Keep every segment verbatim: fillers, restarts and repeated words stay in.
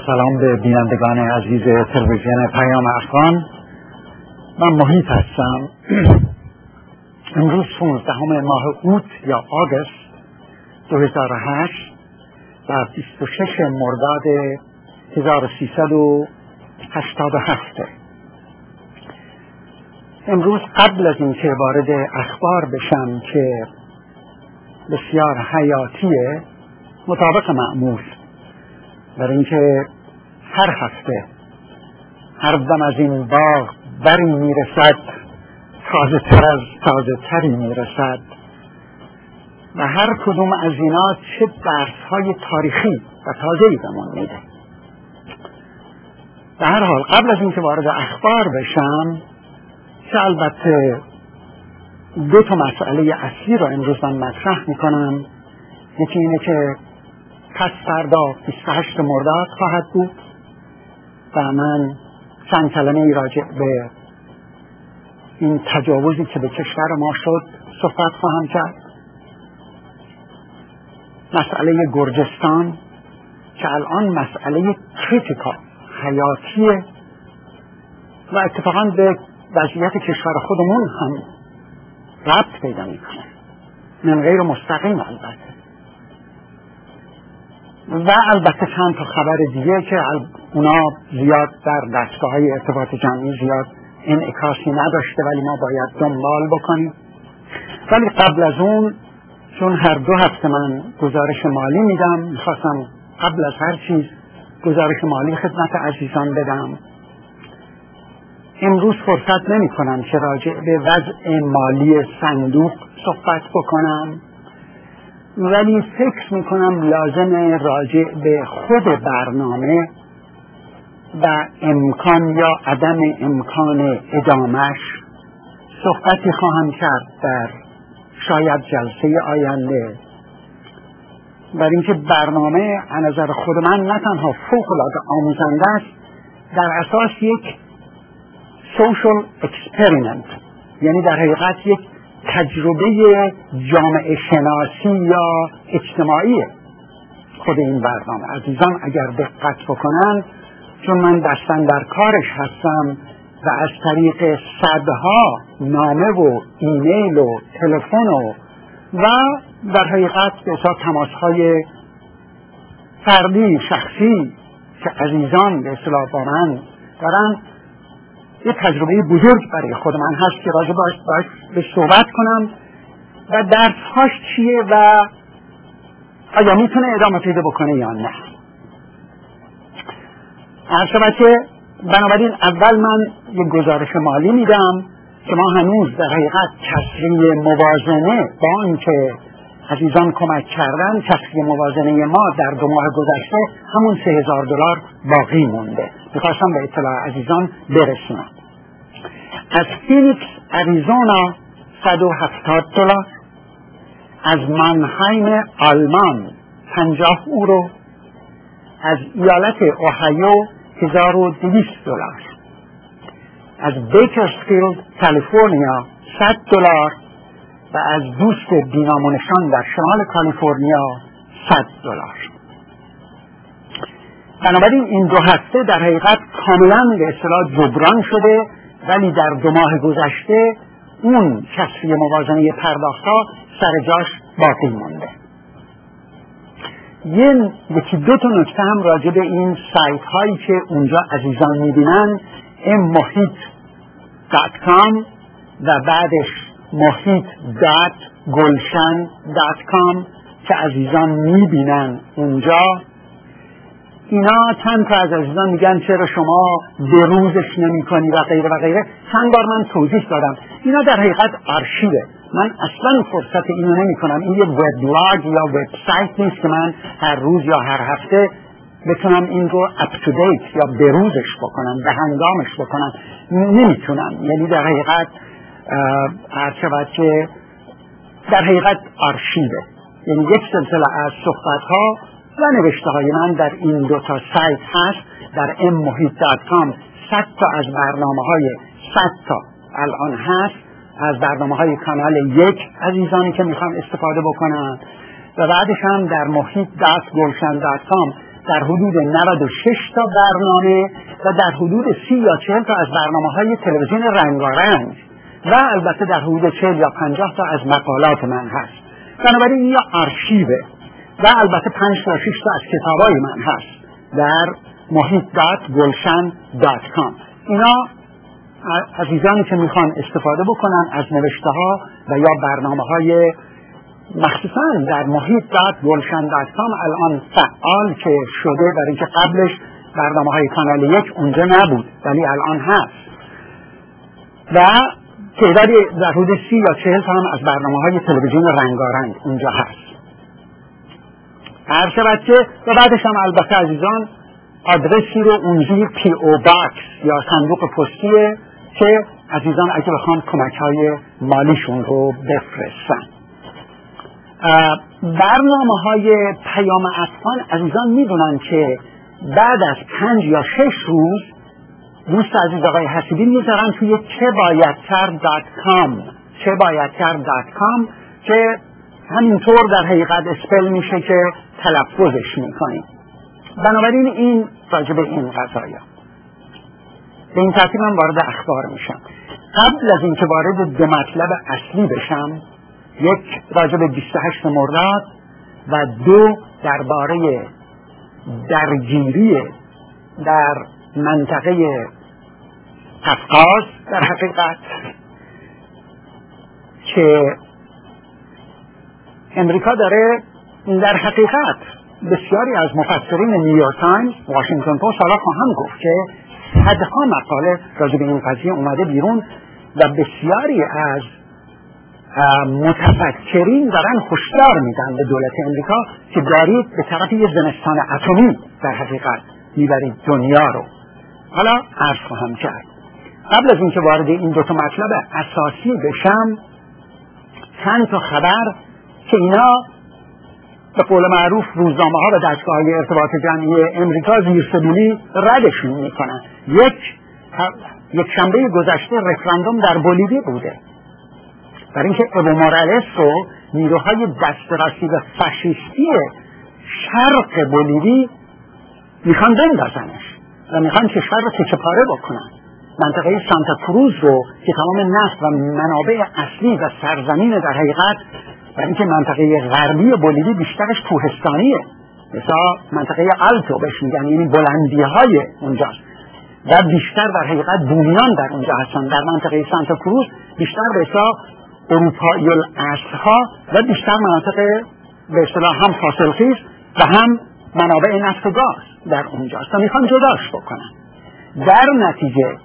سلام به بینندگان عزیز تلویزیون پیام افغان. من محیط هستم. امروز پانزدهم ماه اوت یا آگوست دو هزار و هشت و بیست و شش مرداد هزار و سیصد و هشتاد و هفت. امروز قبل از اینکه وارد اخبار بشم که بسیار حیاتیه مطابق معمول، برای اینکه هر هفته هر دم از این باغ بری میرسد تازه تر از تازه تری میرسد و هر کدوم از اینا چه درس های تاریخی و تازه‌ای بهمون میده. به هر حال قبل از اینکه وارد اخبار بشم که البته دو تا مسئله اصلی رو امروز من مطرح میکنم. یکی اینه که پس فردا بیست و هشت مرداد خواهد بود و من چند کلمه راجع به این تجاوزی که به کشور ما شد صحبت خواهم کرد. مسئله گرجستان که الان مسئله کریتیکال حیاتیه و اتفاقا به وضعیت کشور خودمون هم ربط پیدا میکنه، من غیر مستقیم البته. و البته چند تا خبر دیگه که اونا زیاد در دستگاه های ارتباط جمعی زیاد انعکاسی نداشته ولی ما باید دنبال بکنیم. ولی قبل از اون چون هر دو هفته من گزارش مالی میدم، میخواستم قبل از هر چیز گزارش مالی خدمت عزیزان بدم. امروز فرصت نمی کنم که راجع به وضع مالی صندوق صحبت بکنم، ولی فکر می کنم لازمه راجع به خود برنامه و امکان یا عدم امکان ادامش صحبتی خواهم کرد در شاید جلسه آینده. برای اینکه برنامه از نظر خود من نه تنها فوق العاده آموزنده است، در اساس یک سوشال اکسپریمنت، یعنی در حقیقت یک تجربه جامعه شناسی یا اجتماعی خود این برنامه. عزیزان اگر دقت بکنن، چون من دستن در کارش هستم و از طریق صدها نامه و ایمیل و تلفن و و در حقیقت بسیار تماسهای فردی شخصی که عزیزان به اصطلاح با من دارن، یه تجربه بزرگ برای خود من هست که راجع باش باش به صحبت کنم و درس‌هاش چیه و آیا میتونه ادامه پیدا بکنه یا نه. هر شود که بنابراین اول من یک گزارش مالی میدم که ما هنوز در حقیقت کسری موازنه با اینکه عزیزان کمک کردن، کسری موازنه ما در دو ماه گذشته همون سه هزار دلار باقی مونده. میخواستم به اطلاع عزیزان برسونم. از فینیکس اریزونا صد و هفتاد دلار، از منهایم آلمان پنجاه یورو، از ایالت اوهایو هزار و دویست دلار، از بیکرسفیلد کالیفرنیا صد دلار و از دوست بینامونشان در شمال کالیفرنیا صد دلار. بنابراین این دو هفته در حقیقت کاملا به اصطلاح جبران شده، ولی در دو ماه گذشته اون کسری موازنه پرداخت‌ها سر جاش باقی مونده. یه یکی دو تا نکته هم راجع به این سایت هایی که اونجا عزیزان میبینن، ام محیط دات کام و بعدش محیط دات گلشن دات کام که عزیزان میبینن اونجا. اینا چند تا از عزیزان میگن چرا شما به روزش نمی کنی و غیره و غیره. چند بار من توضیح دادم اینا در حقیقت آرشیوه. من اصلا فرصت اینو نمی کنم. این یه وبلاگ یا وبسایت نیست که من هر روز یا هر هفته بتونم این رو اپ تو دیت یا به روزش بکنم، به هنگامش بکنم. نمیتونم. یعنی در حقیقت هر شود که در حقیقت آرشیوه، یعنی یک سلسله از صحبت ها و نوشته های من در این دو تا سایت هست. در ام محیط دات کام صد تا از برنامه های صد تا الان هست از برنامه های کانال یک عزیزانی که میخوام استفاده بکنن و بعدش هم در محیط دات گلشن دات کام در حدود نود و شش تا برنامه و در حدود سی یا چهل تا از برنامه‌های تلویزیون رنگارنگ و البته در حدود چهل یا پنجاه تا از مقالات من هست. بنابراین این یا آرشیوه و البته پنج تا شش تا از کتابای من هست در محیط دات گلشن دات کام. اینا عزیزانی که میخوان استفاده بکنن از نوشته ها و یا برنامه های مخصوصا در محیط دات گلشن دات کام الان فعال که شده، برای اینکه قبلش برنامه های کانال یک اونجا نبود ولی الان هست و تعدادی در حدود سی یا چهل تا هم از برنامه های تلویزیون رنگارنگ اونجا هست. هر شود که و بعدش هم البته عزیزان آدرسی رو اونجور پی او باکس یا صندوق پستیه که عزیزان اگه بخوان کمک های مالیشون رو بفرستن. برنامه های پیام اطفال عزیزان میدونن که بعد از پنج یا شش روز دوست عزیز آقای حسیبی میذارن توی چه باید کرد دات کام چه باید کرد دات کام که همینطور در حقیقت اسپل میشه که تلفظش میکنیم. بنابراین این راجب این قضایا به این ترتیب من وارد اخبار میشم. قبل از اینکه وارد دو مطلب اصلی بشم، یک راجب بیست و هشت مرداد و دو درباره درگیری در منطقه قفقاز در حقیقت که امریکا داره در حقیقت بسیاری از مفسرین نیویورک تایمز، واشنگتن پست حالا خواهم گفت که صدها مقاله راجع به این قضیه اومده بیرون و بسیاری از متفکرین دارن هشدار میدن به دولت امریکا که دارید به طرف یه زمستان اتمی در حقیقت میبرید دنیا رو. حالا عرض خواهم کرد. قبل از اینکه وارد این دو تا مطلب اساسی بشم، چند تا خبر که اینا به قول معروف روزنامه ها و دستگاه های ارتباط جمعی امریکا زیرسبیلی ردشون میکنن. یک یک شنبه گذشته رفراندوم در بولیوی بوده، برای اینکه اِوو مورالس رو نیروهای دست راستی و فاشیستی شرق بولیوی میخوان بندازنش و میخوان کشور رو تکه پاره بکنن. منطقه سانتا کروز رو که تمام نفت و منابع اصلی و سرزمین در حقیقت، برای اینکه منطقه غربی بولیوی بیشترش کوهستانیه، مثلا منطقه آلتو بهش میگن، یعنی بلندی های اونجاست و بیشتر در حقیقت بومیان در اونجا هستن. در منطقه سانتا کروز بیشتر به اصطلاح اروپایی الاصل‌ها و بیشتر مناطق به اصطلاح هم فاصلخیز و هم منابع نفت و گاز در اونجاست و میخوان جداش بکنن. در نتیجه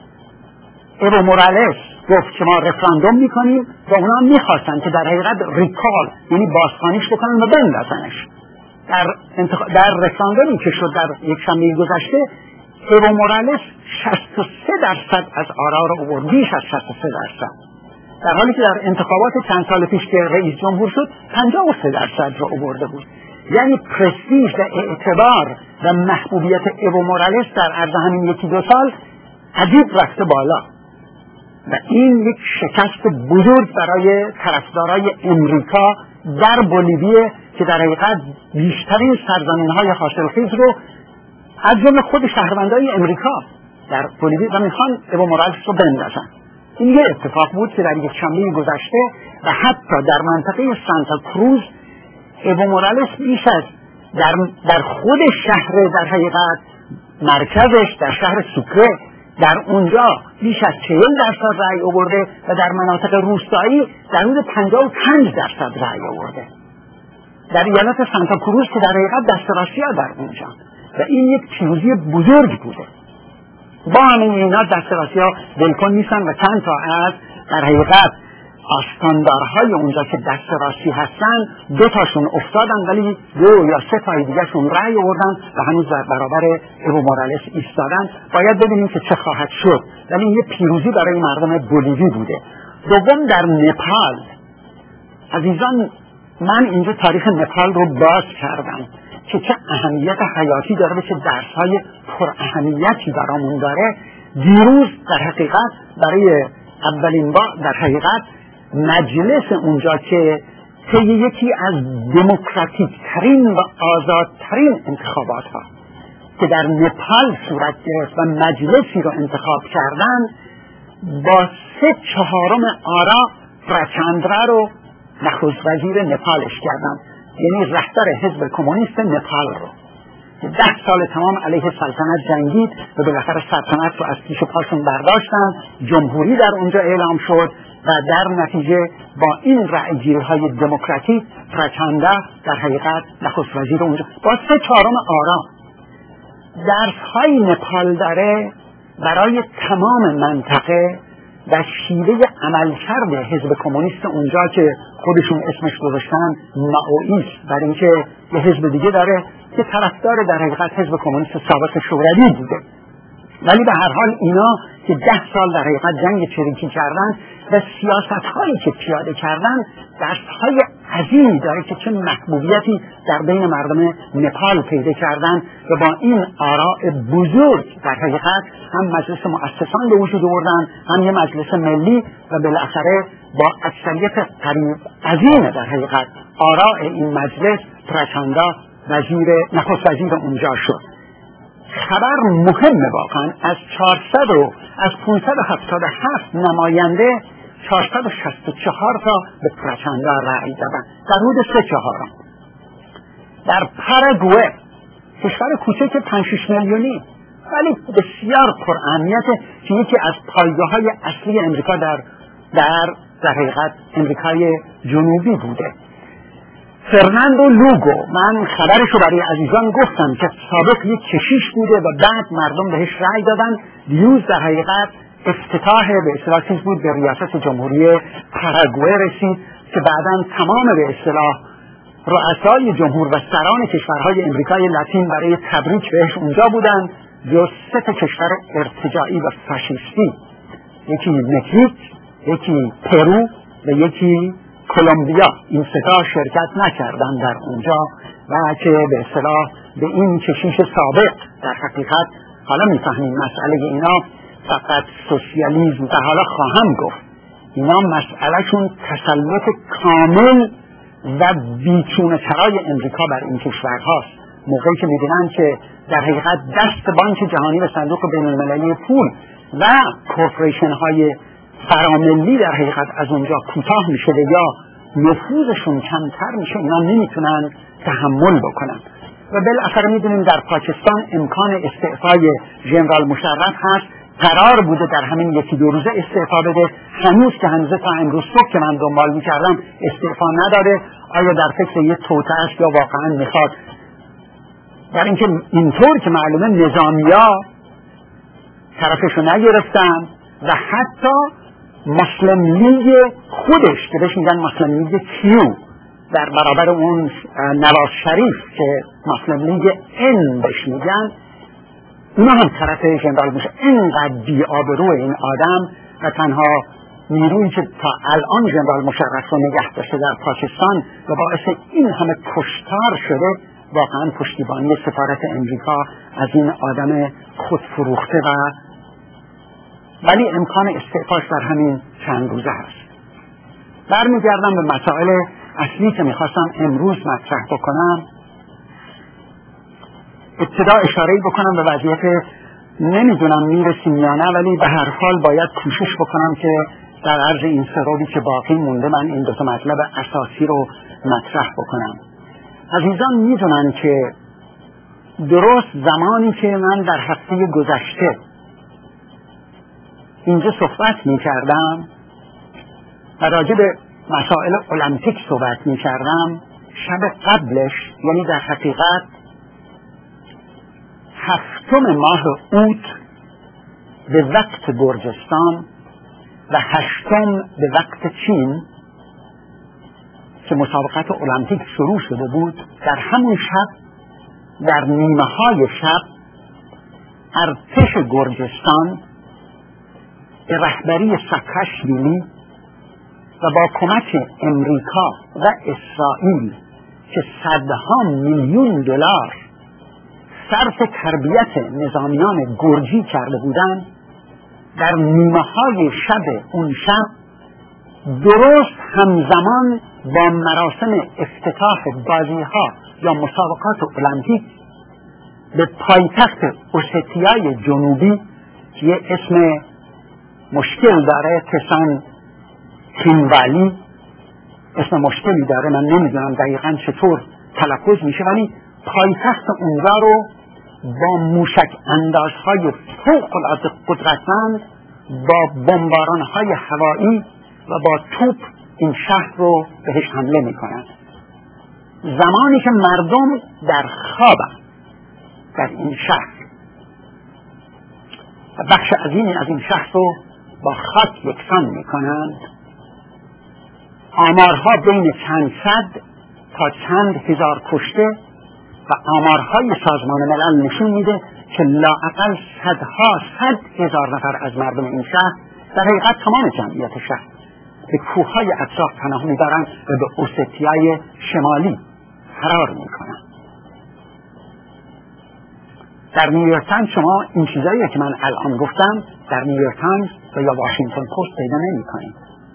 اِوو مورالس گفت که ما رفراندوم میکنیم و اونا میخواستن که در حقیقت ریکال یعنی بازخوانیش بکنن و بندازنش. در, انتخ... در رفراندومی که شد در یک شنبه گذشته، اِوو مورالس شصت و سه درصد از آرا رو آورد، بیش از شصت و سه درصد، در حالی که در انتخابات چند سال پیش که رئیس جمهور شد پنجاه و سه درصد رو آورده بود. یعنی پرستیژ و اعتبار و محبوبیت اِوو مورالس در عرض همین یکی دو سال عجیب رفته بالا و این یک شکست بزرگ برای طرفدارای امریکا در بولیوی که در حقیقت بیشترین سرزمین‌های حاصلخیز رو از جمله خود شهروندای امریکا در بولیوی و میخوان اِوو مورالس رو بندازن. این یه اتفاق بود که در یک شنبه گذشته و حتی در منطقه سانتا کروز اِوو مورالس بیش از در, در خود شهر در حقیقت مرکزش در شهر سوکره در اونجا بیش از چهل درصد رأی آورده و در مناطق روستایی در حدود پنجاه و پنج درصد رأی آورده در ایالت سانتا کروز که در حقیقت دست راستی ها در اونجا و این یک پیروزی بزرگ بوده. با همین اینا دست راستی ها ولکن نیستن و چند تا از در حقیقت آستاندارهای اونجا که دست راستی هستن دو تاشون افتادن ولی دو یا سه تای دیگه شون رأی آوردن و هنوز در برابر اِوو مورالس ایستادن. باید ببینیم که چه خواهد شد، ولی این یه پیروزی برای مردم بولیوی بوده. دوم در نپال عزیزان، من اینجا تاریخ نپال رو باز کردم که چه اهمیت حیاتی داره و چه درسهای پر اهمیتی برامون داره. دیروز در حقیقت برای اولین بار در حقیقت مجلس اونجا که طی یکی از دموکراتیک ترین و آزادترین انتخابات ها که در نپال صورت گرفت و مجلسی رو انتخاب کردن، با سه چهارم آرا پرچاندرا رو نخست وزیر نپالش کردن، یعنی رهبر حزب کمونیست نپال رو. ده سال تمام علیه سلطنت جنگید و بالاخره سلطنت رو از پیش پاشون برداشتن، جمهوری در اونجا اعلام شد و در نتیجه با این رأیگیری های دموکراتیک پرچاندا در حقیقت نخست وزیر اونجا با سه چهارم آرا. درس های نپال داره برای تمام منطقه و شیوه عملکرد حزب کمونیست اونجا که خودشون اسمش گذاشتن مائویست، برای اینکه یه حزب دیگه داره که طرفدار در حقیقت حزب کمونیست سابق شوروی بوده، ولی به هر حال اینا که ده سال در حقیقت جنگ چریکی کردن و سیاست هایی که پیاده کردن درس های عظیمی داره که چه محبوبیتی در بین مردم نپال پیدا کردن و با این آراء بزرگ در حقیقت هم مجلس مؤسسان به وجود آوردن، هم یه مجلس ملی و بالاخره با اکثریت قریب عظیم در حقیقت آراء این مجلس پرچاندا وزیر نخست وزیر اونجا شد. خبر مهمه واقعا، از چهارصد و از پانصد و هفتاد و هفت نماینده چهارصد و شصت و چهار تا به پرچاندا رأی دادن، در حدود سه چهارم. در پاراگوئه، کشور کوچک پنج شش میلیونی ولی بسیار پراهمیت که یکی از پایگاه‌های اصلی امریکا در در در حقیقت امریکای جنوبی بوده، فرناندو لوگو، من خبرشو برای عزیزان گفتم که سابق یک کشیش بوده و بعد مردم بهش رأی دادن. دیروز در حقیقت افتتاح به اصطلاح چیز بود، به ریاست جمهوری پاراگوئه رسید که بعداً تمام به اصطلاح رؤسای جمهور و سران کشورهای امریکای لاتین برای تبریک بهش اونجا بودن، جز سه تا کشور ارتجاعی و فاشیستی، یکی مکزیک، یکی پرو و یکی کلمبیا. این سه تا شرکت نکردن در اونجا و که به اصطلاح به این کشیش سابق در حقیقت حالا میفهمیم مسئله اینا فقط سوسیالیسم و حالا خواهم گفت اینا مسئلهشون تسلط کامل و بیچونه چرای امریکا بر این کشورهاست. موقعی که میبینن که در حقیقت دست بانک جهانی و صندوق بین المللی پول و کورپوریشن های فراملی در حقیقت از اونجا کوتاه میشه یا نفوذشون کمتر میشه، اینا نمیتونن تحمل بکنن. و بالاخره میدونیم در پاکستان امکان استعفای ژنرال مشرف هست، قرار بوده در همین یکی دو روزه استعفا بده، هنوز که هنوز تا امروز صبح که من دنبال میکردم استعفا نداره. آیا در فکر یه توطئه است یا واقعا میخواد؟ در اینکه اینطور که معلومه نظامیا طرفشو نگرفتن و حتی مسلم لیگ خودش که بهش میگن مسلم لیگ کیو در برابر اون نواز شریف که مسلم لیگ ان بهش میگن، اونا هم طرف ژنرال مشرف. اینقدر بی‌آبرو این آدم و تنها نیرویی که تا الان ژنرال مشرف رو نگه داشته در پاکستان و باعث این همه کشتار شده، واقعا پشتیبانی سفارت امریکا از این آدم خودفروخته و ولی امکان استعفاش در همین چند روزه هست. برمیگردم به مسائل اصلی که میخواستم امروز مطرح بکنم. ابتدا اشاره‌ای بکنم به وضعیت، نمیدونم میرسیم یا نه، ولی به هر حال باید کوشش بکنم که در عرض این سه روزی که باقی مونده من این دو تا مطلب اساسی رو مطرح بکنم. عزیزان میدونن که درست زمانی که من در هفته گذشته اینجا صحبت می کردم و راجع به مسائل المپیک صحبت می کردم، شب قبلش یعنی در حقیقت هفتم ماه اوت به وقت گرجستان و هشتم به وقت چین که مسابقات المپیک شروع شده بود، در همون شب در نیمه های شب ارتش گرجستان به رهبری ساکاشویلی و با کمک امریکا و اسرائیل که صدها میلیون دلار صرف تربیت نظامیان گرجی کرده بودند، در نیمه های شب اون شب درست همزمان با مراسم افتتاح بازی‌ها یا مسابقات المپیک به پایتخت اوستیای جنوبی که یه اسم مشکل داره، تسان کینوالی، اسم مشکلی داره، من نمیدونم دقیقاً چطور تلفظ میشه، ولی پایتخت اونجا رو با موشک اندازهای فوق‌العاده قدرتمند، با بمبارانهای هوایی و با توپ این شهر رو بهش حمله میکنند. زمانی که مردم در خوابن در این شهر و بخش عظیمی از این شهر رو با خاک یکسان میکنند، آمارها بین چند صد تا چند هزار کشته و آمارهای سازمان ملل نشون میده که لااقل صدها صد هزار نفر از مردم این شهر، در حقیقت تمام جمعیت شهر، به کوههای اطراف پناه میبرند و به اوستیای شمالی فرار میکنند. در نیویورک تایمز شما این چیزایی که من الان گفتم در نیویورک تایمز و یا واشنگتن پست پیدا نمی‌کنید.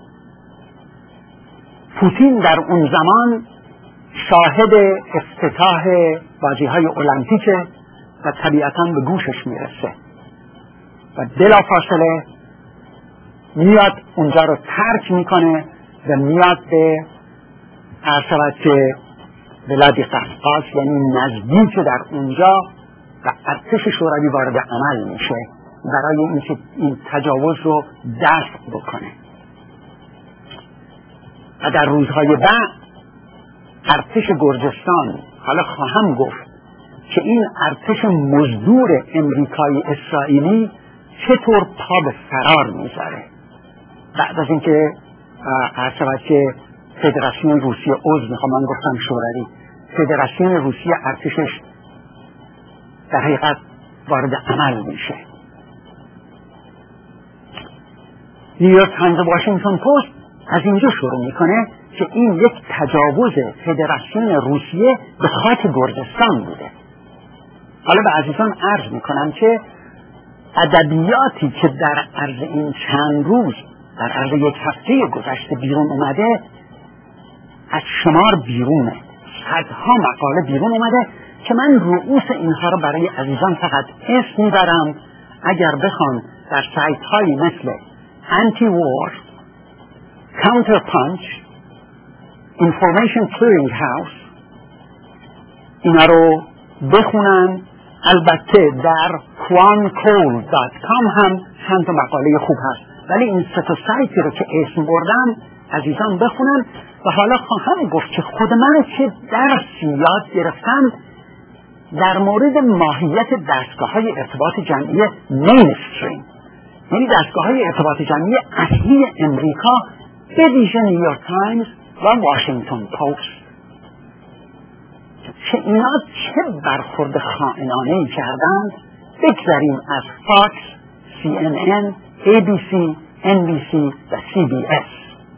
پوتین در اون زمان شاهد افتتاح بازی‌های المپیکه و طبیعتاً به گوشش میرسه و بلافاصله میاد اونجا رو ترک میکنه و میاد به عرصبت که ولادیقفقاز، یعنی نزدیک در اونجا، و ارتش شوروی وارد عمل میشه برای اینکه این تجاوز رو دفع بکنه. و در روزهای بعد ارتش گرجستان، حالا خواهم گفت که این ارتش مزدور امریکایی اسرائیلی چطور پا به فرار میذاره بعد از اینکه عرض که فدراسیون روسیه عضو میخوام، من گفتم شوروی، فدراسیون روسیه ارتشش در حقیقت وارد عمل میشه. نیویورک تایمز و واشنگتن پست از اینجا شروع میکنه که این یک تجاوز فدراسیون روسیه به خاک گرجستان بوده. حالا به عزیزان عرض میکنم که ادبیاتی که در عرض این چند روز، در عرض یک هفته گذشته بیرون اومده از شمار بیرونه. صدها مقاله بیرون اومده که من رؤوس اینها رو برای عزیزان فقط اسم میبرم. اگر بخوان در سایت هایی مثل انتی وار، کانتر پانچ، اینفورمیشن کلیرینگ هاوس اینا رو بخونن. البته در کوان کول دات کام هم چند تا مقاله خوب هست، ولی این سه تا سایتی رو که اسم بردم عزیزان بخونن. و حالا خواهم گفت که خود من چه درسی یاد گرفتم در مورد ماهیت دستگاه‌های ارتباط جمعی مینستریم، یعنی دستگاه‌های ارتباط جمعی اصلی امریکا، به ویژه نیویورک تایمز و واشنگتن پست، که اینا چه برخورد خائنانه‌ای کردند. بگذاریم از فاکس، سی ان ان، ای بی سی، ان بی سی و سی بی اس.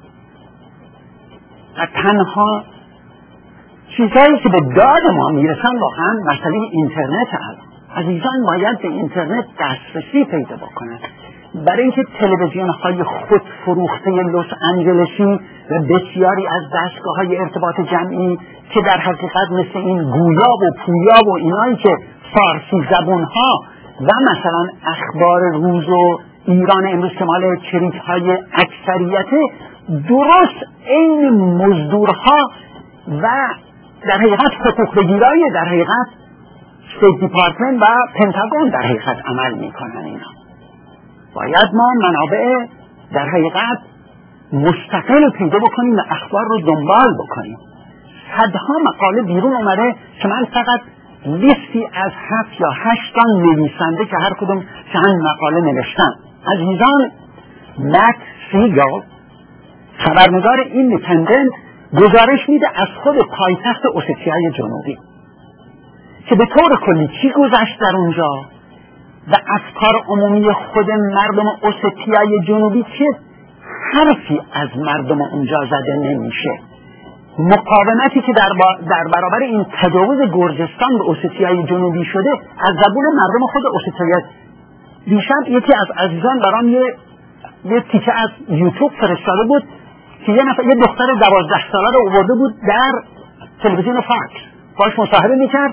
و تنها چیزهایی که به داد ما میرسن واقعا مسئله اینترنت هست. عزیزان باید به اینترنت دسترسی پیدا بکنند، برای اینکه تلویزیون های خود فروخته لس آنجلسی و بسیاری از دستگاه های ارتباط جمعی که در حقیقت مثل این گویا و پویا و اینایی که فارسی زبون ها و مثلا اخبار روز و ایران امروز که مال چریک های اکثریته، درست این مزدورها و در حقیقت حقوق بگیرای در حقیقت استیت دیپارتمنت و پنتاگون در حقیقت عمل میکنن. اینا باید ما منابع در حقیقت مستقل پیدا بکنیم و اخبار رو دنبال بکنیم. صدها مقاله بیرون اومده که من فقط لیستی از هفت یا هشت تا نویسنده که هر کدوم چند مقاله نوشتن. عزیزان، مک سیگل خبرنگار ایندیپندنت گزارش میده از خود پایتخت اوستیای جنوبی که به طور کلی چی گذشت در اونجا و افکار عمومی خود مردم اوستیای جنوبی که حرفی از مردم اونجا زده نمیشه. مقاومتی که در, با در برابر این تجاوز گرجستان به اوستیای جنوبی شده از زبون مردم خود اوستیای. دیشب یکی از عزیزان برام یه, یه تیکه از یوتیوب فرستاده بود که یه نفر یه دختر دوازده ساله رو آورده بود در تلویزیون فاکس، باش مصاحبه میکرد.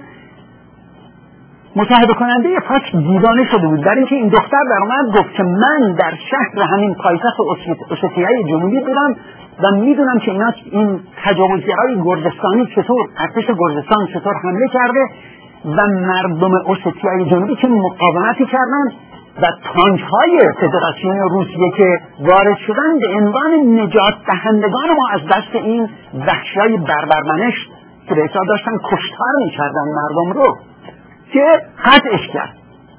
مصاحبه کننده فاکس دیوانه شده بود در اینکه این دختر در اومد گفت که من در شهر همین پایتخت اوستیای جنوبی بودم و میدونم که اینا این تجاوزگرای گرجستانی چطور ارتش گرجستان چطور حمله کرده و مردم اوستیای جنوبی که مقاومتی کردن و تانک‌های فدراسیون روسیه که وارد شدن به عنوان نجات دهندگان ما از دست این وحشیای بربرمنش که به حساب داشتن کشتار میکردن مردم رو، که قطعش کرد.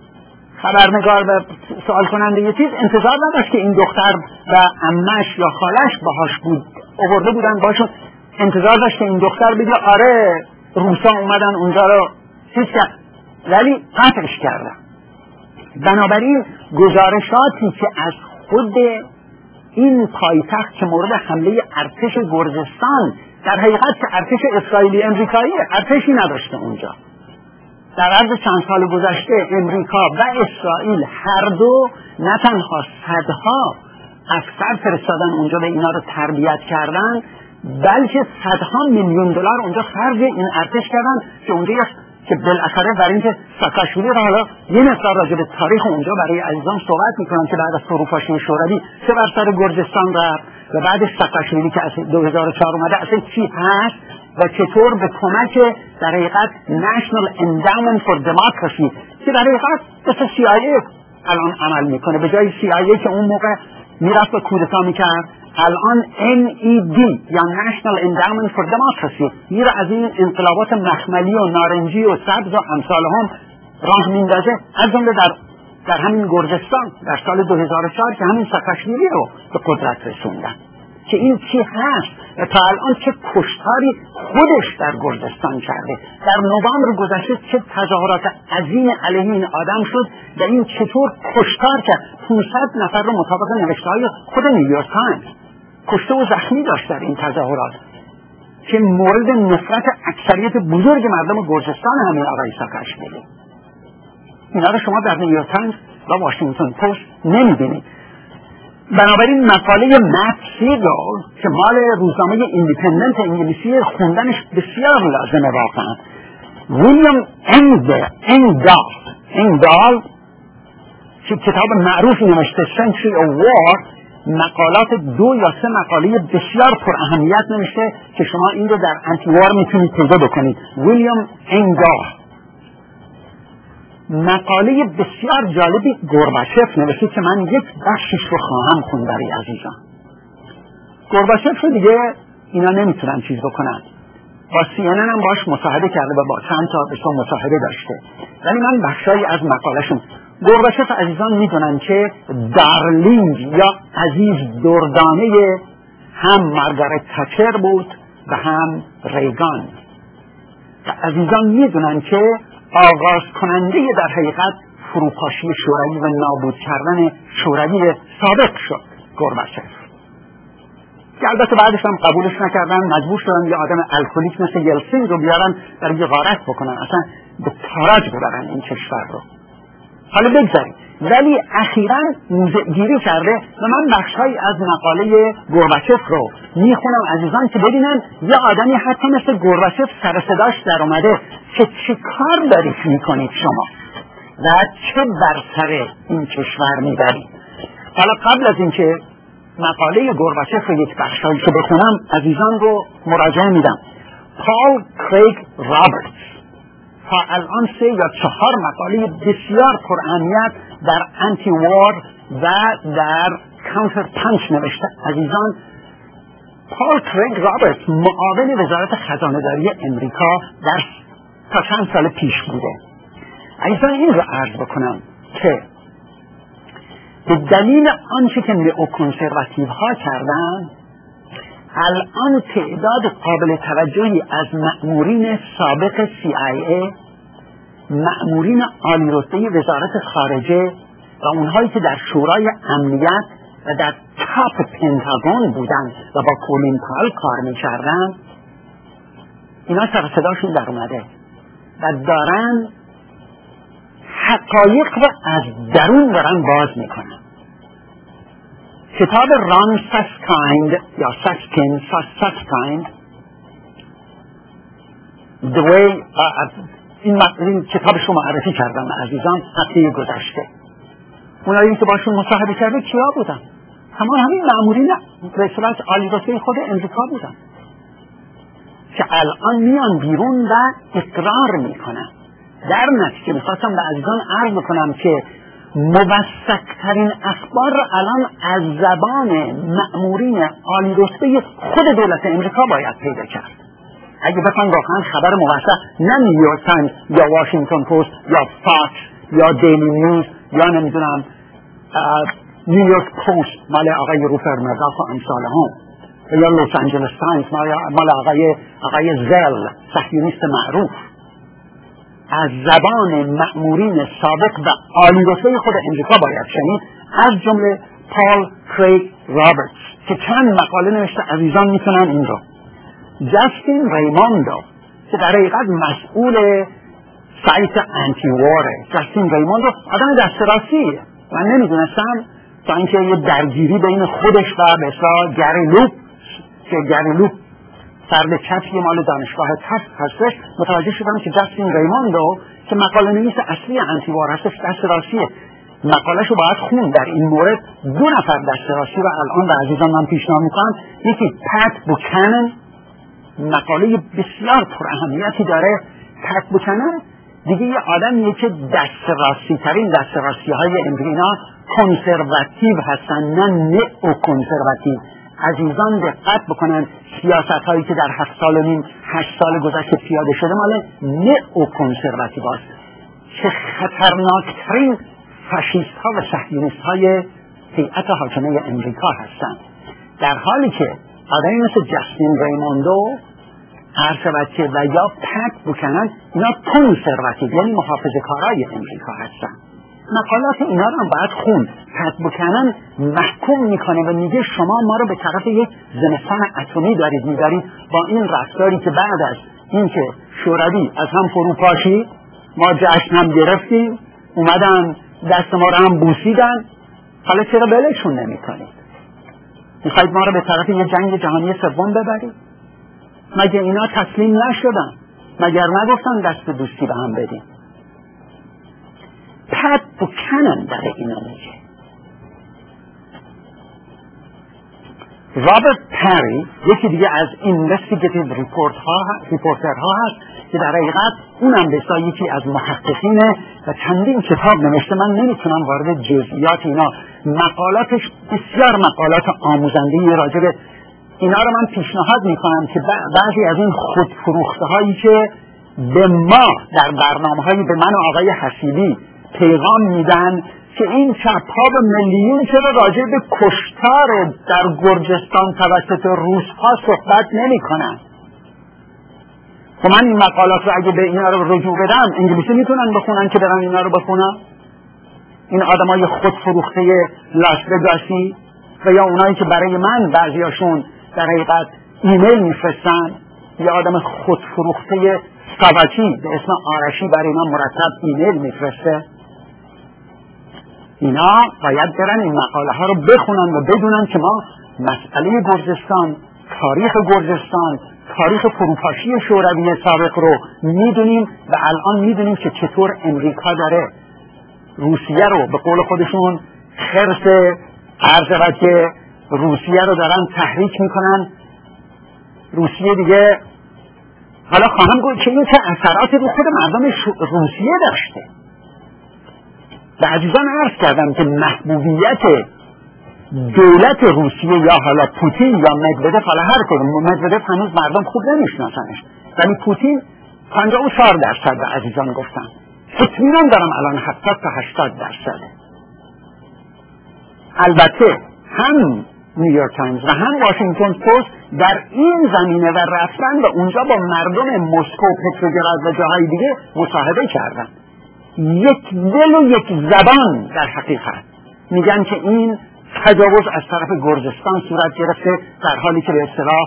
خبرنگار و سوال کننده یه چیز انتظار نداشت که این دختر و عمش یا خالش باهاش بود آورده بودن باشون، انتظار داشت که این دختر بگه آره روسا اومدن اونجا رو چیز کرد، ولی قطعش کردن. بنابراین گزارشاتی که از خود این پایتخت که مورد حمله ارتش گرجستان، در حقیقت که ارتش اسرائیلی امریکایی ارتشی نداشته اونجا، در عرض چند سال گذشته امریکا و اسرائیل هر دو نه تنها صدها افسر فرستادن اونجا به اینا رو تربیت کردن، بلکه صدها میلیون دلار اونجا خرج این ارتش کردن که اونجا که بالاخره برای اینکه ساکاشویلی را حالا یه مقدار راجع به تاریخ اونجا برای عزیزان صحبت میکنم که بعد از فروپاشی شوروی چه بر سر گرجستان رفت و بعدش ساکاشویلی که از دو هزار و چهار اومده اصلا چی هست و چطور به کمک در حقیقت National Endowment for Democracy که در حقیقت مثل سی آی ای الان عمل میکنه، به جای سی آی ای که اون موقع میرفت و کودتا میکرد، الان ان ای دی یا National Endowment for Democracy میره از این انقلابات مخملی و نارنجی و سبز و امثال هم راه میندازه، از جمله در در همین گرجستان در سال دو هزار و چهار که همین ساکاشویلی رو به قدرت رسوندن. که این چی هست و تا الان چه کشتاری خودش در گرجستان کرده. در نوامبر گذشته چه تظاهرات عظیم علیه این آدم شد و این چطور کشتار کرد. پانصد نفر رو مطابق نوشته‌های خود نیویورک تایمز کشته و زخمی داشت در این تظاهرات که مورد نفرت اکثریت بزرگ مردم گرجستان همین آقای ساکاشویلی. اینا رو شما در نیویورک تایمز و واشنگتن پست نمی‌بینید. بنابراین مقاله مت سیگل که مال روزنامه ایندیپندنت انگلیسی خوندنش بسیار لازمه واقعا. ویلیام انگدال انگدال که کتاب معروفی نوشته Century of War، مقالات دو یا سه مقاله بسیار پر اهمیت نوشته که شما این رو در انتی وار میتونید پیدا بکنید. ویلیام انگدال مقاله بسیار جالبی گورباچف نوشته که من یک بخشش رو خواهم خوند برای عزیزان. گورباچف رو دیگه اینا نمیتونن چیز بکنن. با سی ان ان هم باش مصاحبه کرده و با چند تا بهشون مصاحبه داشته، ولی من بخشایی از مقالهشون. گورباچف عزیزان میدونن که دارلینگ یا عزیز دردانه هم مارگارت تاچر بود و هم ریگان. و عزیزان میدونن که آغاز کننده در حقیقت فروپاشی شوروی و نابود کردن شوروی سابق شد گورباچف، که البته بعدش هم قبولش نکردن، مجبور شدن یه آدم الکلیک مثل یلسین رو بیارن برای غارت بکنن، اصلا به تاراج ببرن این کشور رو. حالا بگذاریم، ولی اخیراً موضع‌گیری کرده و من بخش‌هایی از مقاله گورباچف رو میخونم عزیزان که ببینن یه آدمی حتی مثل گورباچف سر صداش در اومده که چه کار دارید میکنید شما و چه بر سر این کشور میبرید. حالا قبل از اینکه مقاله گورباچف رو یک بخشایی که بخونم عزیزان رو مراجعه میدم. پال کریگ رابرتس تا الان سه یا چهار مقاله بسیار پر اهمیت در انتی وار و در کانتر پانچ نوشته عزیزان. پال کریگ رابرتس معاون وزارت خزانه‌داری امریکا در تا چند سال پیش بوده. عزیزان این رو عرض بکنم که به دلیل آنچه که نئوکنسرواتیو ها کردن، الان تعداد قابل توجهی از مأمورین سابق سی آی ای، مأمورین عالی رتبه وزارت خارجه و اونهایی که در شورای امنیت و در تاپ پنتاگون بودن و با کولین پال کار می‌کردن، اینا سر صداشون در اومده و دارن حقایق رو از درون دارن باز میکنن. کتاب ران ساسکایند یا ساسکین ساسکایند The way این, این کتابش رو معرفی کردم عزیزان هفته گذشته. اونایی که باشون مصاحبه کرده کیا بودن؟ همان همین مأمورین به صورت عالی رتبه خود امریکا بودن که الان میان بیرون و اقرار میکنن. در نتیجه میخواستم به عزیزان عرض بکنم که موثق‌ترین اخبار را الان از زبان مأمورین عالی رتبه خود دولت امریکا باید پیدا کرد. اگه بخواین واقعا خبر موثق، نه نیویورک تایمز یا واشنگتن پست یا فاکس یا دیلی نیوز یا نمیدونم نیویورک پست مال آقای روپر مرداخ و امثال هم یا لس آنجلس تایمز مال آقای آقای زل صهیونیست معروف، از زبان مأمورین سابق و عالی رتبه خود امریکا باید شنید، از جمله پال کریگ رابرتس که چند مقاله نوشته. عزیزان میتونن این رو جاستین ریموندو که در حقیقت مسئول سایت انتی واره. جاستین ریموندو آدم دستراسیه. من نمیدونستم تا اینکه یه درگیری بین خودش و مثلا گری لوپ که گری لوپ فرد چپی مال دانشگاه تفت هستش، متوجه شدم که جاستین ریموندو که مقاله نویس اصلی انتی وار هستش دستراسیه. مقاله‌شو باید خون. در این مورد دو نفر دستراسی و الان به عزیزان من پیشنهاد میکنم. یکی پت بوکانن، مقاله بسیار پر اهمیتی داره. پت بوکانن دیگه یه آدمیه که دستراسی ترین دستراسی های امریکا کنسرواتیو هستن، نه نئو کنسرواتیو. عزیزان دقت بکنن سیاست هایی که در هفت سال و نیم هشت سال گذشته پیاده شده مال نئو کنسرواتیو هست. چه خطرناکترین فاشیست ها و صهیونیست های هیئت حاکمه امریکا هستند، در حالی که آدمی مثل جاستین ریموندو هر شود که و یا پت بکنن اینا کنسرواتیو یعنی محافظه کارای امریکا هستن. مقالات اینا رو هم باید خون. پت بکنن محکوم میکنه و میگه شما ما رو به طرف یک زمستان اتمی دارید میدارید با این رفتاری که بعد از اینکه شوروی از هم فروپاشید ما جشن هم گرفتیم، اومدن دست ما رو هم بوسیدن، حالا چرا بلشون نمیکنید؟ میخواید ما رو به طرف یه جنگ جهانی سوم ببرید؟ مگه اینا تسلیم نشدن؟ مگر نگفتن دست دوستی به هم بدیم؟ پت بوکانن در اینا میگه. رابرت پری یکی دیگه از اینوستیگیتیو ریپورت ها ریپورتر ها هست که در حقیقت اونم بسا یکی از محققینه و چندین کتاب نوشته. من نمیتونم وارد جزئیات اینا، مقالاتش بسیار مقالات آموزنده راجع به اینا رو من پیشنهاد میکنم که بعضی از این خودفروخته هایی که به ما در برنامه هایی به من و آقای حسیبی پیغام میدن که این چپ ها به میلیون چرا راجع به کشتار در گرجستان توسط روس ها صحبت نمی کنن. خب من این مقالات رو اگه به اینا رو رجوع بدم انگلیسی میتونن بخونن که برن اینا رو بخونن؟ این آدم های خودفروخته لاس وگاسی و یا اونایی که برای من بعضیاشون در حقیقت ایمیل میفرستن، یا آدم خودفروخته ساواچی به اسم آرشی برای من مرتب ایمیل میفرسته، اینا باید برن این مقاله ها رو بخونن و بدونن که ما مسئله گرجستان، تاریخ گرجستان، تاریخ فروپاشی شوروی سابق رو میدونیم و الان میدونیم که چطور امریکا داره روسیه رو به قول خودشون خرس عرض که روسیه رو دارن تحریک میکنن. روسیه دیگه حالا خواهم گفت که این چه اثراتی رو خود مردم روسیه داشته. به عزیزان عرض کردم که محبوبیت دولت روسیه یا حالا پوتین یا مدودف، حالا هر کدوم، مدودف هنوز مردم خوب نمیشناسنش ولی پوتین پنجاه و چهار درصد به عزیزان گفتن. اطمینان دارم الان هفتاد تا هشتاد درصده. البته هم نیویورک تایمز و هم واشنگتن پست در این زمینه و رفتن و اونجا با مردم مسکو، پتروگراد و جاهای دیگه مصاحبه کردن. یک دل و یک زبان در حقیقت میگن که این تجاوز از طرف گرجستان صورت گرفته، در حالی که به اصطلاح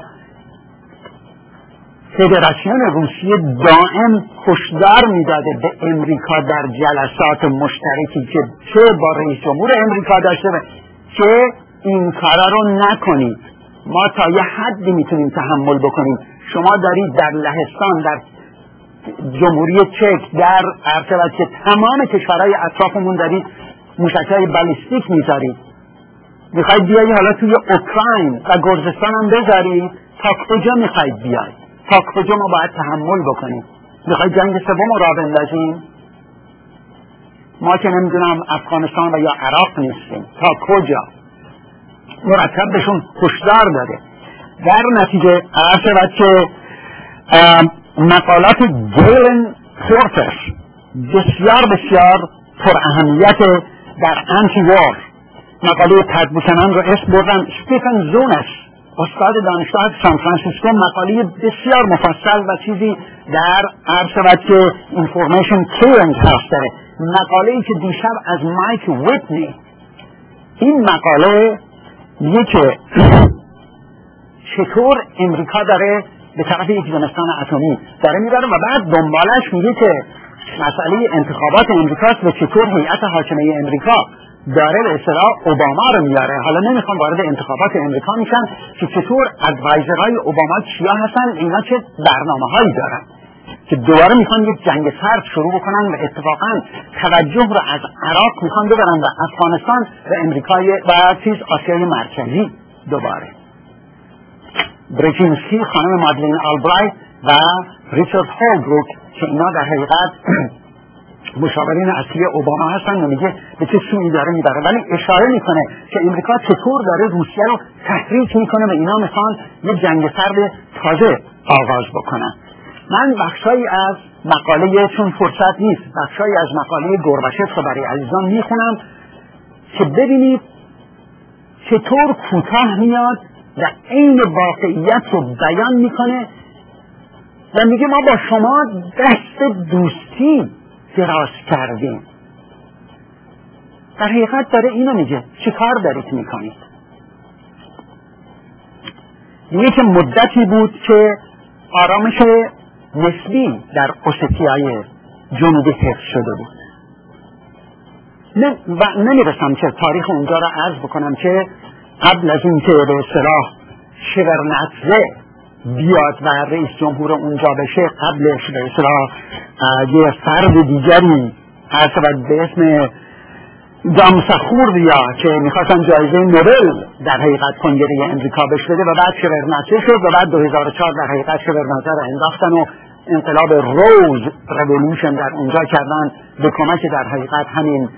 فدراسیون روسیه دائم هشدار میداده به امریکا در جلسات مشترکی که چه با رئیس جمهور امریکا داشته و چه این کارا رو نکنید، ما تا یه حدی میتونیم تحمل بکنیم. شما دارید در لهستان، در جمهوری چک، در ارتباط که تمام کشورهای اطرافمون دارید موشک‌های بالیستیک میذارید، میخواید بیایی حالا توی اوکراین و گرجستان هم بذارید. تا کجا میخواید بیاید؟ تا کجا ما باید تحمل بکنیم؟ میخواید جنگ سوم رو راه بندازیم؟ ما که نمیدونم افغانستان و یا عراق نیستیم. تا کجا؟ مرتب بهشون هشدار داده. در نتیجه عرض شود که مقالات گیلن پورتر بسیار بسیار پر اهمیت در انتی وار. مقاله پدبوشنان رو اسم بردن. استیفن زونس استاد دانشگاه سان فرانسیسکو مقاله بسیار مفصل و چیزی در عرض شود که اینفورمیشن کلینگ هست داره. مقاله‌ای که دیشب از مایک ویتنی، این مقاله میگه که چطور امریکا داره به طرف یک زمستان اتمی داره میبره و بعد دنبالش میگه که مسئله انتخابات امریکاست و چطور هیئت حاکمه امریکا داره به اصطلاح اوباما رو میاره. حالا نمیخوام وارد انتخابات امریکا میشن که چطور ادوایزرهای اوباما کیا هستن، اینا چه برنامه‌هایی دارن که دوباره میخوان یک جنگ سرد شروع بکنن و اتفاقا توجه رو از عراق میخوان ببرن و افغانستان و امریکای و چیز آسیای مرکزی. دوباره برژینسکی، خانم مادلین آلبرایت و ریچارد هولبروک که اینا در حقیقت مشاورین اصلی اوباما هستن و میگه به چه سوی داره میبره، ولی اشاره میکنه که امریکا چطور داره روسیه رو تحریک میکنه و اینا میخوان یک جنگ سرد تازه آغاز بکنن. من بخشایی از مقاله، چون فرصت نیست، بخشایی از مقاله گورباچف رو برای عزیزان میخونم که ببینید چطور کوتاه میاد و عین واقعیت رو بیان میکنه و میگه ما با شما دست دوستی دراز کردیم. در حقیقت داره اینو میگه چی کار دارید میکنید. میگه که مدتی بود که آرامش نسبی در اوستیای جنوبی حفظ شده بود. نه و نمیرسم که تاریخ اونجا را عرض بکنم که قبل از این که به اصطلاح شورنتزه بیاد و رئیس جمهور اونجا بشه، قبلش به اصطلاح یه فرد دیگری هست به اسم دامسخوریا که میخواستن جایزه نوبل در حقیقت کنگره امریکا بهش بده و بعد شورنتزه شد و بعد دو هزار و چهار در حقیقت شورنتزه رو انداختن و انقلاب روز رولوشن در اونجا کردن به کمک در حقیقت همین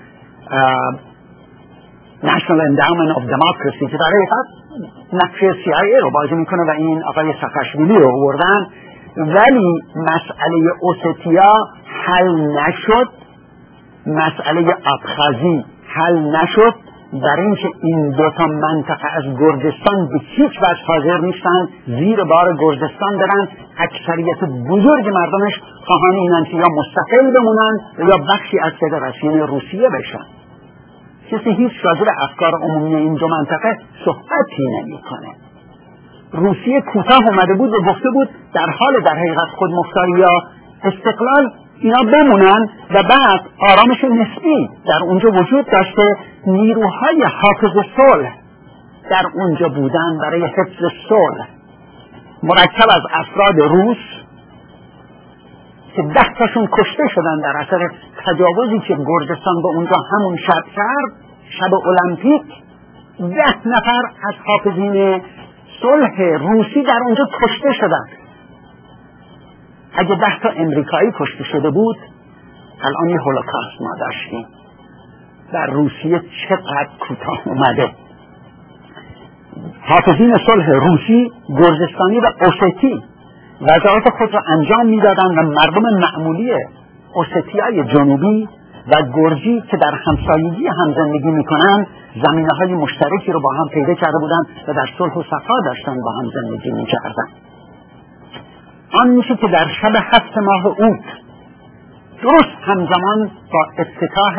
National Endowment of Democracy که در حقیقت نقش سی آی ای رو بازی میکنه و این آقای ساکاشویلی رو آوردن. ولی مسئله اوستیا حل نشد، مسئله ابخازی حل نشد، در اینکه این دو تا منطقه از گرجستان به هیچ وجه حاضر نیستن زیر بار گرجستان برن. اکثریت بزرگ مردمش خواهان اینن که یا مستقل بمونن یا بخشی از فدراسیون روسیه بشن. کسی هیچ راجع به افکار عمومی این دو منطقه صحبتی نمی‌کنه. روسیه کوتاه اومده بود و گفته بود در حال در حقیقت خودمختاری یا استقلال اینا بمونن و بعد آرامش نسبی در اونجا وجود داشته. نیروهای حافظ صلح در اونجا بودن برای حفظ صلح، مرکب از افراد روس که ده تاشون کشته شدن در اثر تجاوزی که گرجستان به اونجا همون شب کرد، شب المپیک. ده نفر از حافظین صلح روسی در اونجا کشته شدن. اگه ده تا امریکایی کشته شده بود الان یه هولوکاست ما داشتیم. در روسیه چقدر کوتاه اومده. حافظین صلح روسی، گرجستانی و اوستی وظایف خود را انجام میدادند و مردم معمولی اوستیای جنوبی و گرجی که در همسایگی هم زندگی میکنن زمینه های مشترکی رو با هم پیدا کرده بودند و در صلح و صفا داشتن با هم زندگی میکردن. آن میشه که در شب هفت ماه اوت درست همزمان با افتتاح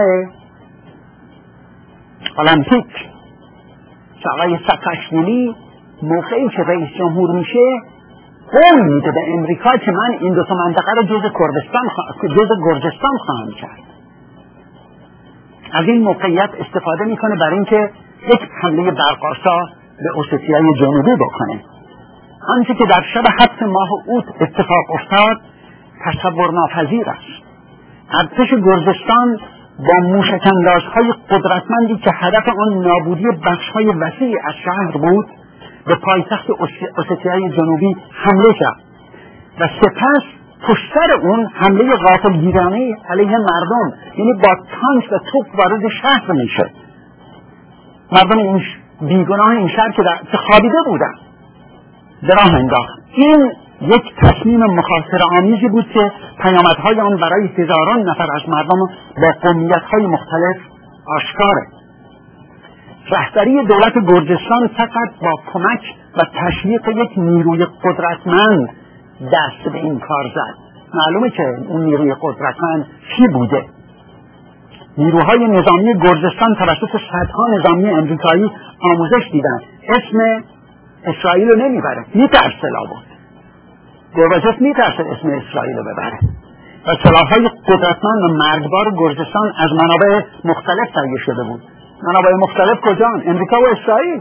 المپیک که آقای ساکاشویلی موقعی که رئیس جمهور میشه قول میده به امریکا که من این دو تا منطقه رو جز کردستان خوا... جز گرجستان خواهم کرد. از این موقعیت استفاده میکنه برای اینکه یک حمله برق‌آسا به اوستیای جنوبی بکنه. آنچه که در شب هفت ماه اوت اتفاق افتاد تصور ناپذیر است. ارتش گرجستان با موشک‌اندازهای قدرتمندی که هدف آن نابودی بخش‌های وسیعی از شهر بود به پایتخت اوستیای جنوبی حمله کرد و سپس پشت سر اون حمله غافلگیرانه علیه مردم، یعنی با تانک و توپ وارد شهر میشه. مردم این بیگناه این شهر که در خوابیده بودن به راه انداخت. این یک تصمیم مخاطره‌آمیزی بود که پیامدهای آن برای هزاران نفر از مردم با قومیت‌های مختلف آشکاره. رهبری دولت گرجستان فقط با کمک و تشویق یک نیروی قدرتمند دست به این کار زد. معلومه که اون نیروی قدرتمند چی بوده؟ نیروهای نظامی گرجستان توسط صدها نظامی امریکایی آموزش دیدن. اسم اسرائیل رو نمیبره، میترسه لابد. گورباچف میترسه اسم اسرائیل رو ببره و سلاح‌های قدرتمند و مرگبار گرجستان از منابع مختلف تهیه شده بود. منابع مختلف کجان؟ امریکا و اسرائیل.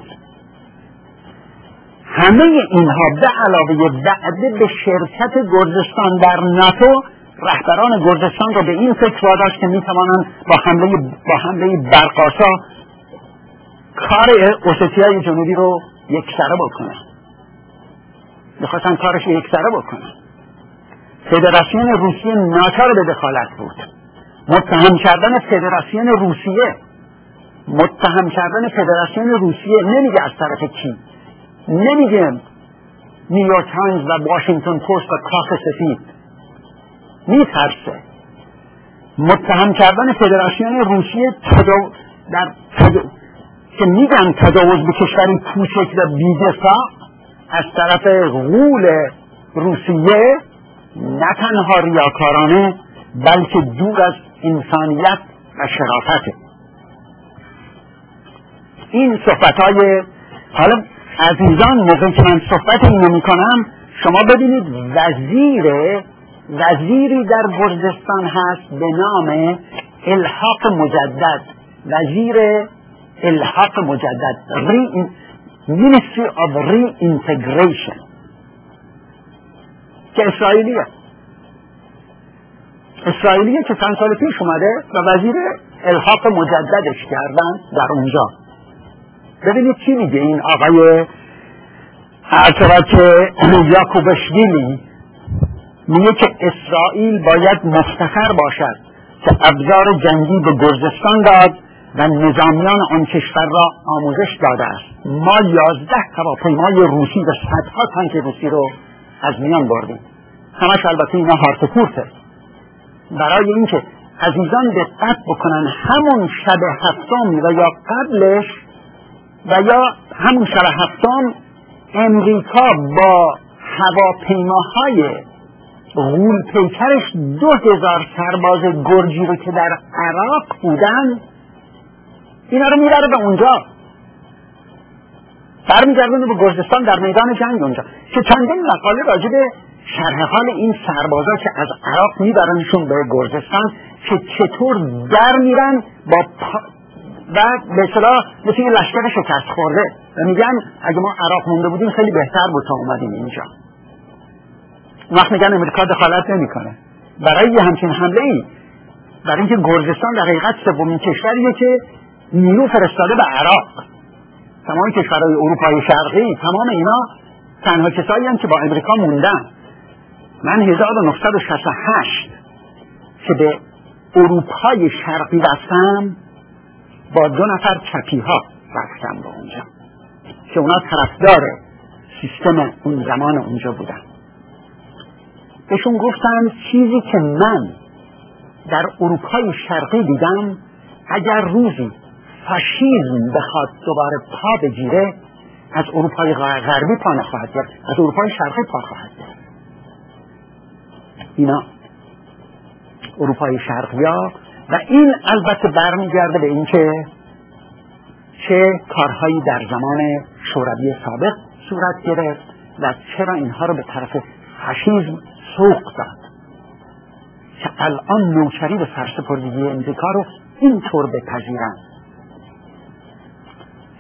همه اینها به علاوه وعده به شرکت گرجستان در ناتو رهبران گرجستان را به این فکر واداشت که میتوانند با حمله با حمله برق‌آسا کار اوستیای جنوبی رو یکسره بکنن. میخواستن کارش رو یکسره بکنن. فدراسیون روسیه ناچار به دخالت بود. متهم کردن فدراسیون روسیه متهم کردن فدراسیون روسیه نمیگه از طرف کی، نمیگه نیویورک تایمز و واشنگتن پست و کاخ سفید، میترسه. متهم کردن فدراسیون روسیه تداو... در تداو... که میگن تجاوز به کشوری کوچک و بی‌دفاع از طرف غول روسیه نه تنها ریاکارانه بلکه دور از انسانیت و شرافته. این صحبت‌های حالا عزیزان موقعی که من صحبت اینو میکنم شما ببینید وزیر وزیری در گرجستان هست به نام الحاق مجدد، وزیر الحاق مجدد Re- Ministry of Reintegration که اسرائیلیه اسرائیلیه که چند سال پیش اومده و وزیر الحاق مجددش کردن در اونجا. ببینید چی میگه این آقای ارتباط یاکوبشویلی. میگه که اسرائیل باید مفتخر باشد که ابزار جنگی به گرجستان داد و نظامیان آن کشور را آموزش داده است. ما یازده هواپیمای روسی و صدها تانک روسی رو از میان بردیم. همش البته اینا هارت پورته. برای اینکه عزیزان دقت بکنن همون شب هفتم و یا قبلش و یا همون شب هفتم امریکا با هواپیماهای غول پیکرش دو هزار سرباز گرجی رو که در عراق بودن اینا رو میبره به اونجا، برمیگردونه به گرجستان در میدان جنگ اونجا. که چندین مقاله راجع به شرح حال این سربازا که از عراق میبرنشون به گرجستان که چطور در میرن با پا و به اصطلاح مثل یه لشکر شکست خورده و میگن اگه ما عراق مونده بودیم خیلی بهتر بود تا اومدیم اینجا. وقت میگن امریکا دخالت نمیکنه برای یه همچین حمله ای، برای اینکه گرجستان در حقیقت سومین کشوریه که نیرو فرستاده به عراق. تمام کشورهای اروپای شرقی تمام اینا تنها کسایی هم که با امریکا موندن. من هزار و نهصد و شصت و هشت که به اروپای شرقی رفتم با دو نفر چپی ها رفتم به اونجا که اونا طرفدار سیستم اون زمان اونجا بودن. بهشون گفتم چیزی که من در اروپای شرقی دیدم اگر روزی فاشیسم بخواد دوباره پا بگیره از اروپای غربی پا نخواهد گرفت، از اروپای شرقی پا خواهد گرفت. اینا اروپای شرقیا و این البته برمیگرده به این که چه کارهایی در زمان شوروی سابق صورت گرفت و چرا اینها رو به طرف فاشیسم سوق داد که الان نوکری به سرسپردگی امریکا رو اینطور بپذیرن.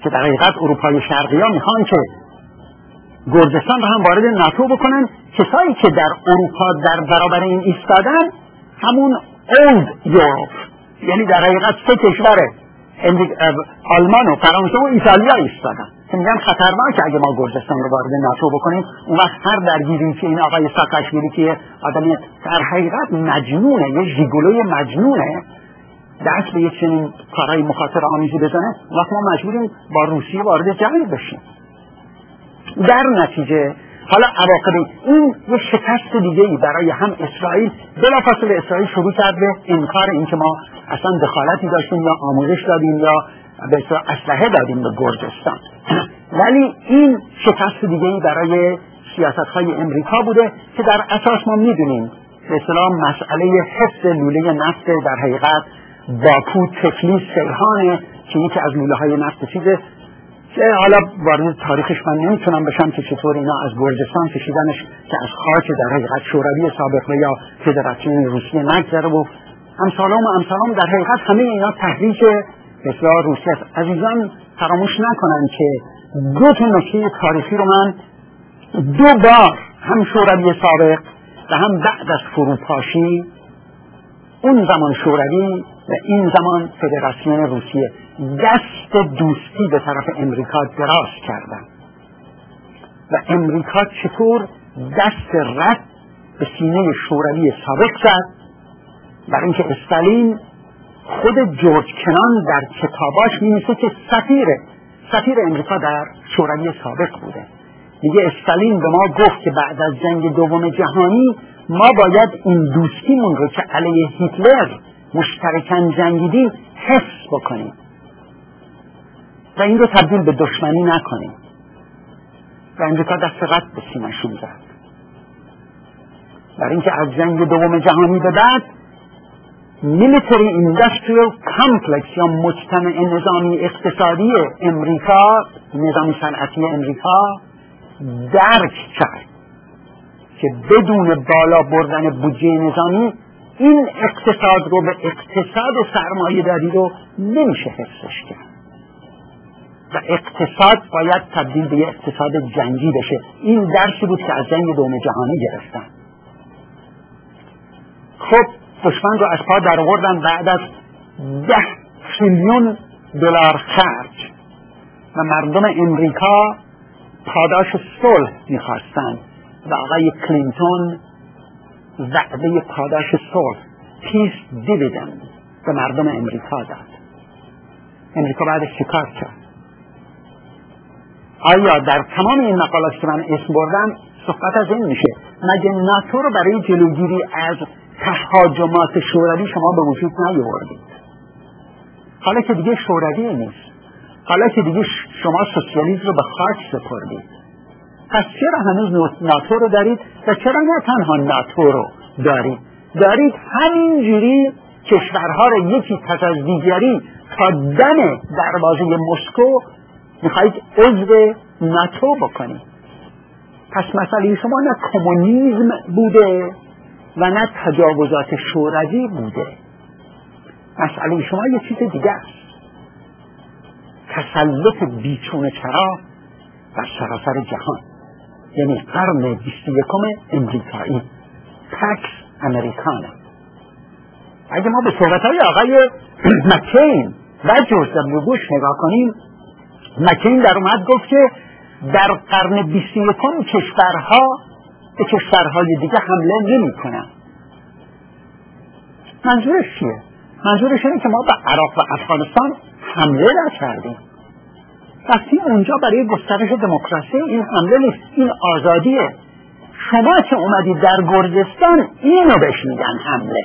که در حقیقت اروپای شرقی ها میخوان که گرجستان رو هم وارد ناتو بکنن. کسایی که در اروپا در برابر این ایستادن همون اولد یوروپ، یعنی در حقیقت سه کشور آلمان و فرانسه و ایتالیا ایستادن که میگن خطرناکه اگه ما گرجستان رو وارد ناتو بکنیم. اون وقت هر درگیری که این آقای ساکاشویلی که آدمی در حقیقت مجنونه، یه ژیگولوی مجنونه، دست به یک چنین کارهای مخاطره آمیزی بزنه، وقت ما مجبوریم با روسیه وارد جنگ بشیم. در نتیجه حالا عواقب این یه شکست دیگه‌ای برای هم اسرائیل. بلافاصله اسرائیل شروع کرد به انکار اینکه ما اصلا دخالتی داشتیم یا آموزش دادیم یا به اصطلاح اسلحه دادیم به گرجستان. ولی این شکست دیگه‌ای برای سیاست‌های امریکا بوده که در اساس ما می‌دونیم به اصطلاح مسئله حفظ لوله نفت در حقیقت باکو، تفلیس، سیحانه که یکی از لوله‌های نفت چیزه که حالا وارد تاریخش من نمیتونم بشم که چطور اینا از گرجستان کشیدنش که از خاک در حقیقت شوروی سابق و یا فدراسیون روسیه نگذره و امثالام و امثالام. در حقیقت همه اینا تحریک اصلاح روسیه است. عزیزان فراموش نکنن که دو تا نکته تاریخی رو من دو بار، هم شوروی سابق و هم بعد از فروپاشی، اون زمان شوروی و این زمان فدراسیون روسیه، دست دوستی به طرف امریکا دراز کردن و امریکا چطور دست رد به سینه شوروی سابق زد. برای اینکه استالین خود جورج کنان در کتاباش می‌نویسه که سفیر سفیر امریکا در شوروی سابق بوده. میگه استالین به ما گفت که بعد از جنگ دوم جهانی ما باید این دوستیمون رو که علیه هیتلر مشترکاً جنگیدیم حفظ بکنیم و این رو تبدیل به دشمنی نکنیم. و امریکا دست رد به سینه‌شون زد. برای اینکه از جنگ دوم جهانی به بعد میلیتری اینداستریال کامپلکس یا مجتمع نظامی اقتصادی امریکا، نظامی صنعتی امریکا درک کرد که بدون بالا بردن بودجه نظامی این اقتصاد رو به اقتصاد و سرمایه داری رو نمیشه حفظش کرد و اقتصاد باید تبدیل به اقتصاد جنگی بشه. این درسی بود که از جنگ دوم جهانی گرفتن. خب دشمن رو از پا در آوردن بعد از ده تریلیون دلار خرج و مردم امریکا پاداش صلح میخواستن و آقای کلینتون وعده پاداش صلح، پیس دیویدند، به مردم امریکا داد. امریکا بعدش چیکار کرد؟ آیا در تمام این مقالات که من اسم بردم صحبت از این میشه مگه ناتو رو برای جلوگیری از تهاجمات شوروی شما به وجود نیاوردید؟ حالا که دیگه شوروی نیست، حالا که دیگه شما سوسیالیسم رو به خاک سپردید، پس چرا هنوز ناتو رو دارید و چرا نه تنها ناتو رو دارید دارید همینجوری کشورها رو یکی پس از دیگری تا دم دروازه مسکو میخواید عضو ناتو بکنید. پس مسئله شما نه کمونیسم بوده و نه تجاوزات شوروی بوده، مسئله شما یه چیز دیگه است، تسلط بیچون چرا بر سراسر جهان، یعنی قرن بیست و یکم امریکایی، پکس امریکانا. اگه ما به صحبتهای آقای مکین و جورج دبلیو بوش نگاه کنیم، مکین در اومد گفت که در قرن بیست و یکم کشورها به کشورهای دیگه حمله نمی کنن. منظورش چیه؟ منظورش اینه که ما به عراق و افغانستان حمله نکردیم. وقتی اونجا برای گسترش دموکراسی این حمله نیست، این آزادیه. شما که اومدید در گرجستان اینو بهش میگن حمله.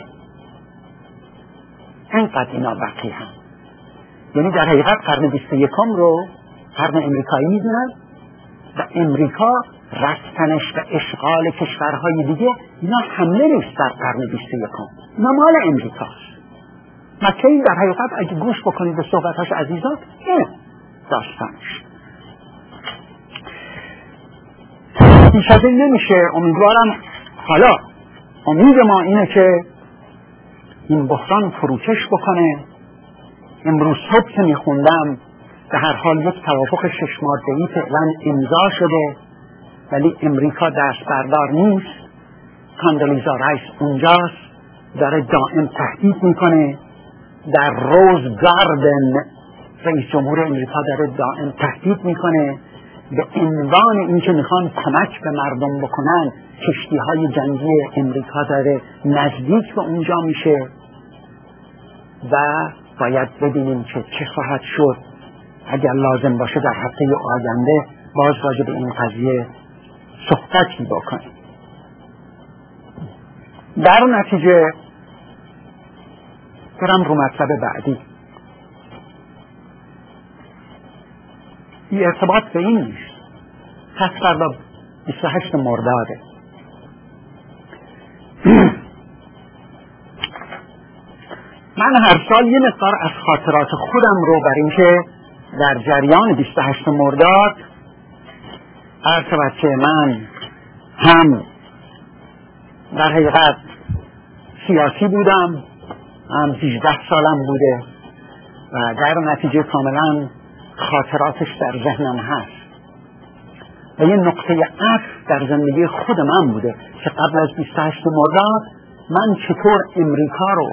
اینقدر اینا وقی هم، یعنی در حقیقت قرن بیست و یکم رو قرن امریکایی میدونن و امریکا رفتنش و اشغال کشورهای دیگه اینا حمله نیست در قرن بیست و یکم، اینا مال امریکاست. مکین در حقیقت اگه گوش بکنید به صحبتاش عزیزان این داستانش. بیش از این نمیشه. امیدوارم حالا امید ما اینه که این بحران فروکش بکنه. امروز صبح که میخوندم به هر حال یک توافق شش ماده‌ای فعلا امضا شده، ولی امریکا دست بردار نیست. کاندلیزا رایس اونجاست، داره دائم تهدید میکنه. در روز گاردن رئیس جمهور امریکا داره دائم تهدید میکنه به عنوان اینکه میخوان کمک به مردم بکنن. کشتی های جنگی امریکا داره نزدیک به اونجا میشه و باید ببینیم که چه خواهد شد. اگر لازم باشه در هفته آینده باز راجع به این قضیه صحبتی بکنیم. در نتیجه برم رو مطلب بعدی. این ارتباط به این نیست. پس فردا بیست و هشت مرداده. من هر سال یه مقدار از خاطرات خودم رو بر اینکه در جریان بیست و هشت مرداد عرض شود که من هم در حقیقت سیاسی بودم، هم هجده سالم بوده و در نتیجه کاملا خاطراتش در ذهنم هست و یه نقطه عطف در زندگی خود من بوده که قبل از بیست و هشت مرداد من چطور امریکا رو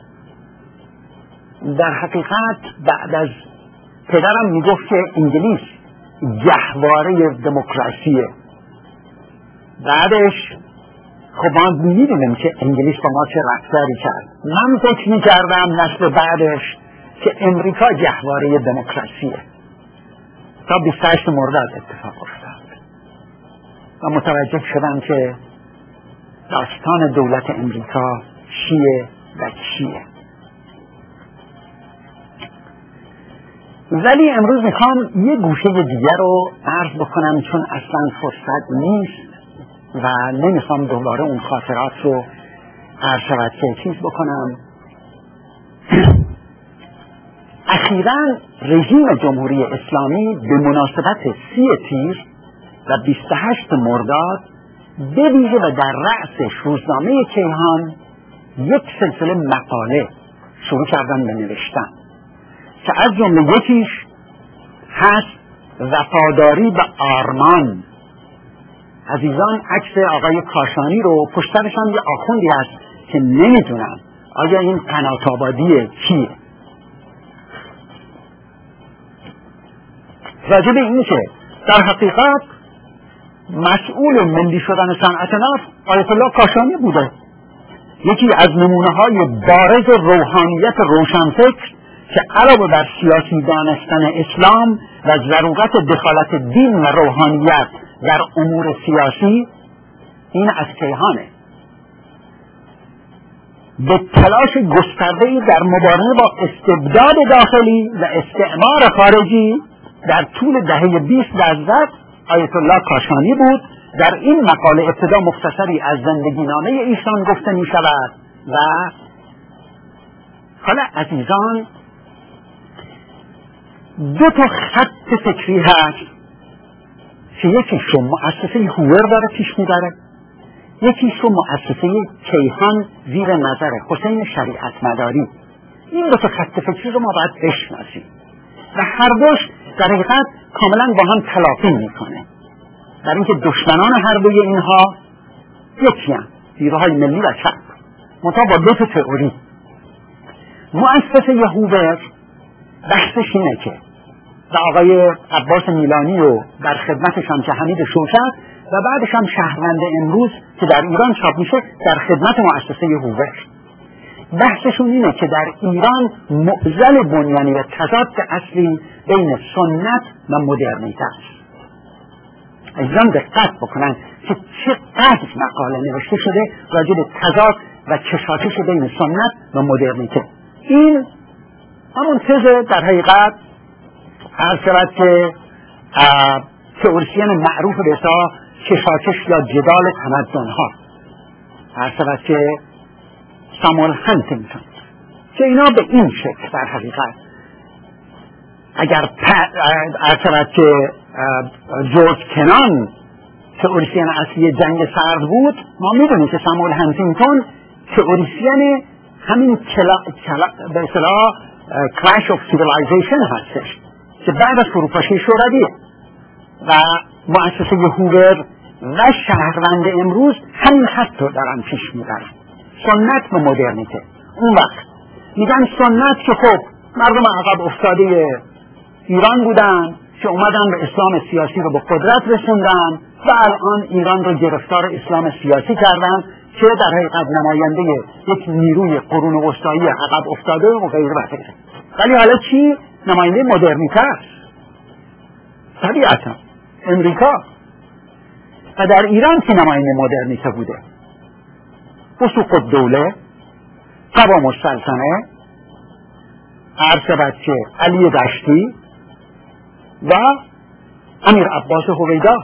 در حقیقت بعد از پدرم میگفت که انگلیس گهواره دموکراسیه، بعدش خب ما میدونیم که انگلیس با ما چه رفتاری کرد. من فکر میکردم نسل بعدش که امریکا گهواره دموکراسیه تا بیست و هشت مرداد اتفاق افتاد و متوجه شدم که داستان دولت امریکا چیه و چیه. ولی امروز میخوام یه گوشه دیگر رو عرض بکنم چون اصلا فرصت نیست و نمیخوام دوباره اون خاطرات رو عرض شود که چیز بکنم. اخیراً رژیم جمهوری اسلامی به مناسبت سی تیر و بیست و هشت مرداد به ویژه و در رأسش روزنامه کیهان یک سلسله مقاله شروع کردن به نوشتن که از جمله یکیش هست وفاداری به آرمان. عزیزان عکس آقای کاشانی رو پشترش هم یه آخوندی هست که نمیدونم آیا این قنات آبادی کیه. راجع به این که در حقیقت مسئول ملی شدن صنعت نفت آیت الله کاشانی بوده، یکی از نمونه های بارز روحانیت روشنفکر که علاوه بر سیاسی دانستن اسلام و ضرورت دخالت دین و روحانیت در امور سیاسی، این از کیهانه. به تلاش گسترده‌ای در مبارزه با استبداد داخلی و استعمار خارجی در طول دهه بیست درصد آیت الله کاشانی بود. در این مقاله ابتدا مختصری از زندگی نامه ایشان گفته می شود و حالا عزیزان دو تا خط فکری هست که یکیش رو مؤسسه هوور داره پیش میبره، یکیش رو مؤسسه کیهان زیر نظر حسین شریعت مداری. این دو تا خط فکری رو ما باید بشناسیم و هر دوش در حقیقت کاملا با هم تلاقی میکنه، در اینکه دشمنان هر دوی اینها یکی هم نیروهای ملی و چپ، منتها با دو تا تئوری. مؤسسه هوور بحثش اینه که و آقای عباس میلانی و در خدمتش هم که حمید شوکت و بعدش هم شهروند امروز که در ایران چاپ میشه در خدمت مؤسسه هوور، بحثشون اینه که در ایران معضل بنیانی و تضاد اصلی بین سنت و مدرنیته است. عزیزان دقت بکنن که چقدر مقاله نوشته شده راجع به تضاد و کشاکش بین سنت و مدرنیته. این همون تز در حقیقت عرض شود که تئوریسین معروف به اسم کشاکش یا جدال تمدن‌ها، عرض شود که ساموئل هانتینگتون، که اینا به این شکل در حقیقت اگر عرض شود که جورج کنان تئوریسین اصلی جنگ سرد بود، ما میدونیم که ساموئل هانتینگتون تئوریسین همین کلا... کلا... به اصطلاح کلاش اف سیویلایزیشن هستش، که بعد از فروپاشی شوروی و مؤسسه هوور و شهروند امروز همین خط رو دارن پیش میبرن، سنت و مدرنیته. اون وقت میگن سنت که خب مردم عقب افتاده ایران بودن که اومدن به اسلام سیاسی رو به قدرت رسوندن و الان ایران رو گرفتار اسلام سیاسی کردن که در حقیقت نماینده یک نیروی قرون وسطایی عقب افتاده و غیره و غیره. ولی حالا چی؟ نماینده مدرنیته است طبیعتا امریکا. و در ایران که نماینده مدرنیته بوده؟ وثوق الدوله، قوام السلطنه، عرض بچه علی دشتی و امیر عباس هویدا.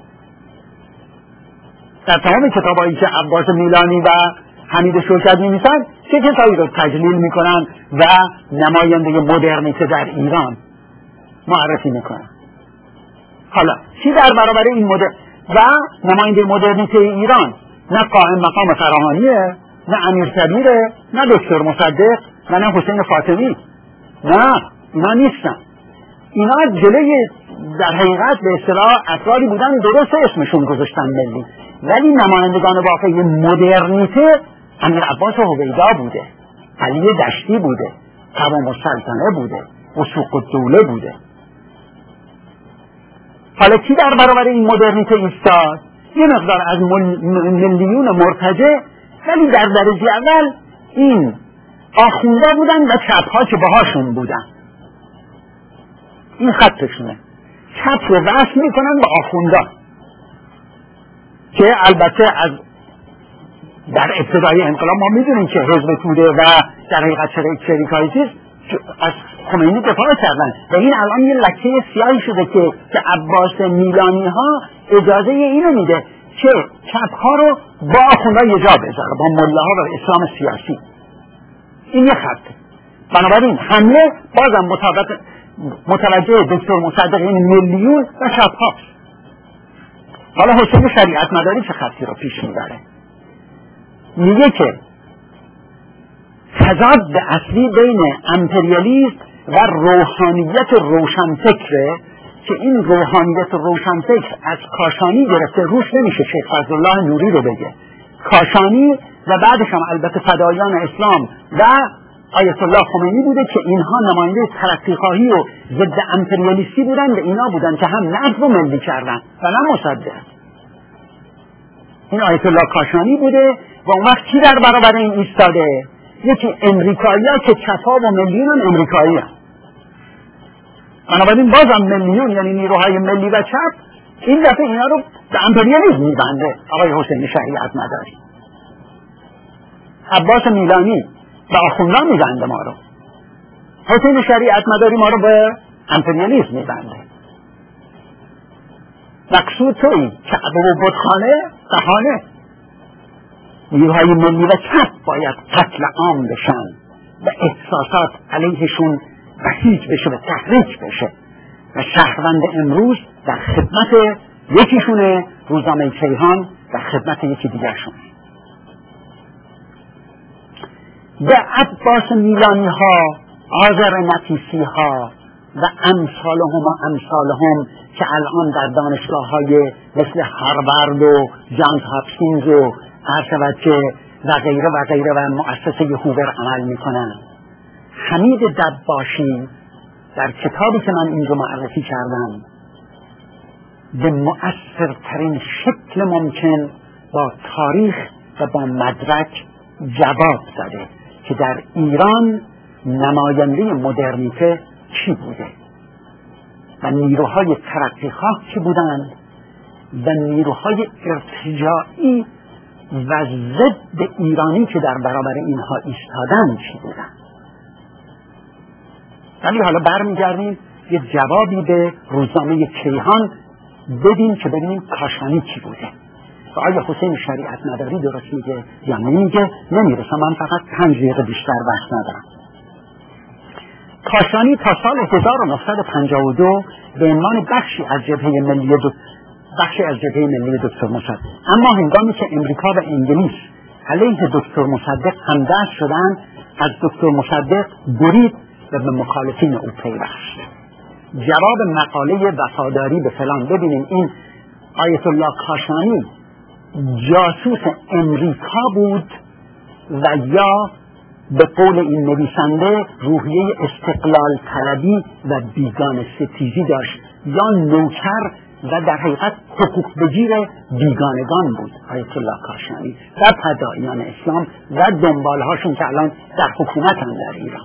در تمام کتابایی که عباس میلانی و حمید شوکت می‌نویسن چه کتابی رو تجلیل میکنن و نماینده مدرنیته در ایران معرفی میکنن. حالا چی در برابر این مدر و نماینده مدرنیته ایران؟ نه قائم مقام فراهانیه، نه امیر کبیره، نه دکتر مصدق، نه نه حسین فاطمی. نه، اینا نیستن. اینا جلوی در حقیقت به اصطلاح افرادی بودن درست اسمشون گذاشتن ملی، ولی نمایندگان واقعی مدرنیته امیر عباس هویدا بوده، علی دشتی بوده، قوام السلطنه بوده، وثوق الدوله بوده. حالا کی در برابر این مدرنیته ایستاد؟ یه مقدار از ملیون مرتجع، ولی در درجه اول این آخونده بودن و چپ‌ها که باهاشون بودن. این خطشونه، چپ رو وصل میکنن به آخونده که البته از در ابتدای انقلاب ما میدونیم که حزب توده و در حقیقت شریکای چیز از خمینی دفاع کردن و این الان یه لکه سیاهی شده که که عباس میلانی ها اجازه اینو میده که چپ ها رو با آخونده یه جا بذاره، با مله ها و اسلام سیاسی. این یه خط. بنابراین حمله بازم مطابق متوجه دکتر مصدق این ملیون و چپ ها. حالا حسین شریعت مداری چه خطی رو پیش میبره؟ میگه که تضاد اصلی بین امپریالیسم و روحانیت روشنفکره که این روحانیت روشنفکر از کاشانی گرفته، روش نمیشه شیخ فضلالله نوری رو بگه. کاشانی و بعدش هم البته فدایان اسلام و آیت الله خمینی بوده که اینها نماینده ترقیخواهی و ضد امپریالیستی بودن و اینا بودن که هم نقد و ملی کردن و نه مصدق. این آیت الله کاشانی بوده و اون وقت کی در برابر این ایستاده؟ یکی امریکایی ها که چپا و ملیون امریکایی ها. بنابراین بازم ملیون یعنی نیروهای ملی و چپ این دفعه اینا رو به امپریالیسم میبنده. آقای حسین شریعت مداری، عباس میلانی به آخوندان میبنده ما رو، حسین شریعت مداری ما رو به امپریالیسم میبنده. مقصود تویی کعبه و بتخانه بهانه. نیروهای ملی و چپ باید قتل عام بشن و احساسات علیهشون بسیج بشه و تحریک بشه و شهروند امروز در خدمت یکیشونه، روزنامه کیهان در خدمت یکی دیگرشون. به عباس میلانی ها، آذر نفیسی ها و امثالهم و امثالهم که الان در دانشگاه های مثل هاروارد و جانز هاپکینز و هرچه و غیره و غیره و مؤسسه هوور عمل میکنن. حمید دباشی در کتابی که من اینجا معرفی کردم به مؤثرترین شکل ممکن با تاریخ و با مدرک جواب داده که در ایران نماینده مدرنیته چی بوده و نیروهای ترقیخواه چی بودند و نیروهای ارتجاعی و ضد ایرانی که در برابر اینها ایستادن چی بودن. ولی حالا برمیگردیم یه جوابی به روزنامه کیهان بدیم که ببینیم کاشانی چی بوده و آیا حسین شریعت مداری درست میگه یا نمیگه. نمیرسم، من فقط پنج دقیقه بیشتر وقت ندارم. کاشانی تا سال هزار و نهصد و پنجاه و دو به عنوان بخشی از جبهه ملی دو بخشی از جبهه ملی دکتر مصدق، اما هنگامی که امریکا و انگلیس علیه دکتر مصدق همدست شدند از دکتر مصدق برید و به مخالفین او پیوست جواب مقاله وفاداری به فلان، ببینیم این آیت الله کاشانی جاسوس امریکا بود و یا به قول این نویسنده روحیه استقلال طلبی و بیگانه ستیزی داشت، یا نوکر و در حقیقت حقوق بگیر بیگانگان بود آیت الله کاشانی و فداییان اسلام و دنبالهاشون که الان در حکومت هم در ایران.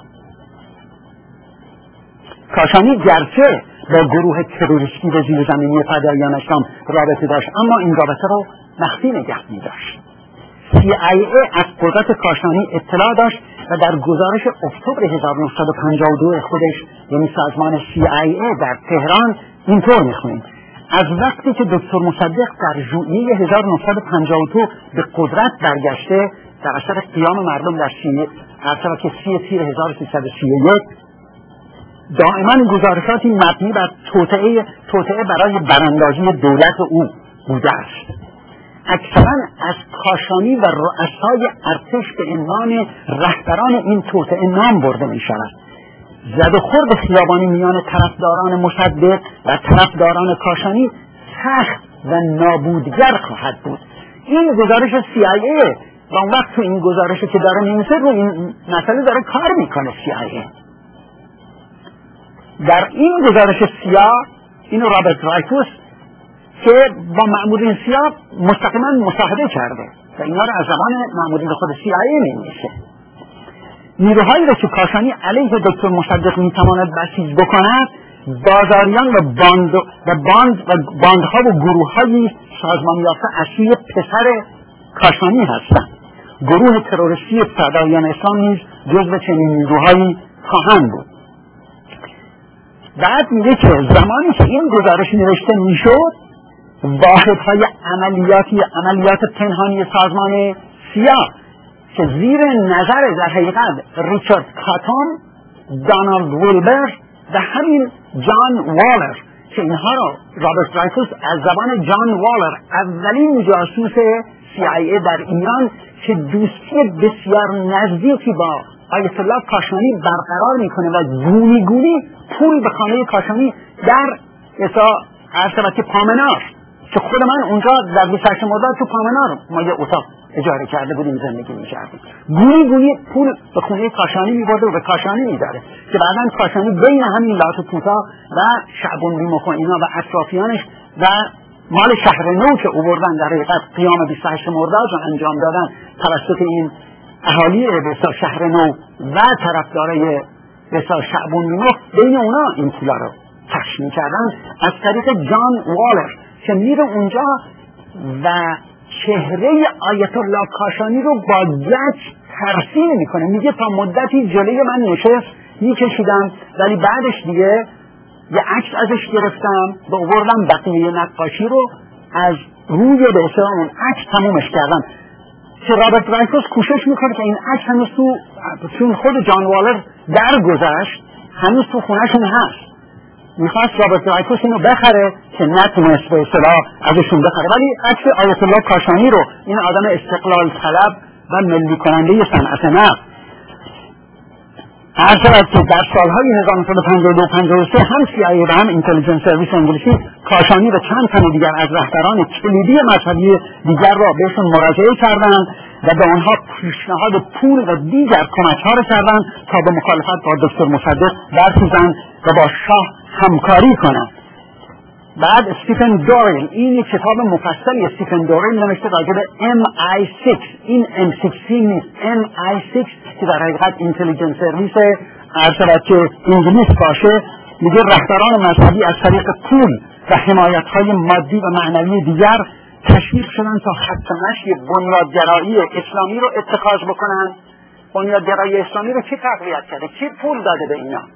کاشانی گرچه با گروه تروریستی و زیرزمینی فداییان اسلام رابطه داشت، اما این رابطه رو مخفی نگه می داشت. سی آی ای از قدرت کاشانی اطلاع داشت و در گزارش اکتبر هزار و نهصد و پنجاه و دو خودش، یعنی سازمان سی آی ای در تهران، اینطور میخونیم: از وقتی که دکتر مصدق در ژوئیه هزار و نهصد و پنجاه و دو به قدرت برگشته در اثر قیام مردم در سی اثر که سی تیر هزار و سیصد و سی و یک، دائما گزارشاتی مبنی بر توطئه توطئه برای براندازی دولت او بوده است. اکثرا از کاشانی و رؤسای ارتش به عنوان رهبران این توطئه نام برده می شود. زد و خورد خیابانی میان طرفداران مصدق و طرفداران کاشانی سخت و نابودگر خواهد بود. این گزارش سی آی ای و اون وقت تو این گزارشی که داره می‌نویسه رو این مسئله داره کار میکنه سی آی ای. در این گزارش سیاه اینو رابرت رایفوس که با مأمورین سیاه مستقیما مصاحبه کرده و اینا رو از زبان مأمورین خود سی آی ای می‌نویسه. نیروهایی را که کاشانی علیه دکتر مصدق میتواند بسیج بکند بازاریان و باند و باند و باندها و گروه‌های سازمان یافته اصلی پسر کاشانی هستند. گروه تروریستی فداییان اسلام نیز جزو چنین نیروهایی خواهند بود. بعد میگه که زمانی که این گزارش نوشته میشد، واحدهای عملیاتی عملیات پنهانی سازمان سیاه که زیر نظر در حقیقت ریچارد کاتون، دانالد ویلبر و همین جان والر که اینها را رابرت رایفوس از زبان جان والر، اولین جاسوس سی آی ای در ایران که دوستی بسیار نزدیکی با آیت الله کاشانی برقرار میکنه و گونی گونی پول به خانه کاشانی در اصلا عرصبت پامنار که خود من اونجا در بیست و هشت مرداد تو پامنار ما یه اتاق اجاره کرده بودیم زندگی میکردیم، گونی گونی پول به خونه کاشانی میبرده و به کاشانی میداره که بعدا کاشانی بین همین لات پوتا و شعبون ریموخ و اینا و اطرافیانش و مال شهر نو که اووردن در حقیقت قیام بیست و هشت مرداد رو انجام دادن توسط این اهالی بسا شهر نو و طرفدارای بسا شعبون ریموخ، بین اونا این پولا رو پخش میکردن از طریق جان والر که میره اونجا و چهره آیت الله کاشانی رو با گچ ترسیم میکنه. میگه تا مدتی جلوی من نشست میکشیدم ولی بعدش دیگه یه عکس ازش گرفتم و آوردم بقیه نقاشی رو از روی به اصطلاح اون عکس تمومش کردم که رابرت رایفوس کوشش میکنه که این عکس هنوز تو چون خود جان والر درگذشت هنوز تو خونهشون هست. میخواست رابرت رایفوس اینو بخره که نتونست به اصطلاح ازشون بخره، ولی عکس آیت الله کاشانی رو، این آدم استقلال طلب و ملی کننده صنعت نفت، هر شود که در سالهای هزار و نهصد و پنجاه و دو پنجاه و سه هم سی آی ای و هم اینتلیجنس سرویس انگلیسی کاشانی و چند تن دیگر از رهبران کلیدی مذهبی دیگر را بهشون مراجعه کردند و به آنها پیشنهاد پول و دیگر کمک‌ها را کردند تا به مخالفت با دکتر مصدق برخیزند و با شاه همکاری کنند. بعد استیفن دوریل، این کتاب مفصلی استیفن دوریل نوشته راجع به ام آی سیکس، این ام شانزده نیست، ام آی سیکس که در حقیقت اینتلیجنس سرویس ارشد که انگلیس باشه. میگه رهبران مذهبی از طریق پول و حمایت‌های مادی و معنوی دیگر تشویق شدن تا خط مشی بنیادگرایی اسلامی رو اتخاذ بکنن. بنیادگرایی اسلامی رو کی تقویت کرده؟ کی پول داده به اینا؟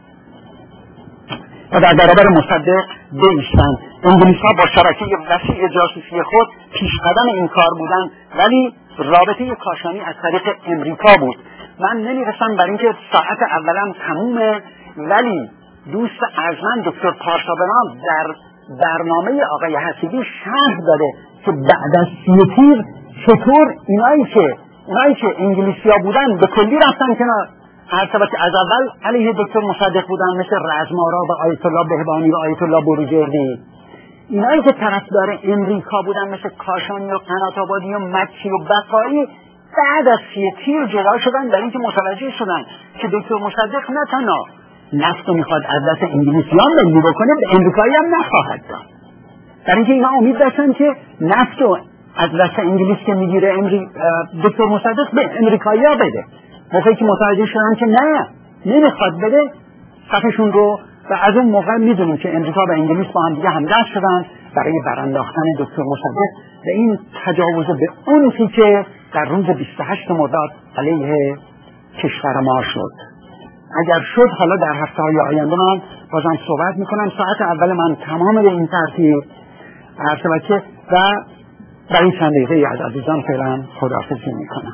و در برابر مصدق بیستن. انگلیس‌ها با شبکه وسیع جاسوسی خود پیشقدم این کار بودن، ولی رابطه کاشانی از طریق امریکا بود. من نمی‌رسم بر اینکه ساعت اولم تمومه، ولی دوست ارجمند دکتر پارسابرام در برنامه آقای حسیبی شرح داده که بعد از سی تیر چطور اینایی که اینایی که انگلیسی‌ها بودن به کلی رفتن کنار هر که از اول علیه دکتر مصدق بودن، مثل رزمارا و آیت الله بهبانی و آیت الله بروجردی. اینایی که طرفدار امریکا بودن مثل کاشانی و قنات آبادی و مکی و بقایی، بعد از سی تیر جدا شدن در اینکه متوجه شدن که دکتر مصدق نه تنها نفت رو میخواد از دست انگلیسیان بندی بکنه، به امریکایی هم نخواهد داد. در اینکه اینا امید داشتن که نفت رو از دست انگلیس که میگیره امری... دکتر مصدق به امریکایی ها بده. موقعی که متوجه شدن که نه نمیخواد بده، صفشون رو، و از اون موقع میدونیم که امریکا و انگلیس با هم دیگه همدست شدن برای برانداختن دکتر مصدق و این تجاوز به اونی که در روز بیست و هشتم مرداد علیه کشور ما شد. اگر شد حالا در هفته های آینده من بازم صحبت میکنم. ساعت اول من تمام به این ترتیب عرض که و برای چند دقیقه از عزیزان فعلا خداحافظی میکنم.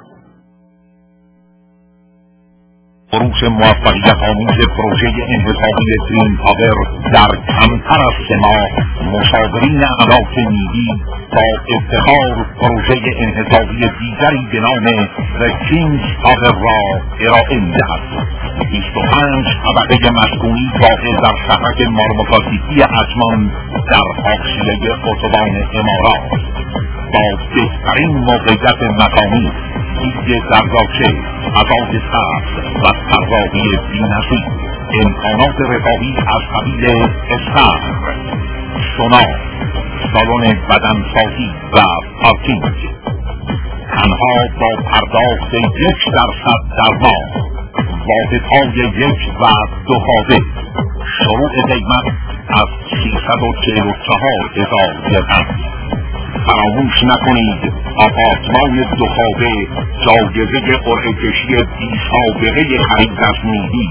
فروش موفقیت آمیز پروژه انحصاری ترین پاور در کمتر از سه ماه مشاورین علاق نیلی با افتخار پروژه انحصاری دیگری به نام The King's Power را ارائه می‌دهد. بیست و پنج طبقه مسکونی واقع در شهرک مارموکاسیتی اجمان در حاشیه اتوبان امارات با بهترین موقعیت مکانی، دیگ دریاچه، فضای سبز و طراحی بی‌نظیر، امکانات رفاهی از قبیل استخر، سونا، سالن بدنسازی و پارکینگ، تنها با پرداخت یک درصد در ماه، واحدهای یک و دو خوابه، شروع قیمت از سیصد و چهل و چهار هزار درهم. فراموش نکنید آپارتمان دو خوابه جایزه قرعه کشی بی سابقه خرید از نیلی.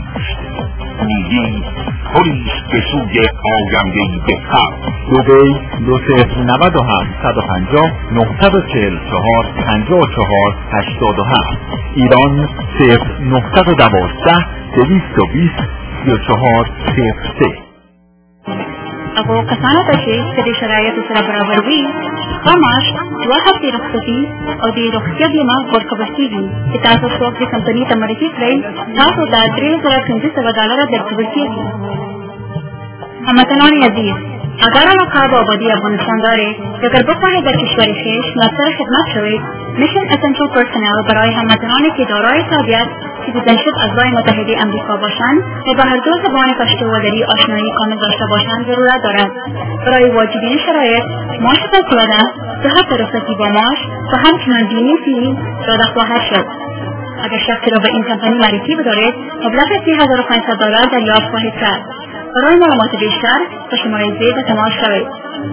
نیلی پلیس به سوی آینده‌ای بهتر. دبی دو صفر نود و هفت صد و پنجاه نهصد و چهل و چهار پنجاه و چهار هشتاد و هفت. ایران صفر نهصد و دوازده دویست و بیست سی و چهار صفر سه. اگه کسانه تشی که دی شرایط سره برابر وی خاماش دوه هفته رخصتي او د روغتیا بیمه ورکول کیږي چې تاسو څوک د کمپنۍ ته مرکه کړئ تاسو د درې زره پنځه سوه ډالره درکول کیږي. هموطنان عزیز، اگر علاقه با آبادی افغانستان داره یا در بخواهی در کشور خویش ناصر خدمت شوید، میشن اسنشل پرسنل برای هموطنانی که دارای تابعیت سیتیزنشیپ اعضای متحده امریکا باشند و با هر دو زبان پشتو و دری آشنایی کامل داشته باشند ضرورت دارد. برای واجبین شرایط معاش تسویده، صحت رخصتی با معاش و همچنان بیمه فیلی داده خواهد شد. اگر شخصی را به این کمپانی معرفی بدارید مبلغ سی هزار و پانصد دلار دریافت خواهید کرد. برای معلومات بیشتر به شماره زیر به تماس شوید.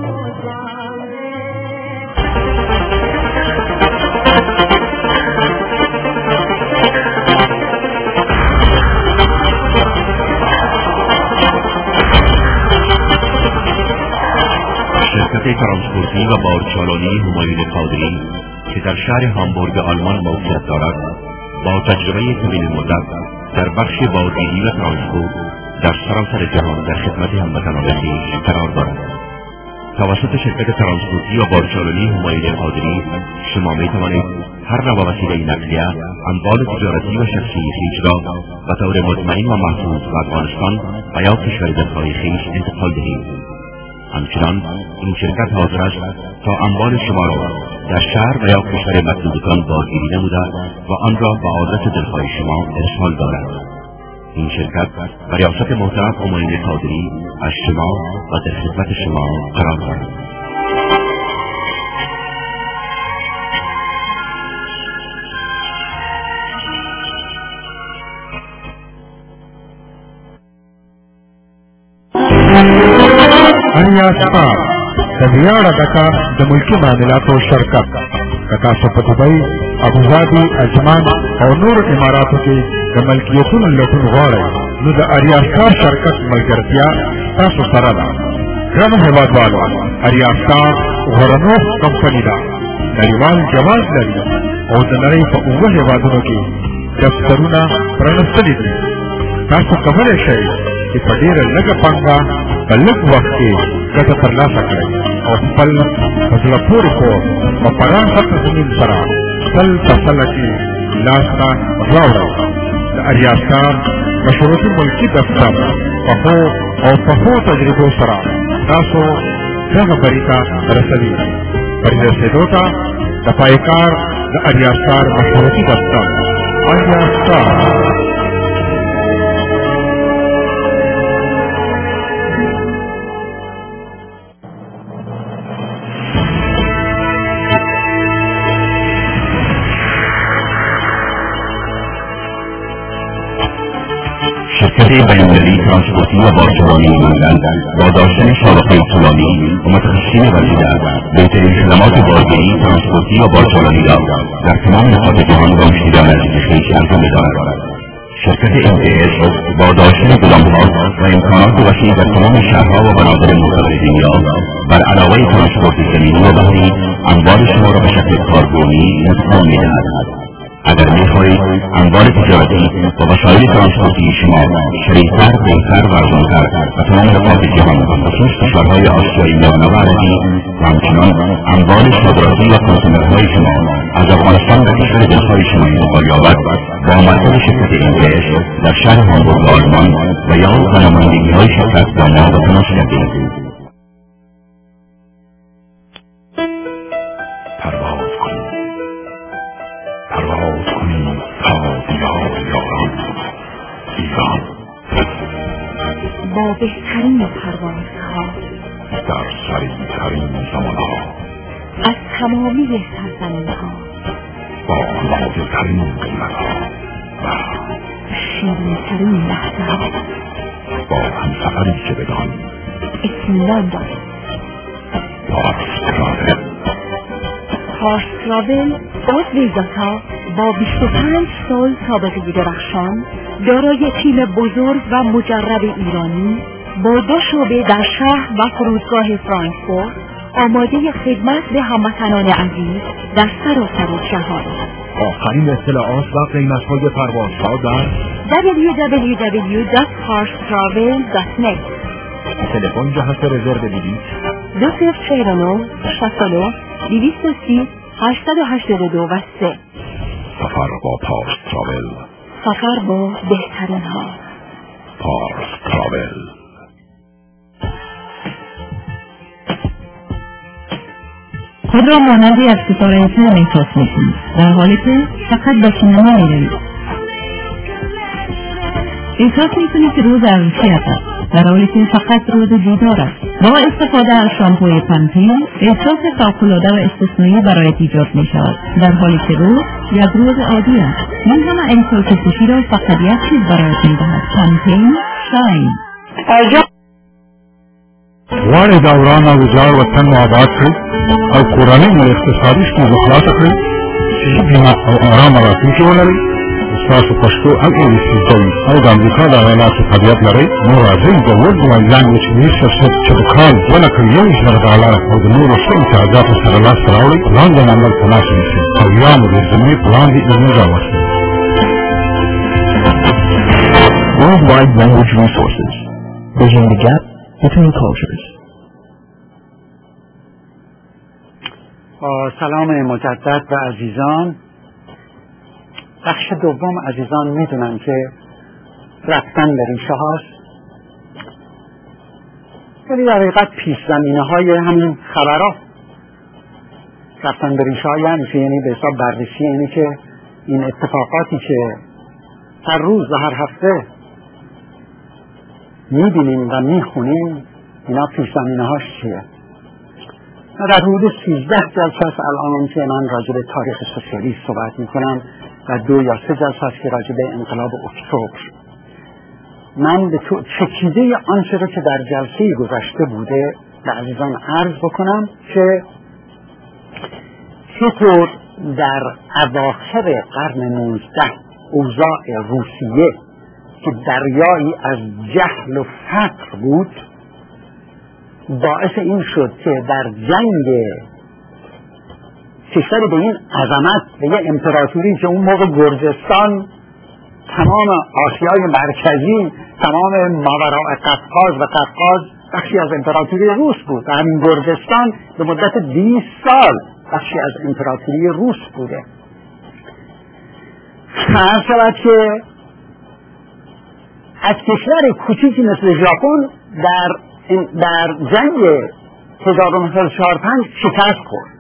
شرکت ترانسپورتی و بارچالانی همایون قادری که در شهر هامبورگ آلمان موقعیت دارد، با تجربه طویل مدت در بخش بازدیدی و ترانسپورت در سراسر جهان در خدمت هموطنان خویش قرار دارد. توسط شرکت ترانسپورتی و بارچالانی همایون قادری شما می توانید هر نوع وسیله نقلیه، اموال تجارتی و شخصی خویش را به طور مطمئن و محفوظ به افغانستان و یا کشور دلخواه خویش انتقال دهید. همچنان این شرکت حاضر است تا اموال شما را در شهر و یا کشور مطلوبتان بازگیری نموده و آن را به آدرس دلخواه شما ارسال دارد. این شرکت و ریاست محترم همایون قادری از شما و در خدمت شما قرار دارد. انیاسپا د ویاړه ډکه د ملکي معاملاتو شرکت د تاسو په دبۍ، ابوظبي، اجمان او نور اماراتو کې د ملکیتونو لټون غواړئ نو د اریاسپا شرکت ملګرتیا تاسو سره ده. ګرانو هېوادوالو، اریاسپا غوړنو کمپني ده، نړیوال جواز لري او د نړۍ په اووه هېوادونو کې دفترونه پرانستلي دي. تاسو کولی شئ چې په ډېره لږه پانګه په لږ وخت کې ګټه ترلاسه کړئ او خپل په زړه پورې کور په پراخه تضمین سره تل په سله کې لاسته راوړئ. اریاستان مشروطي ملکی دفتر پخو او پخو تجربو سره تاسو څنګه بریتا رسوي پر رسیدو ته د پایکار د اریاستان مشروطي دفتر اریاستان شرکت بین‌المللی ترانسپورتی و بارجوانی لندن با داشتن سابقه طولانی و متخصصین وسیله بهترین خدمات بارگیری ترانسپورتی و بارجوانی را در تمام نقاط جهان با مشتریان نزدیک خویش انجام می‌دهد. شرکت ام تی اس با داشتن گدام‌ها و امکانات وسیع در تمام شهرها و بنادر مختلف دنیا بر علاوه ترانسپورت زمینی و بحری انبار شما را به شکل کارگونی انتقال می‌دهد. اگر می‌خواهید انبار تجارتی و وسایل ترانسپورتی شما شریک‌تر، بهتر و ارزان‌تر و تمام نقاط جهان بخصوص کشورهای آسیایی میانه و عربی و همچنان انبار صادراتی و کنتینرهای شما از افغانستان به کشور دلخواه شما انتقال یابد با مرکز شرکت ام تی اس در شهر هامبورگ آلمان و یا با نمایندگی‌های شرکت با ما به تماس بگیرید. پرواز کنیم پرواز کنیم تا دیار یاران ایران با بهترین پروازها در سریع‌ترین زمانها از تمامی سرزمین‌ها با آماده‌ترین قیمت‌ها و شیرین‌ترین لحظه‌ها با همسفری که بدان اطمینان دارد. پارس تراول پارس تراول با ویزاتا با بیست و پنج سال سابقه درخشان، دارای تیم بزرگ و مجرب ایرانی با دو شعبه در شهر و فرودگاه فرانکفورت آماده خدمت به هموطنان عزیز در سراسر جهان. آخرین اطلاعات و قیمت‌های پروازها در دبلیو دبلیو دبلیو دات پارس تراول دات نت. تلفن جهت رزرو بلیط دو صفر چهل و نه شصت و نه دویست و سی هشتصد و هشتاد و دو و سه. سفر با پارس تراول، سفر با بهترین ها. پارس تراول. خود را مانندی از ستاره فیلم احساس میکنید در حالی که فقط به سینما میروید. احساس میکنید که روز عروسی است در حالی که فقط روز دیدار است. با استفاده از شامپوی پنتین احساس فوق‌العاده و استثنایی برایت ایجاد می شود در حالی که روز یک روز عادی است. این همه احساس خوشی را فقط یک چیز برایت می دهد: پنتین شاین. غواړئ دوران او ویجاړ وطن مو آباد کړئ او کورنۍ مو له اقتصادي ستونزو خلاصه کړئ چې ښه بیمه او ارامه راتلونکې ولرئ. ستاسو پښتو او انګلیسي زده او د امریکا د ایالاتو طبیعت لرئ، نو راځئ د ورلډ واید لانګویج انیشیټیف چې په کال دوه لکه یو زره ډالره او د نورو ښه امتیازاتو سره لاسته راوړئ، پلان د عمل په لاس ونیسئ او یا مو د زمینې په لاندې ایمیل راواستئ. Worldwide Language Resources, bridging the gap between cultures. سلام مجدد و عزیزان. بخش دوم عزیزان میدونن که رفتن به ریشه هاست، ولی در حقیقت پیش زمینه های همین خبرها. رفتن به ریشه ها یعنی چه؟ یعنی به حساب بررسی اینه که این اتفاقاتی که هر روز و هر هفته میبینیم و میخونیم اینا پیش زمینه هاش چیه. در حدود سیزده جلسه است الان که من راجع به تاریخ سوسیالیسم صحبت میکنم و دو یا سه جلسه است که راجع به انقلاب اکتبر. من به تو چکیده آنچه را که در جلسه گذشته بوده به عزیزان عرض بکنم که چطور در اواخر قرن نوزده اوضاع روسیه که دریایی از جهل و فقر بود باعث این شد که در جنگ کشور به این عظمت به یه امپراتوری که اون موقع گرجستان تمام آسیای مرکزی، تمام ماوراء قفقاز و قفقاز بخشی از امپراتوری روس بود و همین گرجستان به مدت بیست سال بخشی از امپراتوری روس بوده. هر شود که از کشور کوچیکی مثل ژاپن در در جنگ هزار و نهصد و چهل و پنج شکست خورد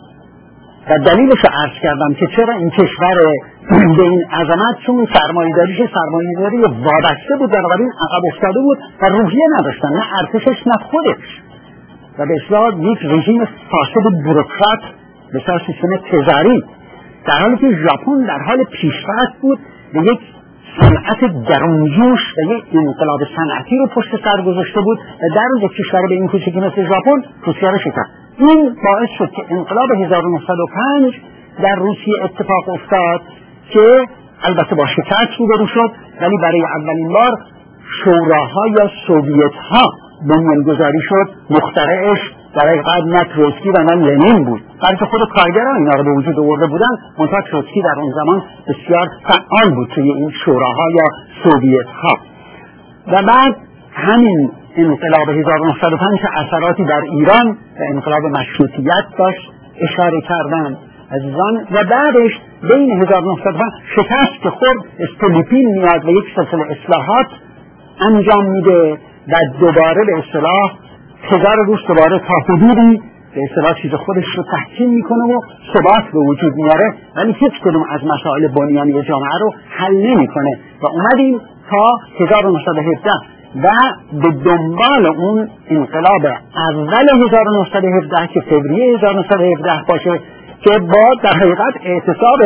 و دلیلش رو عرض کردم که چرا این کشور به این عظمت، چون سرمایه‌داریش سرمایه‌داری وابسته بود، بنابراین عقب افتاده بود و روحیه نداشتن، نه ارتشش نه خودش، و به اصطلاح یک رژیم فاسد بوروکرات به اصطلاح سیستم تزاری، در حالی که ژاپن در حال پیشرفت بود و یک صنعت درونجوش و یک انقلاب صنعتی رو پشت سر گذاشته بود و در روز کشور به این کوچکی مثل ژاپن روسیه رو شکست. این باعث شد که انقلاب هزار و نهصد و پنج در روسیه اتفاق افتاد که البته با شکست روبرو شد، ولی برای اولین بار شوراها یا سوویت ها بنیانگذاری شد. مخترعش در حقیقت نه تروتسکی و نه لنین بود، بلکه خود کارگران اینا رو به وجود آورده بودن. منتها تروتسکی در اون زمان بسیار فعال بود توی این شوراها یا سوویت ها. و بعد همین انقلاب هزار و نهصد و پنج اثراتی در ایران و انقلاب مشروطیت داشت اشاره کردن عزیزان، و بعدش بین هزار و نهصد و پنج شکست که خورد، استولیپین میاد و یک سلسله اصلاحات انجام میده و دوباره به اصطلاح هزار روز دوباره تا حدودی به اصطلاح چیز خودش رو تحکیم میکنه و ثبات به وجود میاره، ولی هیچ کدوم از مسائل بنیانی جامعه رو حل نمیکنه و اومدیم تا هزار و نهصد و هفده و به دنبال اون انقلاب اول هزار و نهصد و هفده که فوریه هزار و نهصد و هفده باشه که با در حقیقت اعتصاب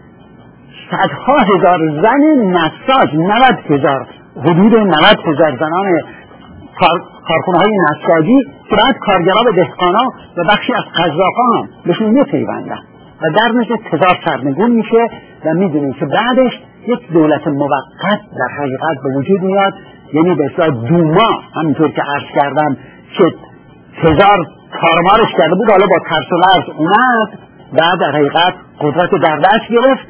صدها هزار زن نساج، نود هزار حدود نود هزار زنان کارخانه های نساجی که بعد کارگرها و دهقانا و بخشی از قزاق‌ها هم بهشون میپیوندن و در نتیجه تزار سرنگون میشه و میدونیم که بعدش یک دولت موقت در حقیقت به وجود میاد، یعنی به اصطلاح دوما، همینطور که عرض کردم که تزار کارمارش کرده بود، حالا با ترس و لرز اومد و در حقیقت قدرت در دست گرفت.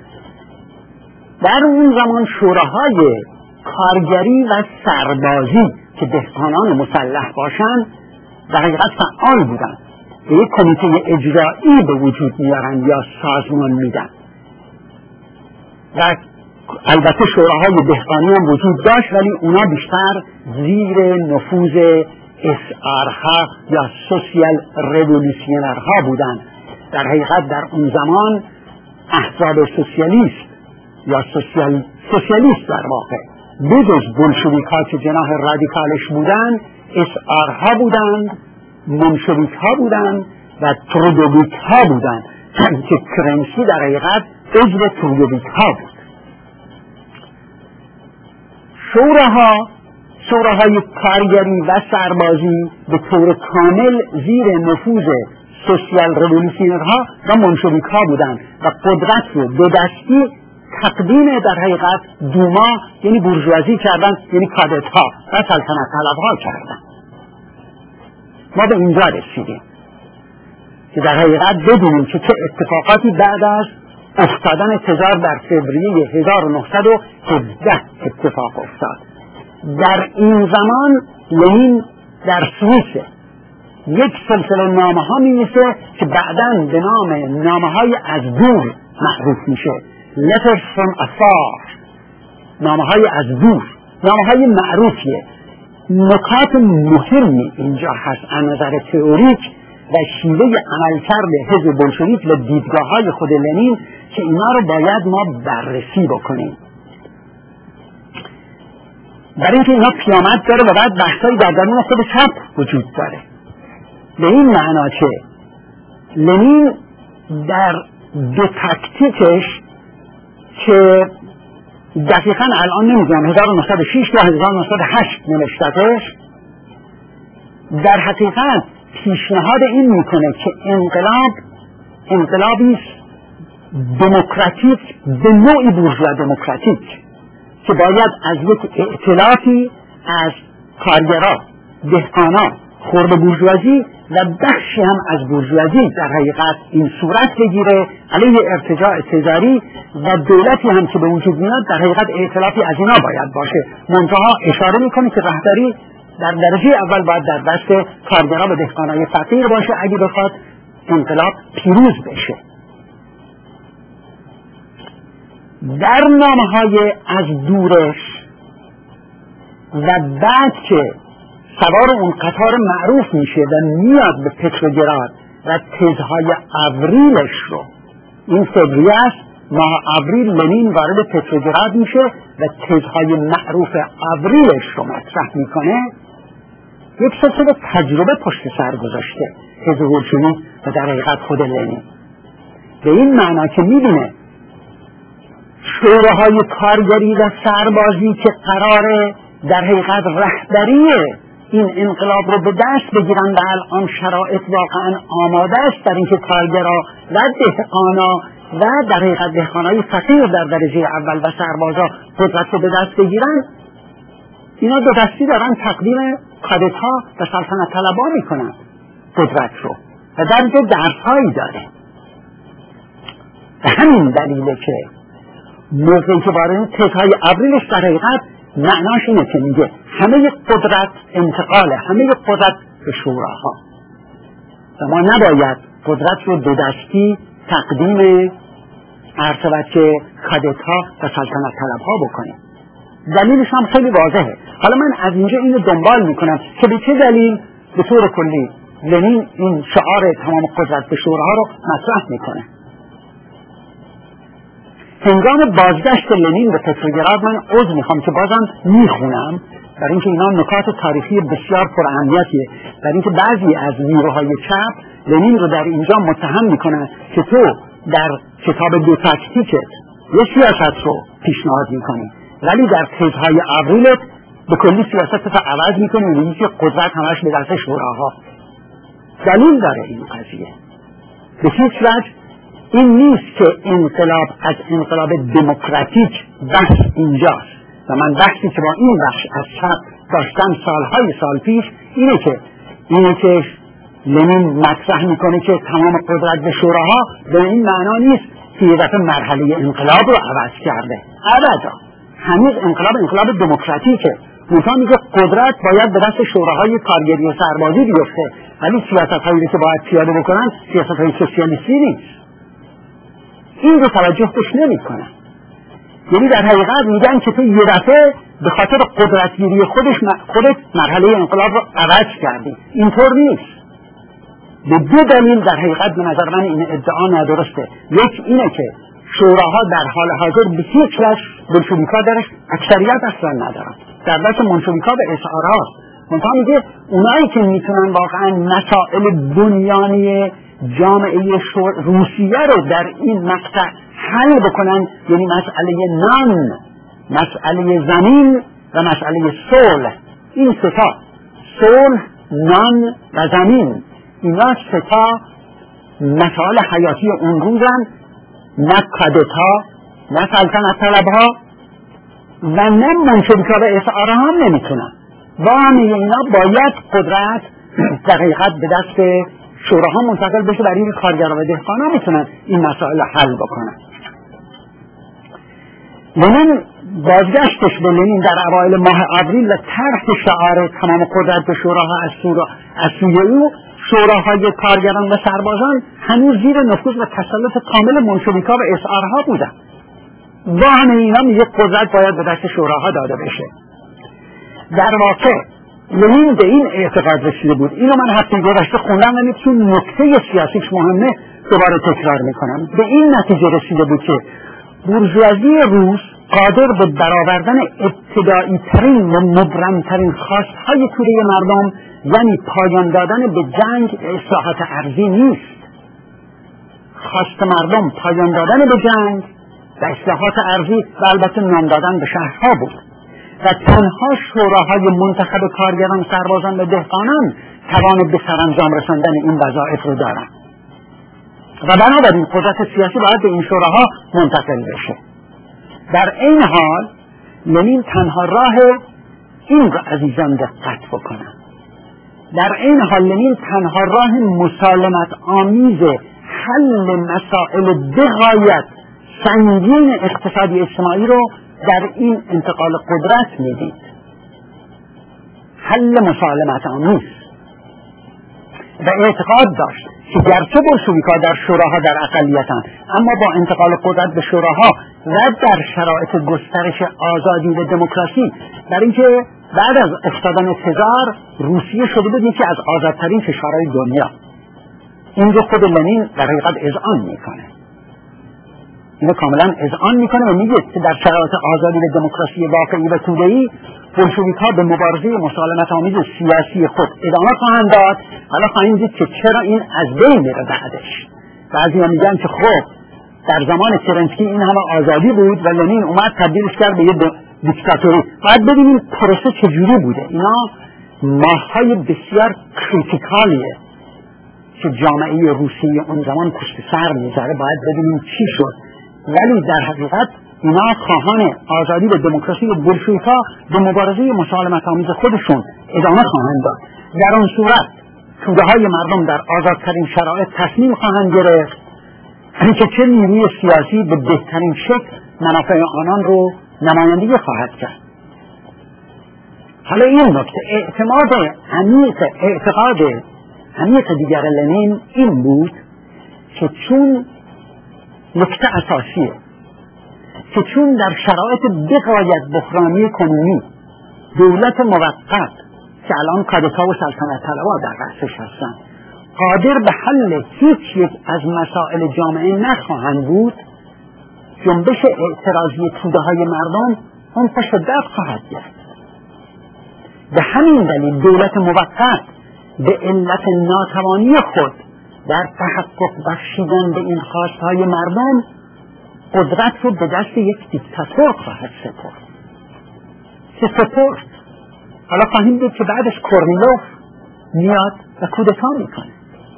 در اون زمان شوراهای کارگری و سربازی که دهقانان مسلح باشند در حقیقت فعال بودند و یک کمیته اجرایی به وجود میارن یا سازمان میدن و البته شوراهای دهقانی هم وجود داشت، ولی اونا بیشتر زیر نفوذ اس آر ها یا سوسیال رولوسیونرها بودند. در حقیقت در اون زمان احزاب سوسیالیست یا سوسیال سوسیالیست در واقع بجز بولشویک ها که جناح رادیکالش بودند، اس آر ها بودند، منشویک ها بودند و ترودویک ها بودند که کرنسی در حقیقت عضو ترودویک ها بود. شوراها شوراهای کارگری و سربازی به طور کامل زیر نفوذ سوسیال رولوسیونرها و منشویک ها بودند و قدرت رو دو دستی تقدیم در حقیقت دوما یعنی بورژوازی کردن، یعنی کادت ها و سلطنت طلب ها کردن. ما به اینجا رسیدیم که در حقیقت بدونیم که چه اتفاقاتی بعد از افتادن تزار در فوریه هزار و نهصد و هفده اتفاق افتاد. در این زمان لنین در سوئیس یک سلسله نامه ها می نویسه که بعداً به نام نامه های از دور معروف میشه، letters from afar، نامه های از دور، نامه های معروفیه. نکات مهمی اینجا هست از نظر تئوریک و شیوه عملکرد حزب بولشویک و دیدگاه های خود لنین که اینا رو باید ما بررسی بکنیم، برای اینکه اینا پیامد داره و بعد بحثایی در درون خود چپ وجود داره. به این معنا که لنین در دو تکتیکش که دقیقا الان نمیدونم هزار و نهصد و شش یا هزار و نهصد و هشت نوشتهش، در حقیقت پیشنهاد این میکنه که انقلاب انقلابی دموکراتیک به نوعی بورژوا دموکراتیک که باید از یک ائتلافی از کارگرا، دهقانا، خرد بورژوازی و بخشی هم از بورژوازی در حقیقت این صورت بگیره علیه ارتجاع تزاری و دولتی هم که به وجود میاد در حقیقت ائتلافی از اینا باید باشه. منتها اشاره میکنه که رهبری در درجه اول باید در دست کارگرا و دهقانای فقیر باشه اگه بخواد انقلاب پیروز بشه. در نامه‌های از دورش و بعد که سوار اون قطار معروف میشه و میاد به پتروگراد و تزهای آوریلش رو، این فوریه است، ماه آوریل لنین وارد پتروگراد میشه و تزهای معروف آوریلش رو مطرح میکنه. یک سلسله تجربه پشت سر گذاشته تز بولشویک و در حقیقت خود لنین، به این معنا که میبینه شوراهای کارگری و سربازی که قراره در حقیقت رهبری این انقلاب رو به دست بگیرن و الان شرایط واقعا آماده است در اینکه کارگرها و دهقانا و در حقیقت دهقانای فقیر در درجه اول و سربازا قدرت رو به دست بگیرن، اینا دو دستی دارن تقدیم کادت‌ها و سلطنت طلبها میکنن قدرت رو و در اینجا درس‌هایی داره. به همین دلیله که موقعی که وارد تزهای آوریلش در حقیقت معناش اینه که میگه همه قدرت انتقاله، همه قدرت به شوراها و ما نباید قدرت رو دو دستی تقدیم ارتباط که کادت‌ها و سلطنت طلبها بکنیم. دلیلش هم خیلی واضحه. حالا من از اینجا اینو دنبال میکنم که به چه دلیل به طور کلی لنین این شعار تمام قدرت به شوراها رو مطرح میکنه. هنگام بازگشت لنین به پتروگراد من عذر میخوام که بازم میخونم، برای اینکه اینا نکات تاریخی بسیار پراهمیتیه، برای اینکه بعضی از نیروهای چپ لنین رو در اینجا متهم میکنن که تو در کتاب دو تاکتیکت یه سیاست رو پیشنهاد میکنی ولی در تزهای آوریلت به کلی سیاست رو عوض میکنی و میگی که قدرت همش به دست شوراها. دلیل داره این قضیه. به هیچ وجه این نیست که انقلاب از انقلاب دموکراتیک بحث اینجاست و من بحثی که با این بخش از چپ داشتم سالهای سال پیش اینه که اینه که لنین مطرح میکنه که تمام قدرت به شوراها به این معنا نیست که یه دفعه مرحله انقلاب رو عوض کرده. ابدا، هنوز انقلاب انقلاب دموکراتیکه، منتها میگه قدرت باید به دست شوراهای کارگری و سربازی بیفته، ولی سیاست‌هایی که باید پیاده بکنن سیاست‌های سوسیالیستی نیست. این رو توجه بهش نمی‌کنن. یعنی در حقیقت میگن که تو یه دفعه به خاطر قدرتگیری خودش خودت مرحله انقلاب رو عوض کردی. اینطور نیست. به دو دلیل در حقیقت به نظر من این ادعا نادرسته. یک اینه که شوراها در حال حاضر به هیچ وجه بلشویک‌ها درش اکثریت اصلا ندارن. در دست منشویک‌ها به اصحارها. منتها میگه اونایی که میتونن واقعا مسائل بنیانی جامعه روسیه رو در این مقطع حل بکنن، یعنی مسئله نان، مسئله زمین و مسئله صلح، این سه تا صلح، نان و زمین، اینا سه تا مسائل حیاتی اون روزن. نه کادت‌ها، نه سلطنت طلب‌ها و نه منشویک‌ها و اصحارها هم نمیتونن. با همه اینا باید قدرت در حقیقت به دست شوراها منتقل بشه، برای این کارگرها و دهقانا میتونن این مسائل حل بکنن. لنین بازگشتش به لنین در اوایل ماه آوریل و طرح شعار تمام قدرت به شوراها از از سوی او، شوراهای کارگران و سربازان هنوز زیر نفوذ و تسلط کامل منشویک‌ها و اصحارها بودن. با همه اینا میگه قدرت باید به دست شوراها داده بشه. در واقع لنین به این اعتقاد رسیده بود. اینو من هفته گذشته خوندم و چون نکته سیاسیش مهمه دوباره تکرار میکنم. به این نتیجه رسیده بود که بورژوازی روس قادر به برآوردن ابتدایی ترین و مبرم ترین خواستهای توده مردم، یعنی پایان دادن به جنگ اصلاحات ارضی نیست. خواست مردم پایان دادن به جنگ و اصلاحات ارضی و البته نام دادن به شهرها بود و تنها شوراهای منتخب کارگران، سربازان و دهقانان توان به سرانجام رساندن این وظایف رو دارند و بنابراین قدرت سیاسی باید به این شوراها منتقل بشه. در این حال لنین تنها راه این رو عزیزان دقت بکنن، در این حال لنین تنها راه مسالمت آمیز حل مسائل بغایت سنگین اقتصادی اجتماعی رو در این انتقال قدرت میدید. حل مسالمت آمیز و اعتقاد داشت که گرچه بلشویک‌ها در شوراها در اقلیتن، اما با انتقال قدرت به شوراها و در شرایط گسترش آزادی و دموکراسی، در اینکه بعد از افتادن تزار روسیه شده بود یکی از آزادترین کشورهای دنیا. این رو خود لنین در حقیقت اذعان میکنه، اینو کاملا اذعان میکنه و میگه که در شرایط آزادی و دموکراسی واقعی و توده‌ای بولشویک‌ها به مبارزه مسالمت آمیز سیاسی خود ادامه خواهند داد. حالا خواهیم دید که چرا این از بین میره بعدش. بعضی‌ها میگن که خب در زمان کرنسکی این همه آزادی بود و لنین اومد تبدیلش کرد به یه دیکتاتوری. باید ببینیم پروسه چجوری بوده. اینا ماه‌های بسیار کریتیکالیه که جامعه روسیه اون زمان پشت سر میذاره. باید ببینیم چی شد. ولی در حقیقت اینا خواهان آزادی و دموکراسی و بولشویک‌ها به مبارزه مسالمت آمیز خودشون ادامه خواهند داد. در اون صورت توده‌های مردم در آزادترین شرایط تصمیم خواهند گرفت اینکه چه نیروی سیاسی به بهترین شکل منافع آنان رو نمایندگی خواهد کرد. حالا این نکته اعتماد عمیق اعتقاد عمیق دیگر لنین این بود که چون نکته اساسیه که چون در شرایط بغایت بحرانی کنونی دولت موقت که الان کادتا و سلطنت طلبها در رأسش هستن قادر به حل هیچ یک از مسائل جامعه نخواهند بود، جنبش اعتراضی توده های مردم اون پشت دست خواهد گرفت. به همین دلیل دولت موقت به علت ناتوانی خود در تحقق بخشیدن به این خواستهای مردم قدرت رو به دست یک دیکتاتور خواهد سپرد که سپرد. حالا خواهیم دید که بعدش کورنیلوف میاد و کودتا میکنه.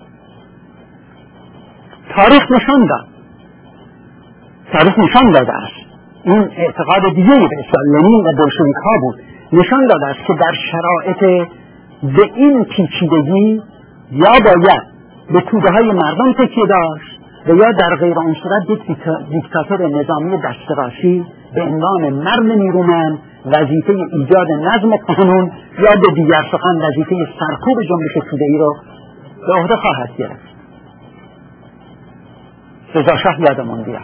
تاریخ نشان داد تاریخ نشان داده است، این اعتقاد دیگه به لنین و بولشویک ها بود، نشان داده است که در شرایط به این پیچیدگی یا باید به توده های مردم تکیه داشت و یا در غیر آن صورت یک دیکتاتور نظامی دسترسی به عنوان مرد نیرومند وظیفه ایجاد نظم قانون یا به دیگر سخن وظیفه سرکوب جنبش توده‌ای رو به عهده خواهد گرفت. رضا شاه یادمان بیاد.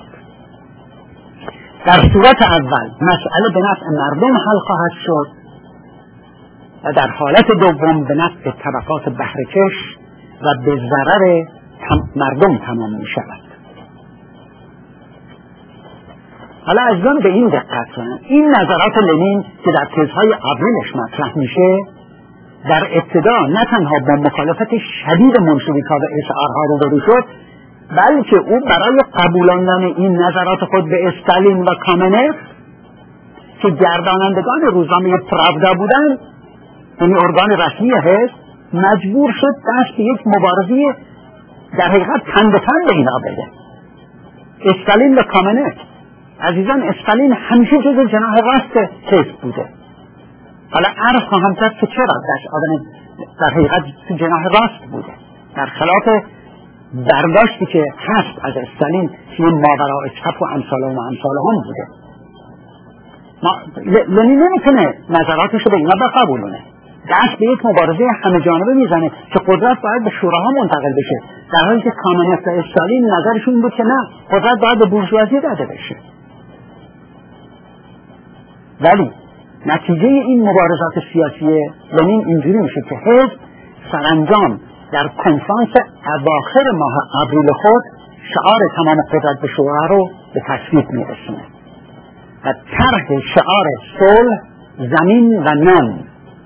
در صورت اول مسئله به نفع مردم حل خواهد شد و در حالت دوم به نفع طبقات بهره‌کش و به ضرر مردم تمام می شود. حالا عزیزان به این دقت کنند، این نظرات لنین که در تزهای اولش مطرح میشه در ابتدا نه تنها با مخالفت شدید منشویک‌ها و اس آرها روبرو شد، بلکه او برای قبولاندن این نظرات خود به استالین و کامنف که گردانندگان روزنامه پراودا بودند، یعنی ارگان رسمی حزب، مجبور شد دست به یک مبارزه در حقیقت تن به تن به اینا بده. استالین و کامنف، عزیزان استالین همیشه جز جناح راست حزب بوده. حالا عرض خواهم کرد که چرا دست آدم در حقیقت جناح راست بوده، در خلاف برداشتی که هست از استالین که ماوراء چپ و امثال و امثال هم بوده. لنین نمیتونه نظراتش رو به اینا بقبولونه، دست به یک مبارزه همه جانبه میزنه که قدرت باید به شوراها منتقل بشه، در حالی که کامنف و استالین نظرشون بود که نه، قدرت باید به بورژوازی داده بشه. ولی نتیجه این مبارزات سیاسی لنین اینجوری میشه که حزب سرانجام در کنفرانس اواخر ماه آوریل خود شعار تمام قدرت به شورا رو به تصویب میرسونه و طرح شعار صلح، زمین و نان.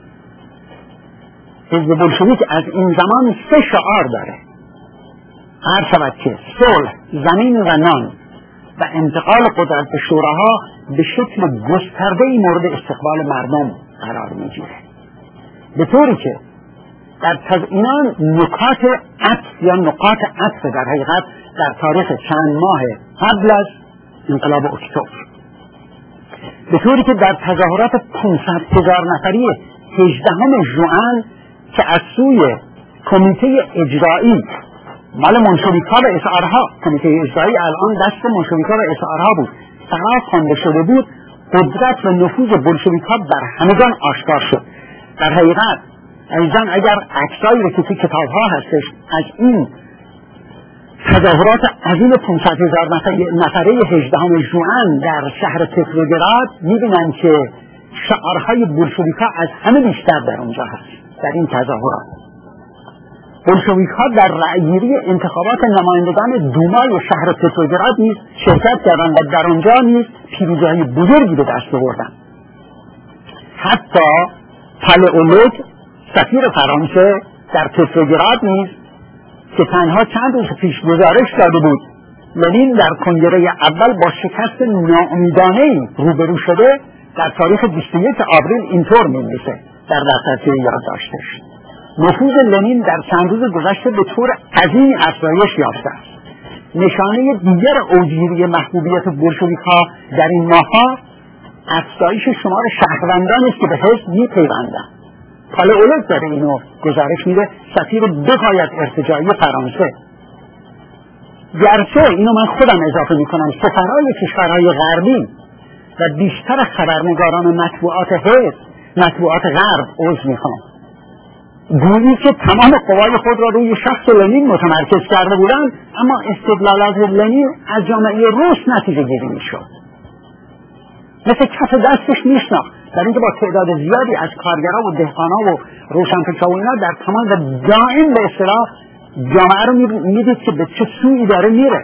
حزب بولشویک از این زمان سه شعار داره، هر شود که صلح، زمین و نان و انتقال قدرت به شوراها به شکل گسترده‌ای مورد استقبال مردم قرار میگیره، به طوری که در تزیینان نکات عطف یا نقاط عطف در حقیقت در تاریخ چند ماه قبل از انقلاب اکتبر، به طوری که در تظاهرات پانصد هزار نفری هجدهم ژوئن که از سوی کمیته اجرایی مال منشویک‌ها و اس آرها، کمیته اجرایی الان دست منشویک‌ها و اس آرها بود، قرار خوانده شده بود، قدرت و نفوذ بولشویک‌ها بر همگان آشکار شد. در حقیقت عزیزان اگر عکسایی رو که توی کتاب‌ها هستش از این تظاهرات عظیم پانصد هزار نفره هجدهم ژوئن در شهر پتروگراد می‌بینن که شعارهای بولشویک‌ها از همه بیشتر در اونجا هست، در این تظاهرات. بولشویک‌ها در رأیگیری انتخابات نمایندگان دومای شهر پتروگراد نیز شرکت کردند و در آنجا نیز پیروزی‌های بزرگی به دست آوردند. حتی پالئولوگ سفیر فرانسه در پتروگراد نیز که تنها چند روز پیش گزارش داده بود لنین در کنگره اول با شکست ناامیدانه‌ای روبرو شده، در تاریخ بیست و یک آوریل اینطور می‌نویسه در دفترچه یادداشتش: نفوذ لنین در چند روز گذشته به طور عظیمی افزایش یافته است. نشانه دیگر اوجگیری محبوبیت بولشویک‌ها در این ماه‌ها افزایش شمار شهروندان است که به حزب می‌پیوندند. پالئولوگ داره اینو گزارش میده، سفیر بغایت ارتجاعی فرانسه. گرچه اینو من خودم اضافه میکنم، سفرهای کشورهای غربی و بیشتر خبرنگاران مطبوعات حزب، مطبوعات غرب عذر میخوام، گویی که تمام قوای خود را روی شخص لنین متمرکز کرده بودند، اما استدلالات لنین از جامعه روس نتیجه گیری میشد، مثل کف دستش میشناخت، در اینکه با تعداد زیادی از کارگرها و دهقانا و روشنفکرها و اینا در تمام و دائم به اصطلاح جامعه رو میدید که به چه سویی داره میره.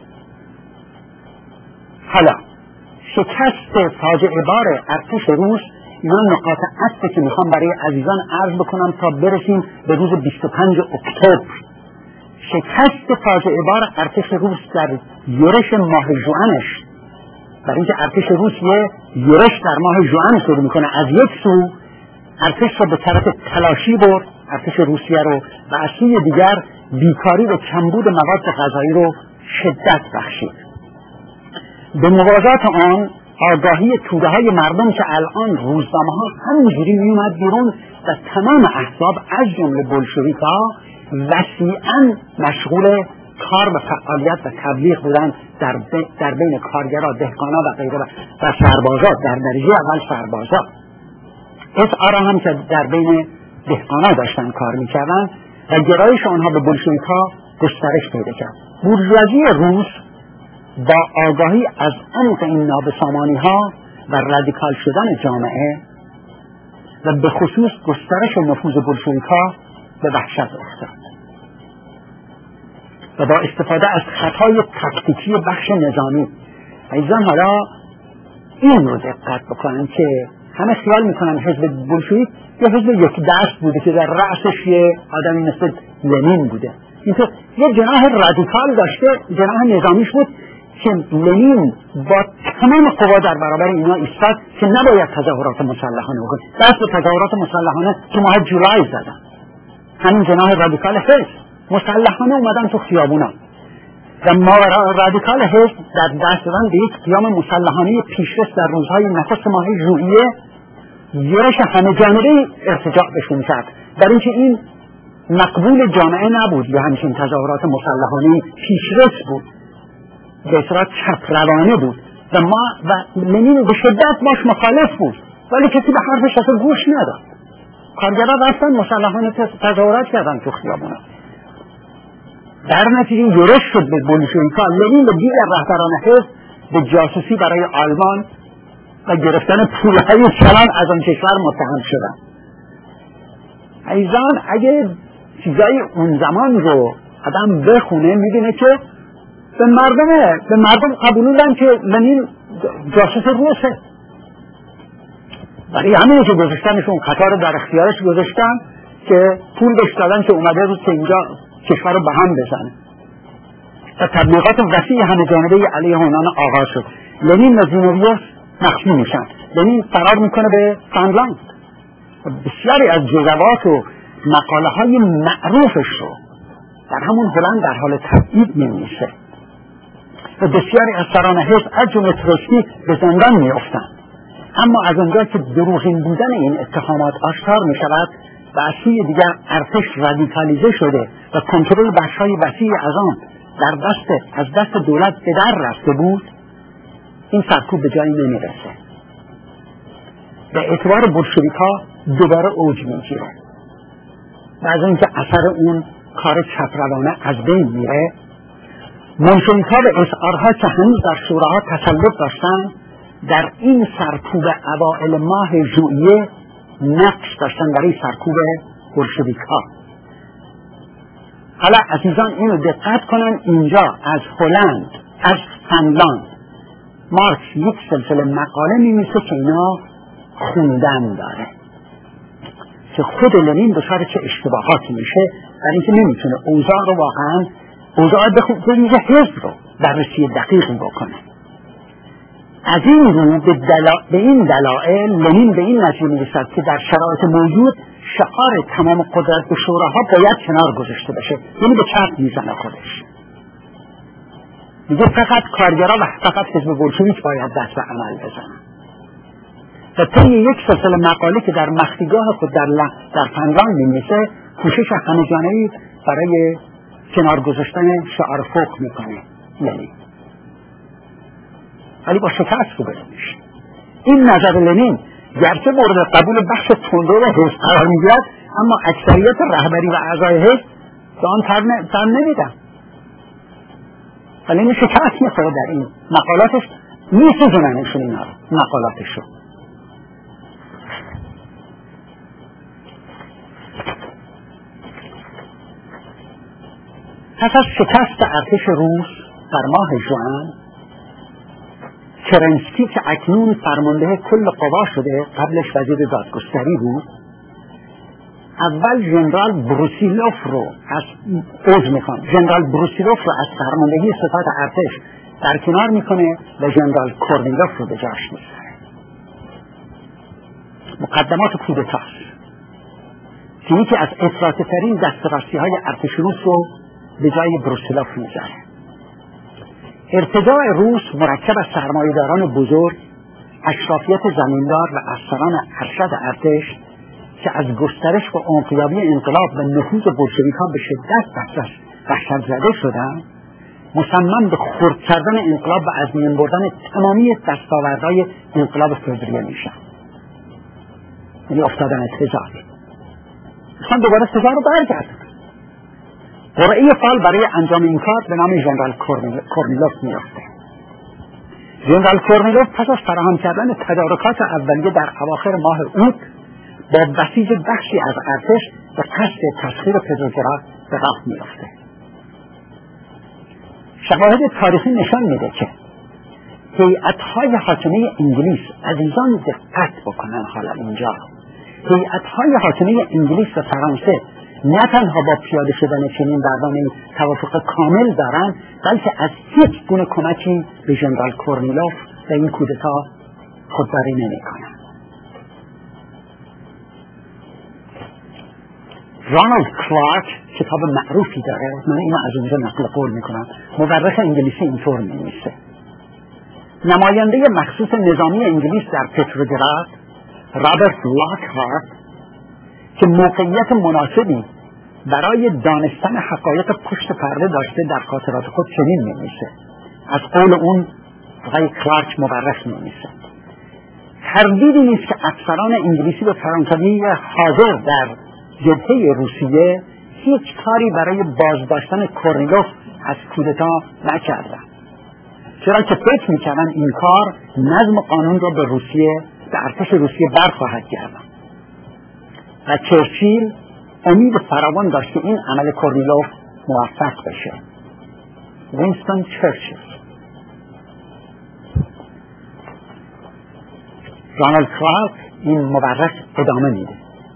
حالا شکست فاجعه بار ارتش روس، اینا نقاط عطفه که میخوام برای عزیزان عرض بکنم تا برسیم به روز بیست و پنج اکتبر. شکست فاجعه بار ارتش روس در یورش ماه ژوئنش، برای اینکه ارتش روس یه یورش در ماه ژوئن شروع میکنه، از یک سو ارتش رو به طرف تلاشی برد ارتش روسیه رو، و از سوی دیگر بیکاری و کمبود مواد غذایی رو شدت بخشید. به موازات آن آگاهی توده های مردم که الان روزنامه ها همینجوری میومد بیرون و تمام احزاب از جمله بولشویک‌ها وسیعاً مشغول کار و فعالیت و تبلیغ بودن در, در بین کارگرها، دهقانا و غیره و سربازا، در درجه اول سربازا. اسعارا هم که در بین دهقانا داشتن کار میکردن و گرایش آنها به بولشویک‌ها گسترش پیدا کرد. بورژوازی روس با آگاهی از عمق این نابسامانی‌ها و رادیکال شدن جامعه و به خصوص گسترش نفوذ بولشویک‌ها به وحشت افتاد و با استفاده از خطای تاکتیکی بخش نظامی. ایزان حالا این رو دقت بکنن که همه خیال میکنن حزب بولشویک یه حزب یک دست بوده که در رأسش یه آدمی مثل لنین بوده. اینطور یه جناح رادیکال داشته، جناح نظامیش بود که لنین با تمام قوا در برابر اینا ایستاد که نباید تظاهرات مسلحانه بکنه. دست به تظاهرات مسلحانه تو ماه جولای زدن. همین جناح رادیکال حزب مسلحانه اومدن تو خیابونا و ماورا رادیکال حزب در دست دادن به یک قیام مسلحانه پیشرس در روزهای نخست ماه ژوئیه یورش همه جانبه ارتجاع بشون کرد، در اینکه این مقبول جامعه نبود یا همچین تظاهرات مسلحانه پیشرس بود، به اصطلاح چپ روانه بود و ما و لنین به شدت باش مخالف بود، ولی کسی به حرفش اصلا گوش نداد. کارگرها رفتن مسلحانه تظاهرات کردن تو خیابونا، در نتیجه یورش شد به بولشویک‌ها. لنین و دیگر رهبران حزب به جاسوسی برای آلمان و گرفتن پولهای چلان از آن کشور متهم شدن. ایزان اگه چیزای اون زمان رو آدم بخونه میبینه که به مردم به مردم قبولوندن که لنین جاسوس روسه، برای همینه که گذاشتنشون قطار در اختیارش گذاشتن که پول بهش دادن که اومده رو که اینجا کشور رو به هم بزنه و تبلیغات وسیع همه جانبه علیه اونان آغاز شد. لنین و زینویوف مخفی میشن، لنین فرار میکنه به فنلاند. بسیاری از جزوات و مقاله های معروفش رو در همون هلند در حال تبعید می‌نویسه و بسیاری از سران حزب از جمله تروتسکی به زندان میافتند. اما از اونجا که دروغین بودن این اتهامات آشکار میشود و از سوی دیگر ارتش رادیکالیزه شده و کنترل بخش‌های وسیع از آن در دست از دست دولت به در رفته بود، این سرکوب به جایی نمیرسه و اعتبار بولشویک‌ها دوباره اوج میگیره و از اینکه اثر اون کار چپروانه از بین میره، منشویک‌ها به اسعارها که هنوز در شوراها تسلط داشتن در این سرکوب اوائل ماه ژوئیه نقش داشتن برای سرکوب بولشویک ها. حالا عزیزان اینو دقت کنن، اینجا از هلند، از فنلاند مارکس یک سلسله مقاله می‌نویسه که اینا خوندن داره که خود لنین دچار چه اشتباهاتی میشه، برای اینکه نمیتونه اوضاع رو واقعا اوضاع بخونه حزب رو بررسی دقیقی بکنه. از این رو به, دلا... به این دلایل لنین به این نتیجه میرسد که در شرایط موجود شعار تمام قدرت به شوراها باید کنار گذاشته بشه، یعنی به چرخ میزنه خودش، میگه فقط کارگرها و فقط حزب بولشویک باید دست به عمل بزنن. و طی یک سلسله مقاله که در مخفیگاه خود در, ل... در فنلاند می‌نویسه، کوشش همه‌جانبه‌ای برای کنار گذاشتن شعار فوق میکنه لنین، ولی با شکست روبرو میشه. این نظر لنین گرچه مورد قبول بخش تندرو حزب قرار میگیرد، اما اکثریت رهبری و اعضای حزب به آن تر نمیدن. ولی این شکست میخوره در این مقالاتش، میسوزوننشون اینا رو مقالاتشو. پس از شکست ارتش روس در ماه ژوئن، کرنسکی که اکنون فرمانده کل قوا شده، قبلش وزیر دادگستری بود، اول ژنرال بروسیلوف رو از عضو میکنه ژنرال بروسیلوف رو از فرماندهی ستاد ارتش در کنار میکنه و ژنرال کورنیلوف رو به جاش میذاره. مقدمات کودتاست که یکی از افراطی ترین دسترسی های ارتش روس رو به جای بروسیلوف میذاره. ارتجاع روس مرکب از سرمایه‌داران بزرگ، اشرافیت زمیندار و افسران ارشد ارتش که از گسترش و انقلابی انقلاب و نفوذ بولشویک‌ها به شدت وحشت زده شدند، مصمم به خرد کردن انقلاب و از میان بردن تمامی دستاوردهای انقلاب فوریه میشن. یعنی افتادن تزار. میخوان دوباره تزار رو برگردن. قرعه فال برای انجام این کار به نام ژنرال کورنیلوف میافته. ژنرال کورنیلوف پس از فراهم کردن تدارکات اولیه در اواخر ماه اوت با بسیج بخشی از ارتش به قصد تسخیر پتروگراد به راه میافته. شواهد تاریخی نشان میده که هیئت‌های حاکمه انگلیس، عزیزان دقت بکنن حالا اینجا، هیئت‌های حاکمه انگلیس و فرانسه نه تنها با پیاده شدن چنین برنامه‌ای توافق کامل دارند، بلکه از هیچ گونه کمکی به ژنرال کورنیلوف و این کودتا خودداری نمی‌کنند. رانالد کلارک کتاب معروفی داره، من اینو از اونجا نقل قول میکنم، مورخ انگلیسی اینطور می‌نویسه: نماینده مخصوص نظامی انگلیس در پتروگراد، رابرت لاکهارت، که موقعیت مناسبی برای دانستن حقایق پشت پرده داشته، در خاطرات خود چنین می‌نویسه، از قول اون آقای کلارک مورخ می‌نویسه: تردیدی نیست که افسران انگلیسی و فرانسوی حاضر در جبهه روسیه هیچ کاری برای بازداشتن کورنیلوف از کودتا نکردند، چرا که فکر می‌کردند این کار نظم و قانون را به روسیه، به ارتش روسیه برخواهد گرداند. و چرچیل امید فراوان داشت که این عمل کورنیلوف موفق بشه. وینستون چرچیل. رانالد کلارک این مورخ ادامه میده: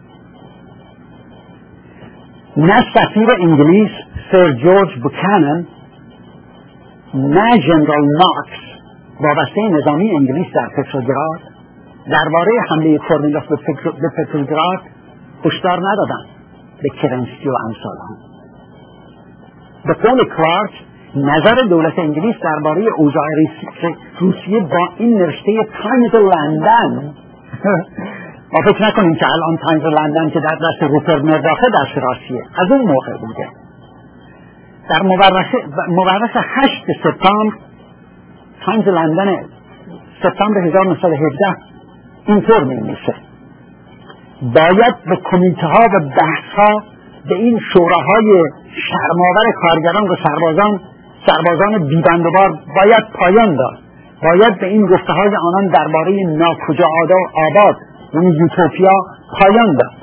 نه سفیر انگلیس سر جورج بوکانن، نه ژنرال ناکس وابسته نظامی انگلیس در پتروگراد درباره حمله کورنیلوف به پتروگراد هشدار ندادند به کرنسکی و امثالان. به قول کلارک، نظر دولت انگلیس درباره اوضاع روسیه با این نوشته تایمز لندن ما فکر نکنیم که الان تایمز لندن که در دست روپرت مرداخه دست راستیه، از اون موقع بوده. در مورخ هشت سپتامبر تایمز لندن سپتامبر هزار و نهصد و هفده اینطور می‌نویسه: باید به کمیته ها و بحث ها به این شوراهای شرم‌آور کارگران و سربازان سربازان بیبندوبار باید پایان داد باید به این گفته های آنان درباره ناکجا آباد یعنی یوتوپیا پایان داد.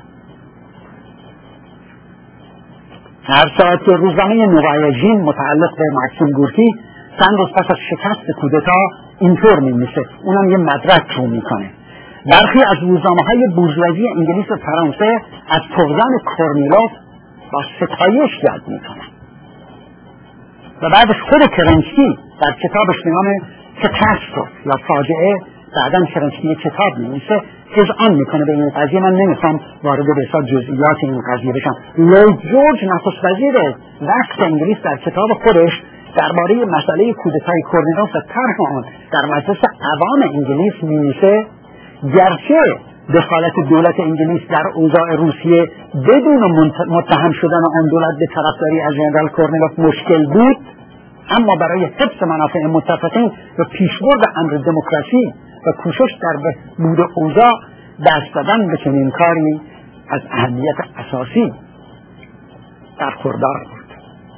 هر ساعت که روزنامه نوایژین متعلق به ماکسیم گورکی چند روز پس از شکست کودتا اینطور می‌نویسه، اونم یه مدرک رو میکنه. برخی از روزنامه‌های بورژوازی انگلیس و فرانسه از توزن کورنیلوف با ستایش یاد میکنن و بعدش خود کرنسکی در کتابش به نام کاتاستروف یا فاجعه بعداً کرنسکی کتاب می‌نویسه اذعان میکنه به این قضیه. من نمیخوام وارد به جزئیات این قضیه بشم. لوید جورج نخست وزیر وقت انگلیس در کتاب خودش درباره مسئله کودتای کورنیلوف و طرح آن در مجلس عوام انگلیس می‌نویسه گرچه دخالت دولت انگلیس در اوضاع روسیه بدون متهم شدن آن دولت به طرفداری از ژنرال کورنیلوف مشکل بود، اما برای حفظ منافع متفقین و پیشبرد امر دموکراسی و کوشش در بهبود اوضاع دست دادن به چنین کاری از اهمیت اساسی برخوردار بود.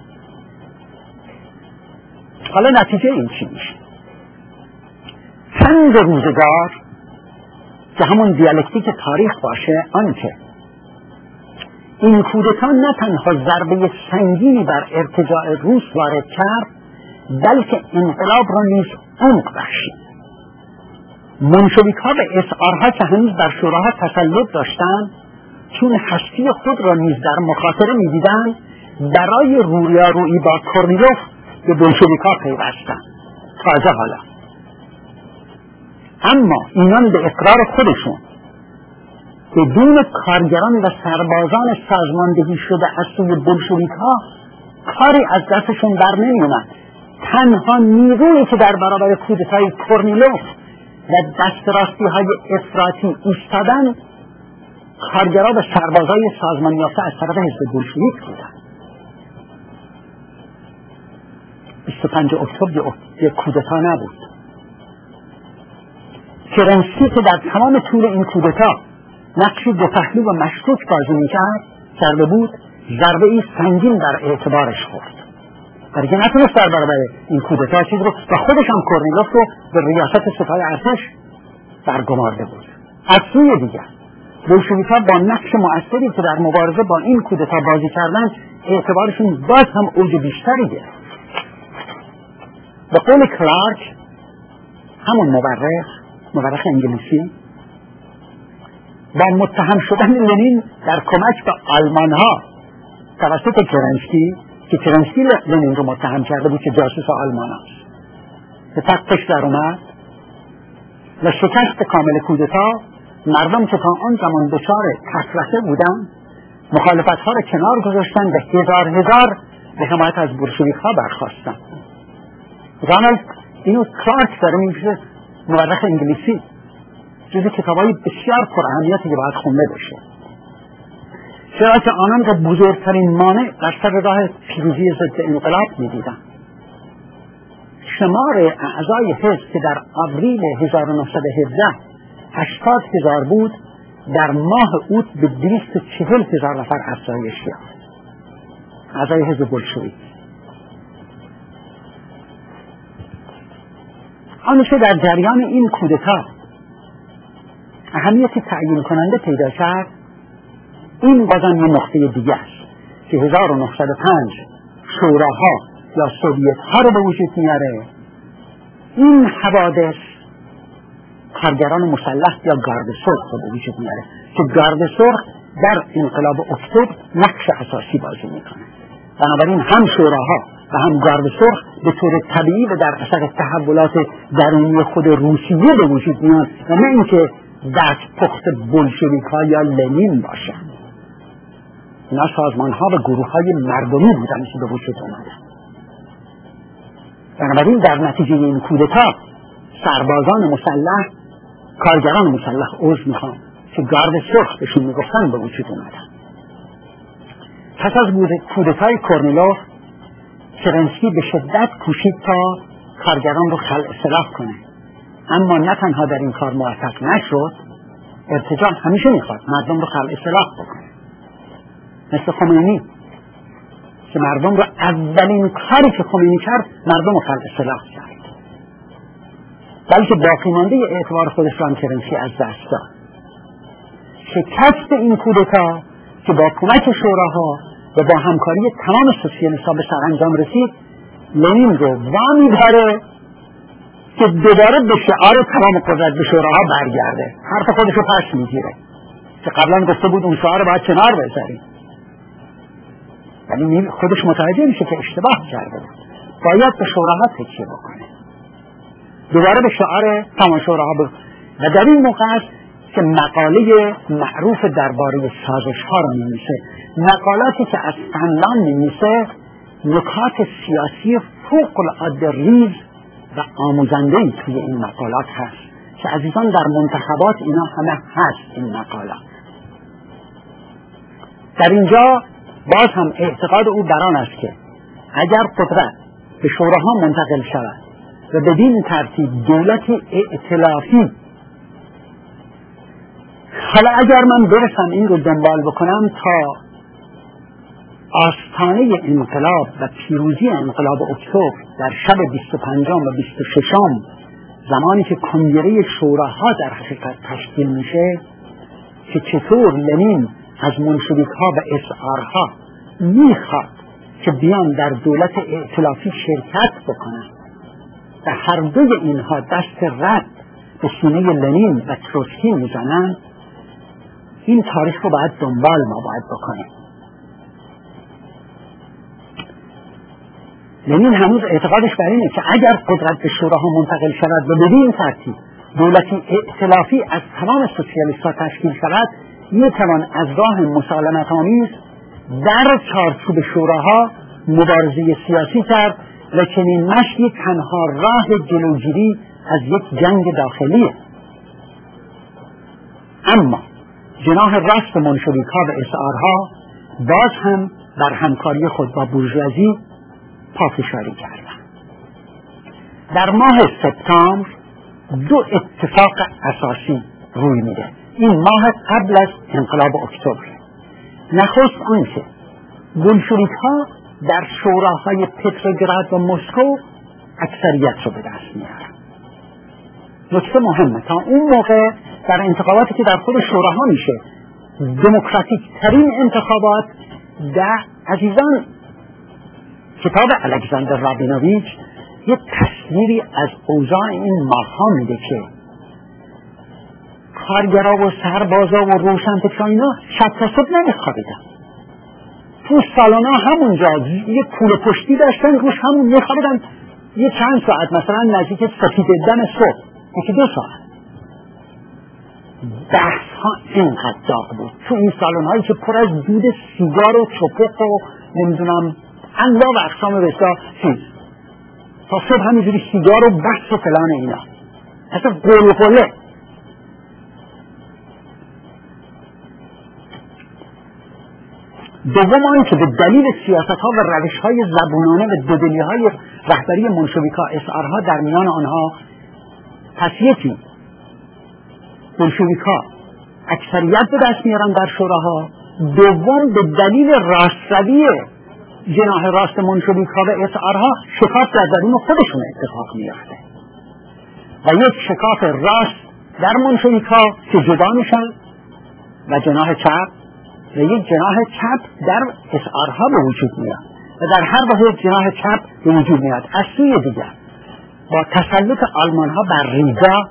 حالا نتیجه این چی میشه؟ چند روزگار که همون دیالکتیک تاریخ باشه آنکه این کودتا نه تنها ضربه سنگینی بر ارتجاع روس وارد کرد بلکه انقلاب را نیز عمق بخشید. منشویک‌ها به اسعارها که هنوز بر شوراها تسلط داشتند چون هستی خود را نیز در مخاطره می‌دیدند برای رویارویی با کورنیلوف به بلشویک‌ها پیوستند. تازه حالا اما اینان به اقرار خودشون بدون کارگران و سربازان سازماندهی شده از سوی بلشویک‌ها کاری از دستشون بر نمی‌آمد. تنها نیرویی که در برابر کودتای کورنیلوف و دستراستی های افراطی ایستادن کارگرها و سربازای سازمان یافته از طرف حزب بولشویک بودند. بیست و پنج اکتبر یک کودتا نبود. کرنسکی که در تمام طول این کودتا نقشی دو پهلو و مشکوک بازی میکرد کرده بود ضربه ای سنگین در اعتبارش خورد. برای که نتونست در برابر این کودتا چیز رو و خودش هم کورنیلوف رو به ریاست سپاه ارتش برگمارده بود. از سوی دیگر بلشویک‌ها با نقش مؤثری که در مبارزه با این کودتا بازی کردن اعتبارشون باز هم اوج بیشتری گرفت. به قول کلارک همون مورخ مورخ انگلیسی با متهم شدن لنین در کمک به آلمان‌ها توسط کرنسکی که کرنسکی لنین رو متهم کرده بود که جاسوس آلمان است به تختش در اومد و شکست کامل کودتا مردم که تا آن زمان دچار تفرقه بودن مخالفت‌ها را کنار گذاشتن و هزار هزار به حمایت از بلشویک‌ها برخاستن. رانالد اینو کلارک داره میگه مورخ انگلیسی جزو کتابای بسیار پراهمیتی که باید خونده بشه. چرا که آنان را بزرگترین مانع در سر راه پیروزی ضد انقلاب می‌دیدند. شمار اعضای حزب که در آوریل هزار و نهصد و هفده هشتاد هزار بود در ماه اوت به دویست و چهل هزار نفر افزایش یافت. اعضای حزب بلشویک آنچه در جریان این کودتا اهمیت تعیین کننده پیدا کرد این بازم یه نقطه دیگه است که هزار و نهصد و پنج شوراها یا سوویت ها رو به وجود میاره. این حوادث کارگران مسلح یا گارد سرخ رو به وجود میاره که گارد سرخ در انقلاب اکتبر نقش اساسی بازی میکنه. بنابراین هم شوراها و هم گارد سرخ به طور طبیعی و در اثر تحولات درونی خود روسیه به وجود میان و نه اینکه دست پخت بلشویک‌ها یا لنین باشن. اینا سازمان‌ها و گروه‌های مردمی بودن که به وجود اومدن. بنابراین در نتیجه این کودتا سربازان مسلح کارگران مسلح عضو میخوان که گارد سرخ بهشون میگفتن به وجود اومدن. پس از کودتای کورنیلوف کرنسکی به شدت کوشید تا کارگران رو خلع سلاح کنه، اما نه تنها در این کار موفق نشد. ارتجاع همیشه میخواد مردم رو خلع سلاح بکنه، مثل خمینی که مردم رو اولین کاری که خمینی کرد مردم رو خلع سلاح کرد. بلکه باقی مانده اعتبار خودش را هم کرنسی از دست داد. شکست این کودتا که با کمک شوراها و با همکاری تمام سوسیالیست‌ها به سرانجام رسید، لنین رو وامی داره که دوباره به شعار تمام قدرت به شوراها برگرده. حرف خودش رو پس میگیره که قبلا گفته بود اون شعار رو باید کنار بذاریم، ولی خودش متوجه میشه که اشتباه کرده بود، باید به شوراها تکیه بکنه، دوباره به شعار تمام شوراها بود. و در این موقع است که مقاله معروف درباره سازش ها رو می‌نویسه، مقالاتی که از فنلاند می‌نویسه نکات سیاسی فوق العاده ریز و آموزنده‌ای توی این مقالات هست که عزیزان در منتخبات اینا همه هست. این مقالات در اینجا باز هم اعتقاد او بر آن است که اگر قدرت به شوراها منتقل شود و بدین ترتیب دولت ائتلافی، حالا اگر من برسم این رو دنبال بکنم تا آستانه انقلاب و پیروزی انقلاب اکتبر در شب بیست و پنجم و بیست و ششم، زمانی که کنگره شوراها در حقیقت تشکیل میشه، که چطور لنین از منشویک‌ها و اس آرها میخواد که بیان در دولت ائتلافی شرکت بکنن و هر دوی اینها دست رد به سینه لنین و تروتسکی میزنن، این تاریخ رو باید دنبال ما باید بکنیم. لنین هنوز اعتقادش بر اینه که اگر قدرت به شوراها منتقل شود و بدین ترتیب دولتی ائتلافی از تمام سوسیالیست‌ها تشکیل شود، میتوان از راه مسالمت آمیز در چارچوب شوراها مبارزه سیاسی کرد و چنین مشی تنها راه جلوگیری از یک جنگ داخلیه. اما جناح راست منشویک‌ها و اسعارها باز هم بر همکاری خود با بورژوازی پافشاری کردند. در ماه سپتامبر دو اتفاق اساسی روی میده. این ماه قبل از انقلاب اکتبر. نخست آنکه بولشویک‌ها در شوراهای پتروگراد و مسکو اکثریت رو به دست میارن. نکته مهمه، تا اون موقع در انتخاباتی که در خود شوراها میشه، دموکراتیک ترین انتخابات، در عزیزان کتاب الکساندر رابینوویچ یک تصویری از اوضاع این ماه‌ها میده که کارگرا و سربازا و روشنفکرا اینا شب تا صبح نمیخوابیدن، تو سالونا همونجا یه کوله پشتی داشتن، روش همون میخوابیدن یه چند ساعت، مثلا نزدیک سپیددن صبح، یکی دو ساعت. بحث ها اینقدر داغ بود تو این سالن هایی که پر از دود سیگار و چپق و نمیدونم انواع و اقسام بسیار چیز، تا صبح همینجوری سیگار و بحث و فلان اینا، اصلا قلقله. دوم آن که به دلیل سیاست ها و روش های زبونانه و دودلی های رهبری منشویکا اسعارها در میان آنها، پس یکی منشویکا اکثریت به دست میارن در شوراها، دوم به دلیل راستروی جناح راست منشویکا و اسعارها شکاف در درون خودشون اتفاق میافته و یک شکاف راست در منشویکا که جدا میشن و جناح چپ و یک جناح چپ در اسعارها به وجود میاد و در هر واحد جناح چپ به وجود میاد. از سوی دیگر با تسلط آلمان ها بر ریگا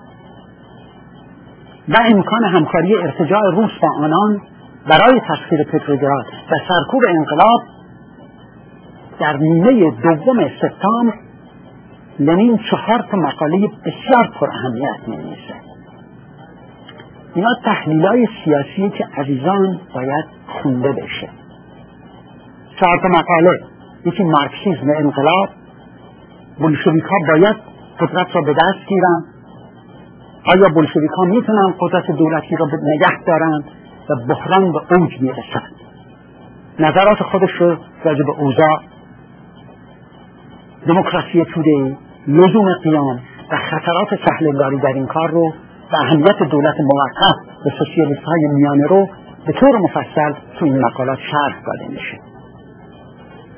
و امکان همکاری ارتجاع روس با آنان برای تسخیر پتروگراد و سرکوب انقلاب، در نیمه دوم سپتامبر لنین چهار تا مقاله بسیار پر اهمیت می‌نویسه. اینا تحلیل‌های سیاسی که عزیزان باید خونده بشه. چهار تا مقاله، یکی مارکسیسم و انقلاب، بولشویک‌ها باید قدرت را به دست گیرن، آیا بولشویک‌ها میتونن قدرت دولتی را نگه دارن و بحران به اوج میرسن. نظرات خودش رو راجع به اوضاع، دموکراسی توده‌ای، لزوم قیام و خطرات سهل‌انگاری در این کار رو و اهمیت دولت موقت به سوسیالیست‌های میانه رو به طور مفصل تو این مقالات شرح داده میشه.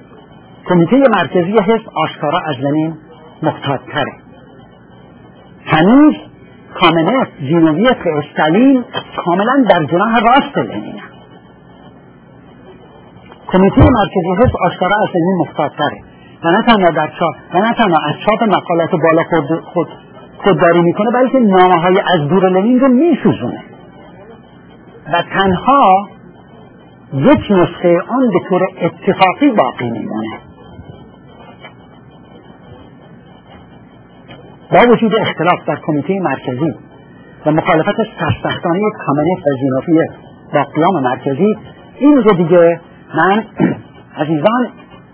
کمیته مرکزی حزب آشکارا از لنین محتاط‌تره. هنوز کامنف، زینوویف و استالین کاملا در جناح راست لنین. کمیته مرکزی حزب آشکارا از لنین محتاط‌تره و نه تنها در چاپ و نه تنها از چاپ مقالات بالا خود خود خودداری میکنه، بلکه نامه‌های از دور لنین رو میسوزونه و تنها یک نسخه آن به طور اتفاقی باقی میمونه. با وجود اختلاف در کمیته مرکزی و مخالفت سرسختانه کامنف و زینوویف با قیام مرکزی، اینجا دیگه من عزیزان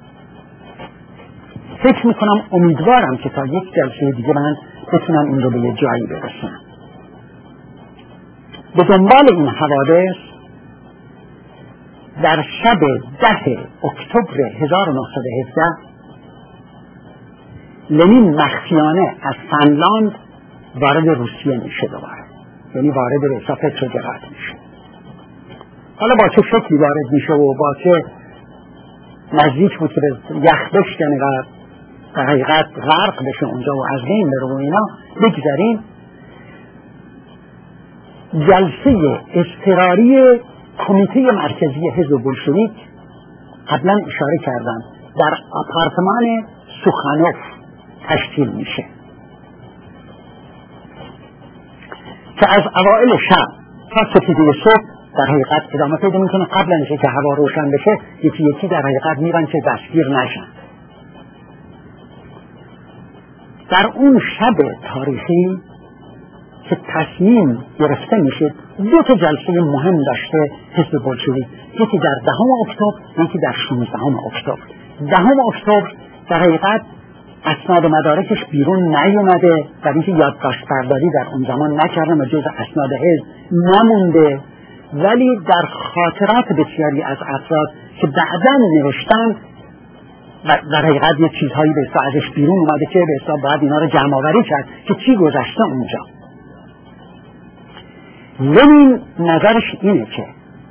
فکر میکنم، امیدوارم که تا یک جلسه دیگه من بتونم این رو به یه جایی برسونم. به دنبال این حوادث در شب ده اکتبر هزار و نهصد و هفده لنین مخفیانه از فنلاند وارد روسیه میشه دوباره، یعنی وارد به حساب پتروگراد میشه. حالا با چه شکلی وارد میشه و با چه نزدیک بود که به یخ بشکنه و در حقیقت غرق بشه اونجا و از بین بره و اینا بگذاریم. جلسه اضطراری کمیته مرکزی حزب بولشویک قبلا اشاره کردم در آپارتمان سوخانوف تشکیل میشه که از اوائل شب تا سپیده صبح در حقیقت ادامه پیدا میکنه. قبل از اینکه هوا روشن بشه یکی یکی در حقیقت میرن که دستگیر نشن. در اون شب تاریخی که تصمیم گرفته میشه، دو تا جلسه مهم داشته حزب بولشویک، یکی در دهم اکتبر، یکی در شانزدهم اکتبر. دهم اکتبر در حقیقت اسناد و مدارکش بیرون نیومده، در اینکه یادداشت برداری در اون زمان نکردن و جز اسناد حزب نمونده، ولی در خاطرات بسیاری از افراد که بعداً نوشتن و در حقیقت یه چیزهایی به اصطلاح ازش بیرون اومده که به اصطلاح باید اینا رو جمع آوری کرد که چی گذشته اونجا. لنین نظرش اینه که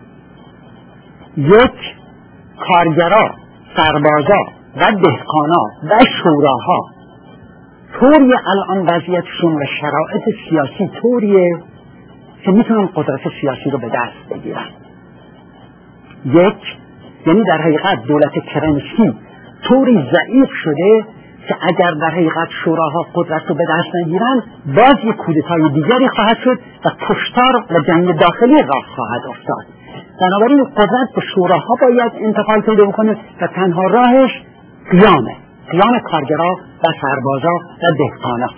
یک کارگرا، سربازا و دهقانا و شوراها طوری الان وضعیتشون و شرایط سیاسی طوریه که میتونن قدرت سیاسی رو به دست بگیرن. یک، یعنی در حقیقت دولت کرنسکی طوری ضعیف شده که اگر در حقیقت شوراها قدرت رو به دست نگیرن باز یک کودتای دیگری خواهد شد و کشتار و جنگ داخلی راه خواهد افتاد. بنابراین قدرت به شوراها باید انتقال پیدا بکنه و تنها راهش قیامه، قیام کارگرا و سربازا و دهقانا.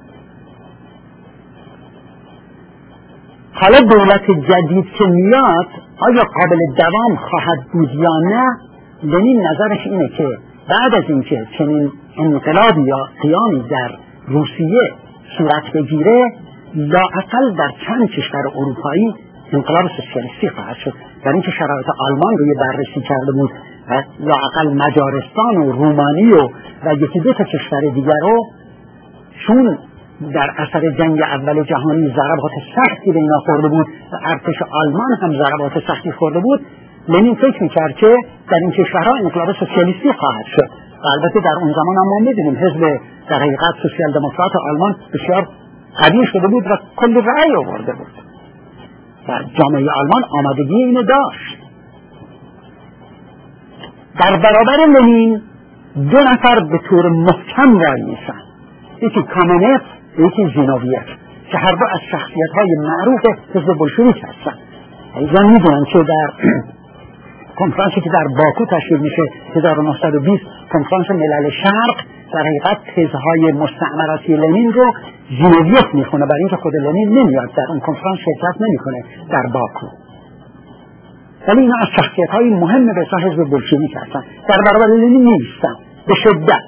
حالا دولت جدید که میاد آیا قابل دوام خواهد بود یا نه؟ لنین نظرش اینه که بعد از اینکه چنین انقلابی یا قیامی در روسیه صورت بگیره، لااقل در چند کشور اروپایی انقلاب سوسیالیستی خواهد شد. در اینکه شرایط آلمان رو یه بررسی کرده بود و لااقل مجارستان و رومانی و و یکی دو تا کشور دیگر رو، چون در اثر جنگ اول جهانی ضربات سختی به اینا خورده بود و ارتش آلمان هم ضربات سختی خورده بود، لنین فکر میکرد که در این کشورها انقلاب سوسیالیستی خواهد شد. و البته در اون زمان هم ما میدونیم حزب در حقیقت سوسیال دموکرات آلمان بسیار قوی شده بود و کلی رأی آورده بود و جامعه آلمان آمادگی اینو داشت. در برابر لنین دو نفر به طور محکم رای میسن، یکی کامنف و یکی زینوویف که هر دو از شخصیت‌های معروف حزب بولشویک هستن. اینا میدونن که در کنفرانسی که در باکو تشکیل میشه هزار و نهصد و بیست، کنفرانس ملل شرق، در حقیقت تزهای مستعمراتی لنین رو زینوویف میخونه، برای اینکه خود لنین نمیاد در اون کنفرانس شرکت نمیکنه در باکو. ولی اینا از شخصیت‌های مهم به حساب حزب بولشویک هستن، در برابر لنین نیستن به شدت.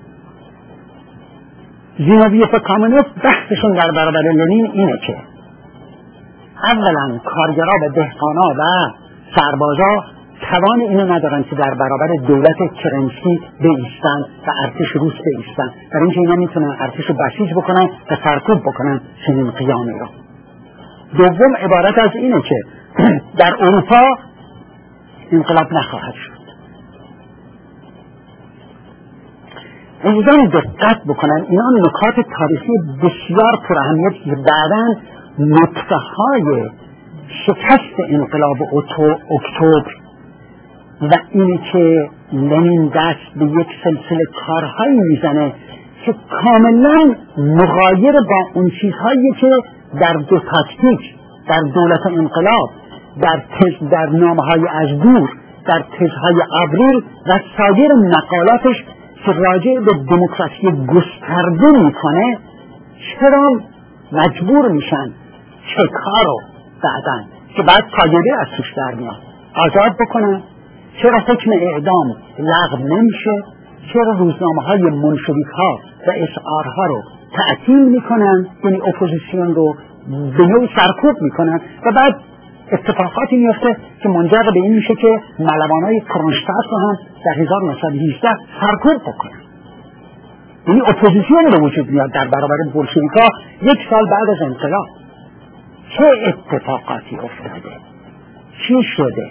زینوویف و کامنف بحثشون در برابر لنین اینه که اولا کارگرا و دهقانا و سربازا توان اینو ندارن که در برابر دولت کرنسکی بایستن و ارتش روس بایستن، در اینکه اینا میتونن ارتش رو بسیج بکنن و سرکوب بکنن چنین قیامی رو. دوم عبارت از اینه که در اروپا انقلاب نخواهد شد. عزیزان دقت بکنن، اینا نکات تاریخی بسیار پر اهمیت که بعداً نطفه های شکست انقلاب اکتبر و اینی که لنین دست به یک سلسله کارهایی میزنه که کاملا مغایر با اون چیزهایی که در دو تاکتیک، در دولت انقلاب، در تز در نامه‌های از دور، در تزهای آوریل و سایر مقالاتش که راجع به دموکراسی گسترده میکنه، چرا مجبور میشن چه کارو بعدن که بعد پایده از توش در میاد آزاد بکنن؟ چرا حکم اعدام لغو نمیشه؟ چرا روزنامه های منشویک ها و اشعارها رو تعطیل میکنن، یعنی اپوزیسیون رو به نوعی سرکوب میکنن و بعد اتفاقاتی میفته که منجر به این میشه که ملوانای کرونشتات رو هم در هزار و نهصد و هجده سرکوب بکنن. یعنی اپوزیسیون به وجود میاد در برابر بولشویک‌ها یک سال بعد از انقلاب. چه اتفاقاتی افتاده؟ چی شده؟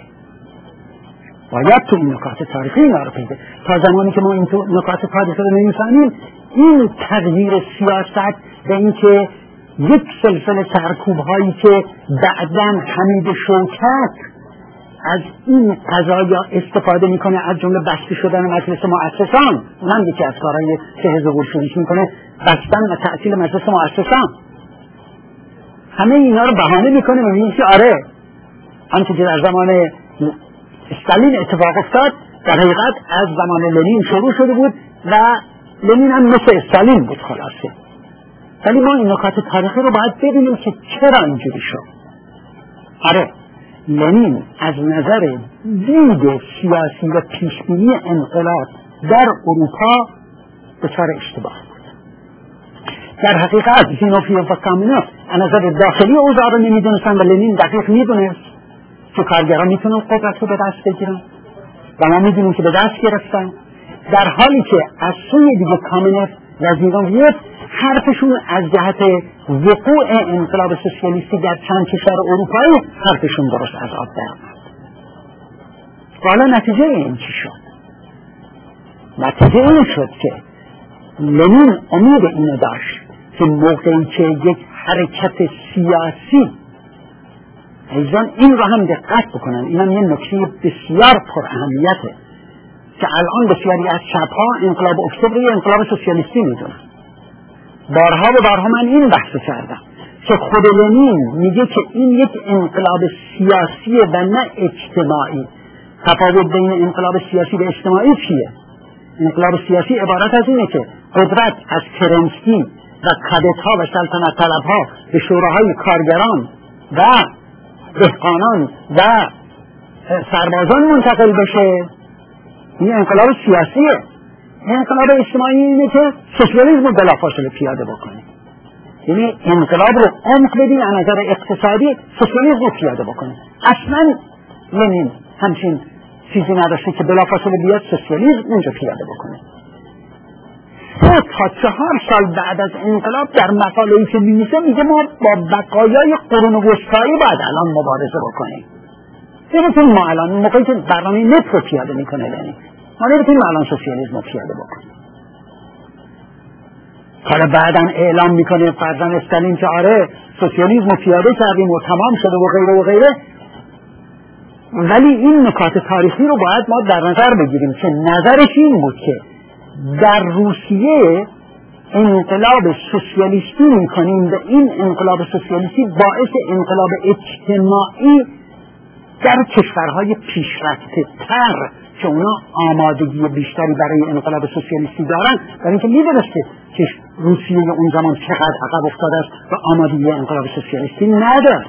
باید تو این نکات تاریخی اینا رو پیدا. تا زمانی که ما این تو نکات تاریخی رو نمی‌فهمیم، این تغییر سیاست به این که یک سلسله سرکوب هایی که بعداً حمید شوکت از این قضایا استفاده میکنه، از جمله بسته شدن مجلس مؤسسان، اونم یکی از کارهای که حزب بولشویک میکنه، بستن و تعطیل مجلس مؤسسان، همه اینا رو بهانه میکنه و میگه که آره آنچه که در زمان استالین اتفاق افتاد در حقیقت از زمان لنین شروع شده بود و لنین هم مثل استالین بود خلاصه. ولی ما این نکات تاریخی رو باید ببینیم که چرا اینجوری شد. آره لنین از نظر دید سیاسی و پیشبینی انقلاب در اروپا دچار اشتباه بود. در حقیقت زینوفیف و کامینوف از نظر داخلی اوضاع رو نمیدونستن و لنین دقیق میدونست که کارگران میتونن قدرت رو به دست بگیرن و ما میدونیم که به دست گرفتن، در حالی که از سوی دیگه کامینوف و زینوفیف حرفشون از جهت وقوع انقلاب سوسیالیستی در چند کشور اروپایی حرفشون درست از آب در آمد. حالا نتیجه این چی شد؟ نتیجه این شد که لنین امید اینو داشت که موقعی که یک حرکت سیاسی، ایزان این رو هم دقت بکنن، این هم یه نکته بسیار پر اهمیته که الان بسیاری از چپ‌ها انقلاب اکتبر یا انقلاب سوسیالیستی میدونن. بارها و بارها من این بحث کردم که خود لنین میگه که این یک انقلاب سیاسی و نه اجتماعی. تفاوت بین انقلاب سیاسی و اجتماعی چیه؟ انقلاب سیاسی عبارت از اینه که قدرت از کرنسکی و کادت‌ها و سلطنت طلب‌ها به شوراهای کارگران و دهقانان و سربازان منتقل بشه. این انقلاب سیاسیه. انقلاب اجتماعی اینه که سوسیالیسم رو بلافاصله پیاده بکنه، یعنی انقلاب رو عمق بدین از نظر اقتصادی، سوسیالیسم رو پیاده بکنه. اصلا لنین همچین چیزی نداشته که بلافاصله بیاد سوسیالیسم اونجا پیاده بکنه. تا چهار سال بعد از انقلاب در مقاله‌ای که می‌نویسه میگه ما با بقایای قرون وسطایی باید الان مبارزه بکنیم. نمی‌تونیم ما الان موقعی که برنامه نفت رو پیاده میکنه لنین، ما نمی‌تونیم الان سوسیالیسم رو پیاده بکنیم. حالا بعداً اعلام میکنه فرزند استالین که آره سوسیالیسم رو پیاده کردیم و تمام شده و غیره و غیره. ولی این نکات تاریخی رو باید ما در نظر بگیریم که نظرش این بود که در روسیه انقلاب سوسیالیستی میکنیم و این انقلاب سوسیالیستی باعث انقلاب اجتماعی در کشورهای پیشرفته تر که اونا آمادگی بیشتری برای انقلاب سوسیالیستی دارن، برای اینکه میدونسته که روسیه اون زمان چقدر عقب افتاده است و آمادگی انقلاب سوسیالیستی نداره.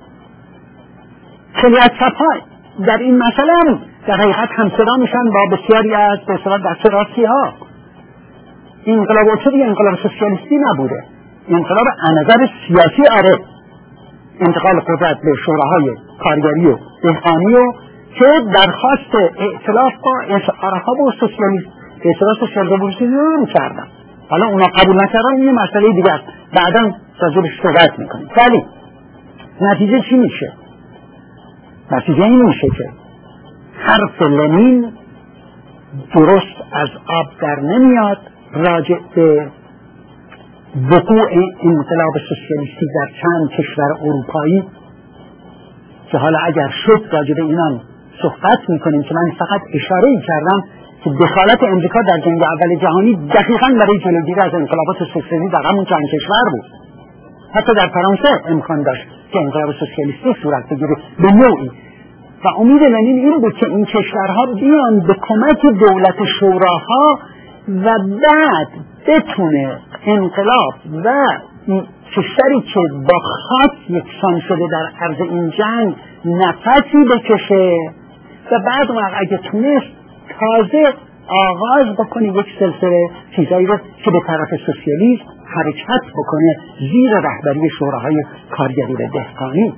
خیلی از چپ‌ها در این مسئله هم در حقیقت همصدا میشن با بسیاری از به اصطلاح دست راستی ها. انقلاب اکتبر انقلاب سوسیالیستی نبوده، انقلاب از نظر سیاسی آره انتقال قدرت به شوراهای کارگری و دهقانی و که درخواست ائتلاف با اشعارها با سوسیالیسم به اصطلاح سوسیال رولوشن کردن. حالا اونا قبول نکردن این مسئله دیگه است، بعداً راجعش صحبت میکنیم. ولی نتیجه چی میشه؟ نتیجه این میشه که حرف لنین درست از آب در نمیاد راجع به وقوع انقلاب سوسیالیستی در چند کشور اروپایی که حالا اگر شد راجع به اینان صحبت میکنیم که من فقط اشاره کردم که دخالت امریکا در جنگ اول جهانی دقیقاً برای جلوگیری از انقلابات سوسیالیستی در همون چند کشور بود. حتی در فرانسه امکان داشت که انقلاب سوسیالیستی صورت بگیره به نوعی، و امید لنین این بود که این کشورها بیان به کمک دولت شوراها و بعد بتونه انقلاب و کشوری که با خاک یکسان شده در عرض این جنگ نفسی بکشه و بعد اون اگه تونست تازه آغاز بکنه یک سلسله چیزایی رو که به طرف سوسیالیسم حرکت بکنه زیر رهبری شوراهای کارگری و دهقانی.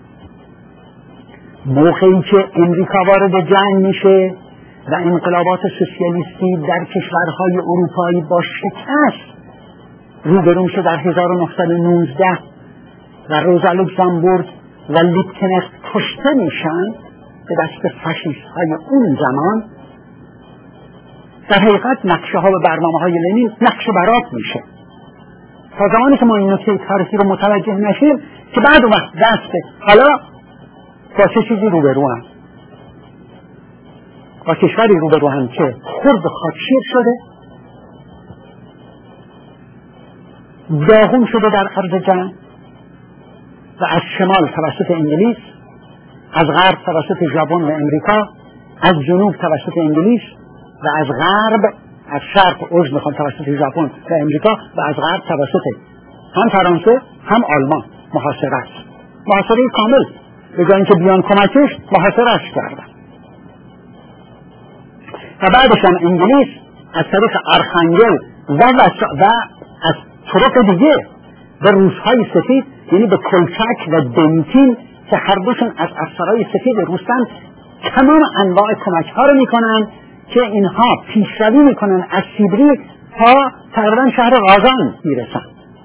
موقعی که امریکا وارد جنگ میشه و انقلابات سوسیالیستی در کشورهای اروپایی با شکست روبرو میشه در هزار و نهصد و نوزده و روزا لوکزامبورگ و لیبکنخت کشته میشن به دست فاشیست های اون زمان، در حقیقت نقشه ها و برنامه های لنین نقشه برات میشه. تا زمانی که ما این نکته تاریخی رو متوجه نشیم که بعد اون وقت دسته حالا با چه چیزی روبرو هم؟ با کشوری روبرو هم که خرد خاکشیر شده، داغون شده در عرض جنگ و از شمال توسط انگلیس، از غرب توسط ژاپن و امریکا، از جنوب توسط انگلیس و از غرب از شرق عضو میخوان توسط ژاپن و امریکا و از غرب توسط هم فرانسه هم آلمان محاصره است. محاصره کامل، به جای اینکه بیان کمکش محاصره‌اش کردن. و بعدش هم انگلیس از طریق ارخنگل و, و از طرق دیگه به روس‌های سفید، یعنی به کلچک و دنیتین که هر دوشون از افسرهای سفید روسن، تمام انواع کمک‌ها رو میکنن که اینها پیشروی میکنن از سیبری تا تقریبا شهر قازان میرسن.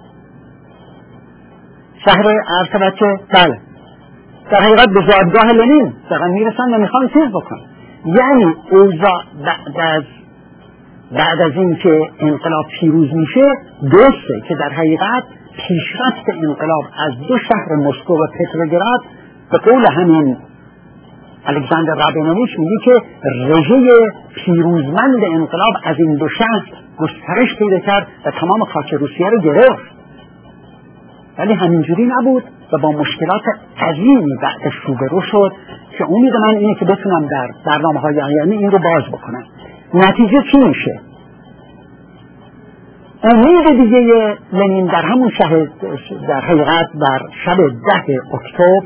شهر عرض که بله در حقیقت به زادگاه لنین دقیقا میرسن و میخوان چیز بکن. یعنی اوضاع بعد از بعد از این که انقلاب پیروز میشه درسته که در حقیقت پیشرفت انقلاب از دو شهر مسکو و پتروگراد به قول همین الکساندر رابینوویچ میگه که رژه پیروزمند انقلاب از این دو شهر گسترش پیدا کرد و تمام خاک روسیه رو گرفت. ولی همینجوری نبود و با مشکلات عظیمی بعدش روبرو شد که امید من اینه که بتونم در برنامه‌های آینده این رو باز بکنم. نتیجه چی میشه؟ امید دیگه لنین در همون شهر در حقیقت در شب ده اکتبر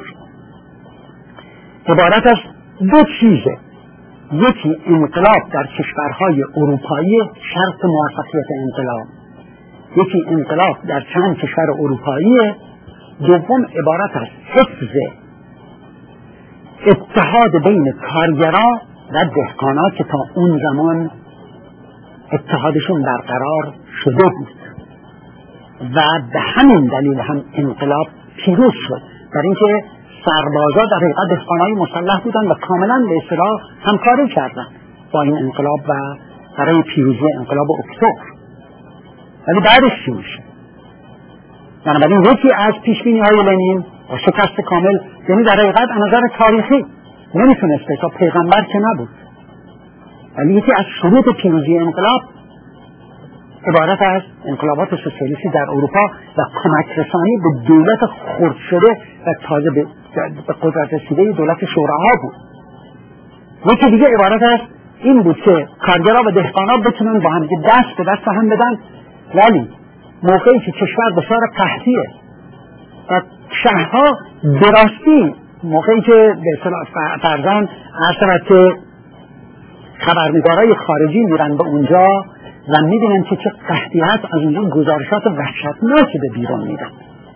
عبارت از دو چیزه. یکی انقلاب در کشورهای اروپایی شرط موفقیت انقلاب، یکی انقلاب در چند کشور اروپایی، دوم عبارت از حفظ اتحاد بین کارگران و دهقانان که تا اون زمان اتحادشون برقرار شده بود و به همین دلیل هم انقلاب پیروز شد، در اینکه سربازا در حقیقت دهقانای مسلح بودن و کاملا به اصطلاح همکاری کردن با این انقلاب و برای پیروزی انقلاب اکتبر. ولی بعدش چی میشه؟ بنابراین یکی از پیشبینی های لنین با شکست کامل، یعنی در حقیقت از نظر تاریخی نمیتونسته تا پیغمبر که نبود، ولی یکی از شروط پیروزی انقلاب عبارت از انقلابات سوسیالیستی در اروپا و کمک رسانی به دولت خرد شده و تازه به قدرت رسیده دولت شوراها بود. یکی دیگه عبارت از این بود که کارگرها و دهقانا بتونن با هم دست به دست هم بدن، ولی موقعی که کشور بسیار قحطیه و شهرها براستی موقعی که به اصطلاح فرزن عرض که خبرنگارای خارجی میرن به اونجا و میبینن که چه قحطی هست، از اونجا گزارشات وحشتناکی به بیرون میدن.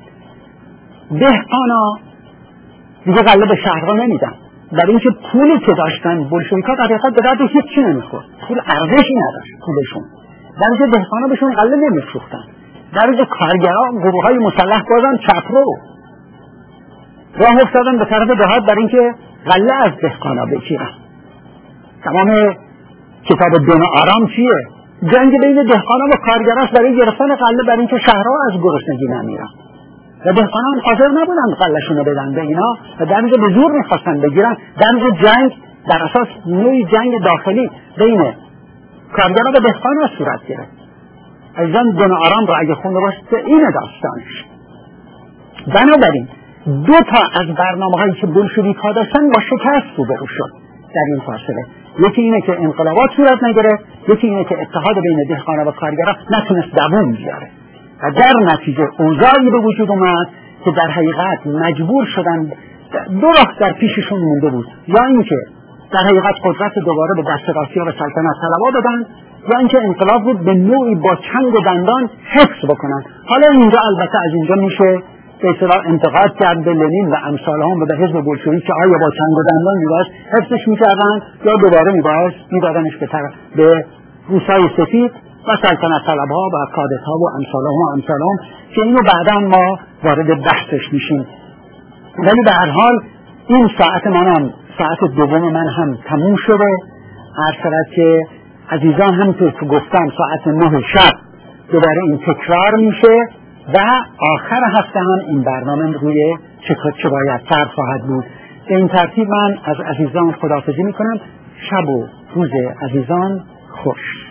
دهقانا دیگه غله به شهرها نمیدن، در اینکه پولی که داشتن بولشویکا در حقیقت به درد هیچی نمیخورد، پول ارزشی نداشت پولشون، در اینکه دهقانا بهشون غله نمیفروختن، در اینکه کارگرها گروه های مسلح بازن چپرو راه افتادن به طرف دهات در اینکه غله از دهقانا بگیرن. تمام کتاب دون آرام چیه؟ جنگ بین دهقانان و کارگراست برای گرفتن غله، برای اینکه شهرها از گرسنگی نمیرن و دهقانان حاضر نبودن غله‌شون رو بدن به اینا و در اینجا به زور میخواستن بگیرن. در اینجا جنگ در اساس نوعی جنگ داخلی بین کارگران و دهقانان صورت گرفت. عزیزان دون آرام را اگه خونده باشید این داستانش. بنابراین دو تا از برنامه‌هایی که بولشویک‌ها داشتن با شکست روبرو شد در این فاصله. یکی اینه که انقلابات صورت نگرفت، یکی اینه که اتحاد بین دهقانا و کارگران نتونست دوام بیاره و در نتیجه اوضاعی به وجود اومد که در حقیقت مجبور شدن دو راه در پیششون مونده بود، یا اینکه در حقیقت قدرت دوباره به دست راستیا و سلطنت طلبها بدن، یا اینکه انقلاب بود به نوعی با چنگ و دندان حفظ بکنن. حالا اینجا البته از اینجا میشه به اصطلاح انتقاد کرد به لنین و امثالهم و به حزب بولشویک که آیا با چنگ و دندان میبایست حفظش میکردن یا دوباره میبایست میدادنش به طرف به روسای سفید و سلطنت طلبها و کادتها و امثالهم و امثالهم که اینو بعدا ما وارد بحثش میشیم. ولی به هر حال این ساعت منم ساعت دوم من هم تموم شده. هر صورت که عزیزان همونطور که گفتم ساعت نه شب دوباره این تکرار میشه و آخر هفته هم این برنامه روی چه چه باید تر خواهد بود. به این ترتیب من از عزیزان خداحافظی میکنم. شب و روز عزیزان خوش.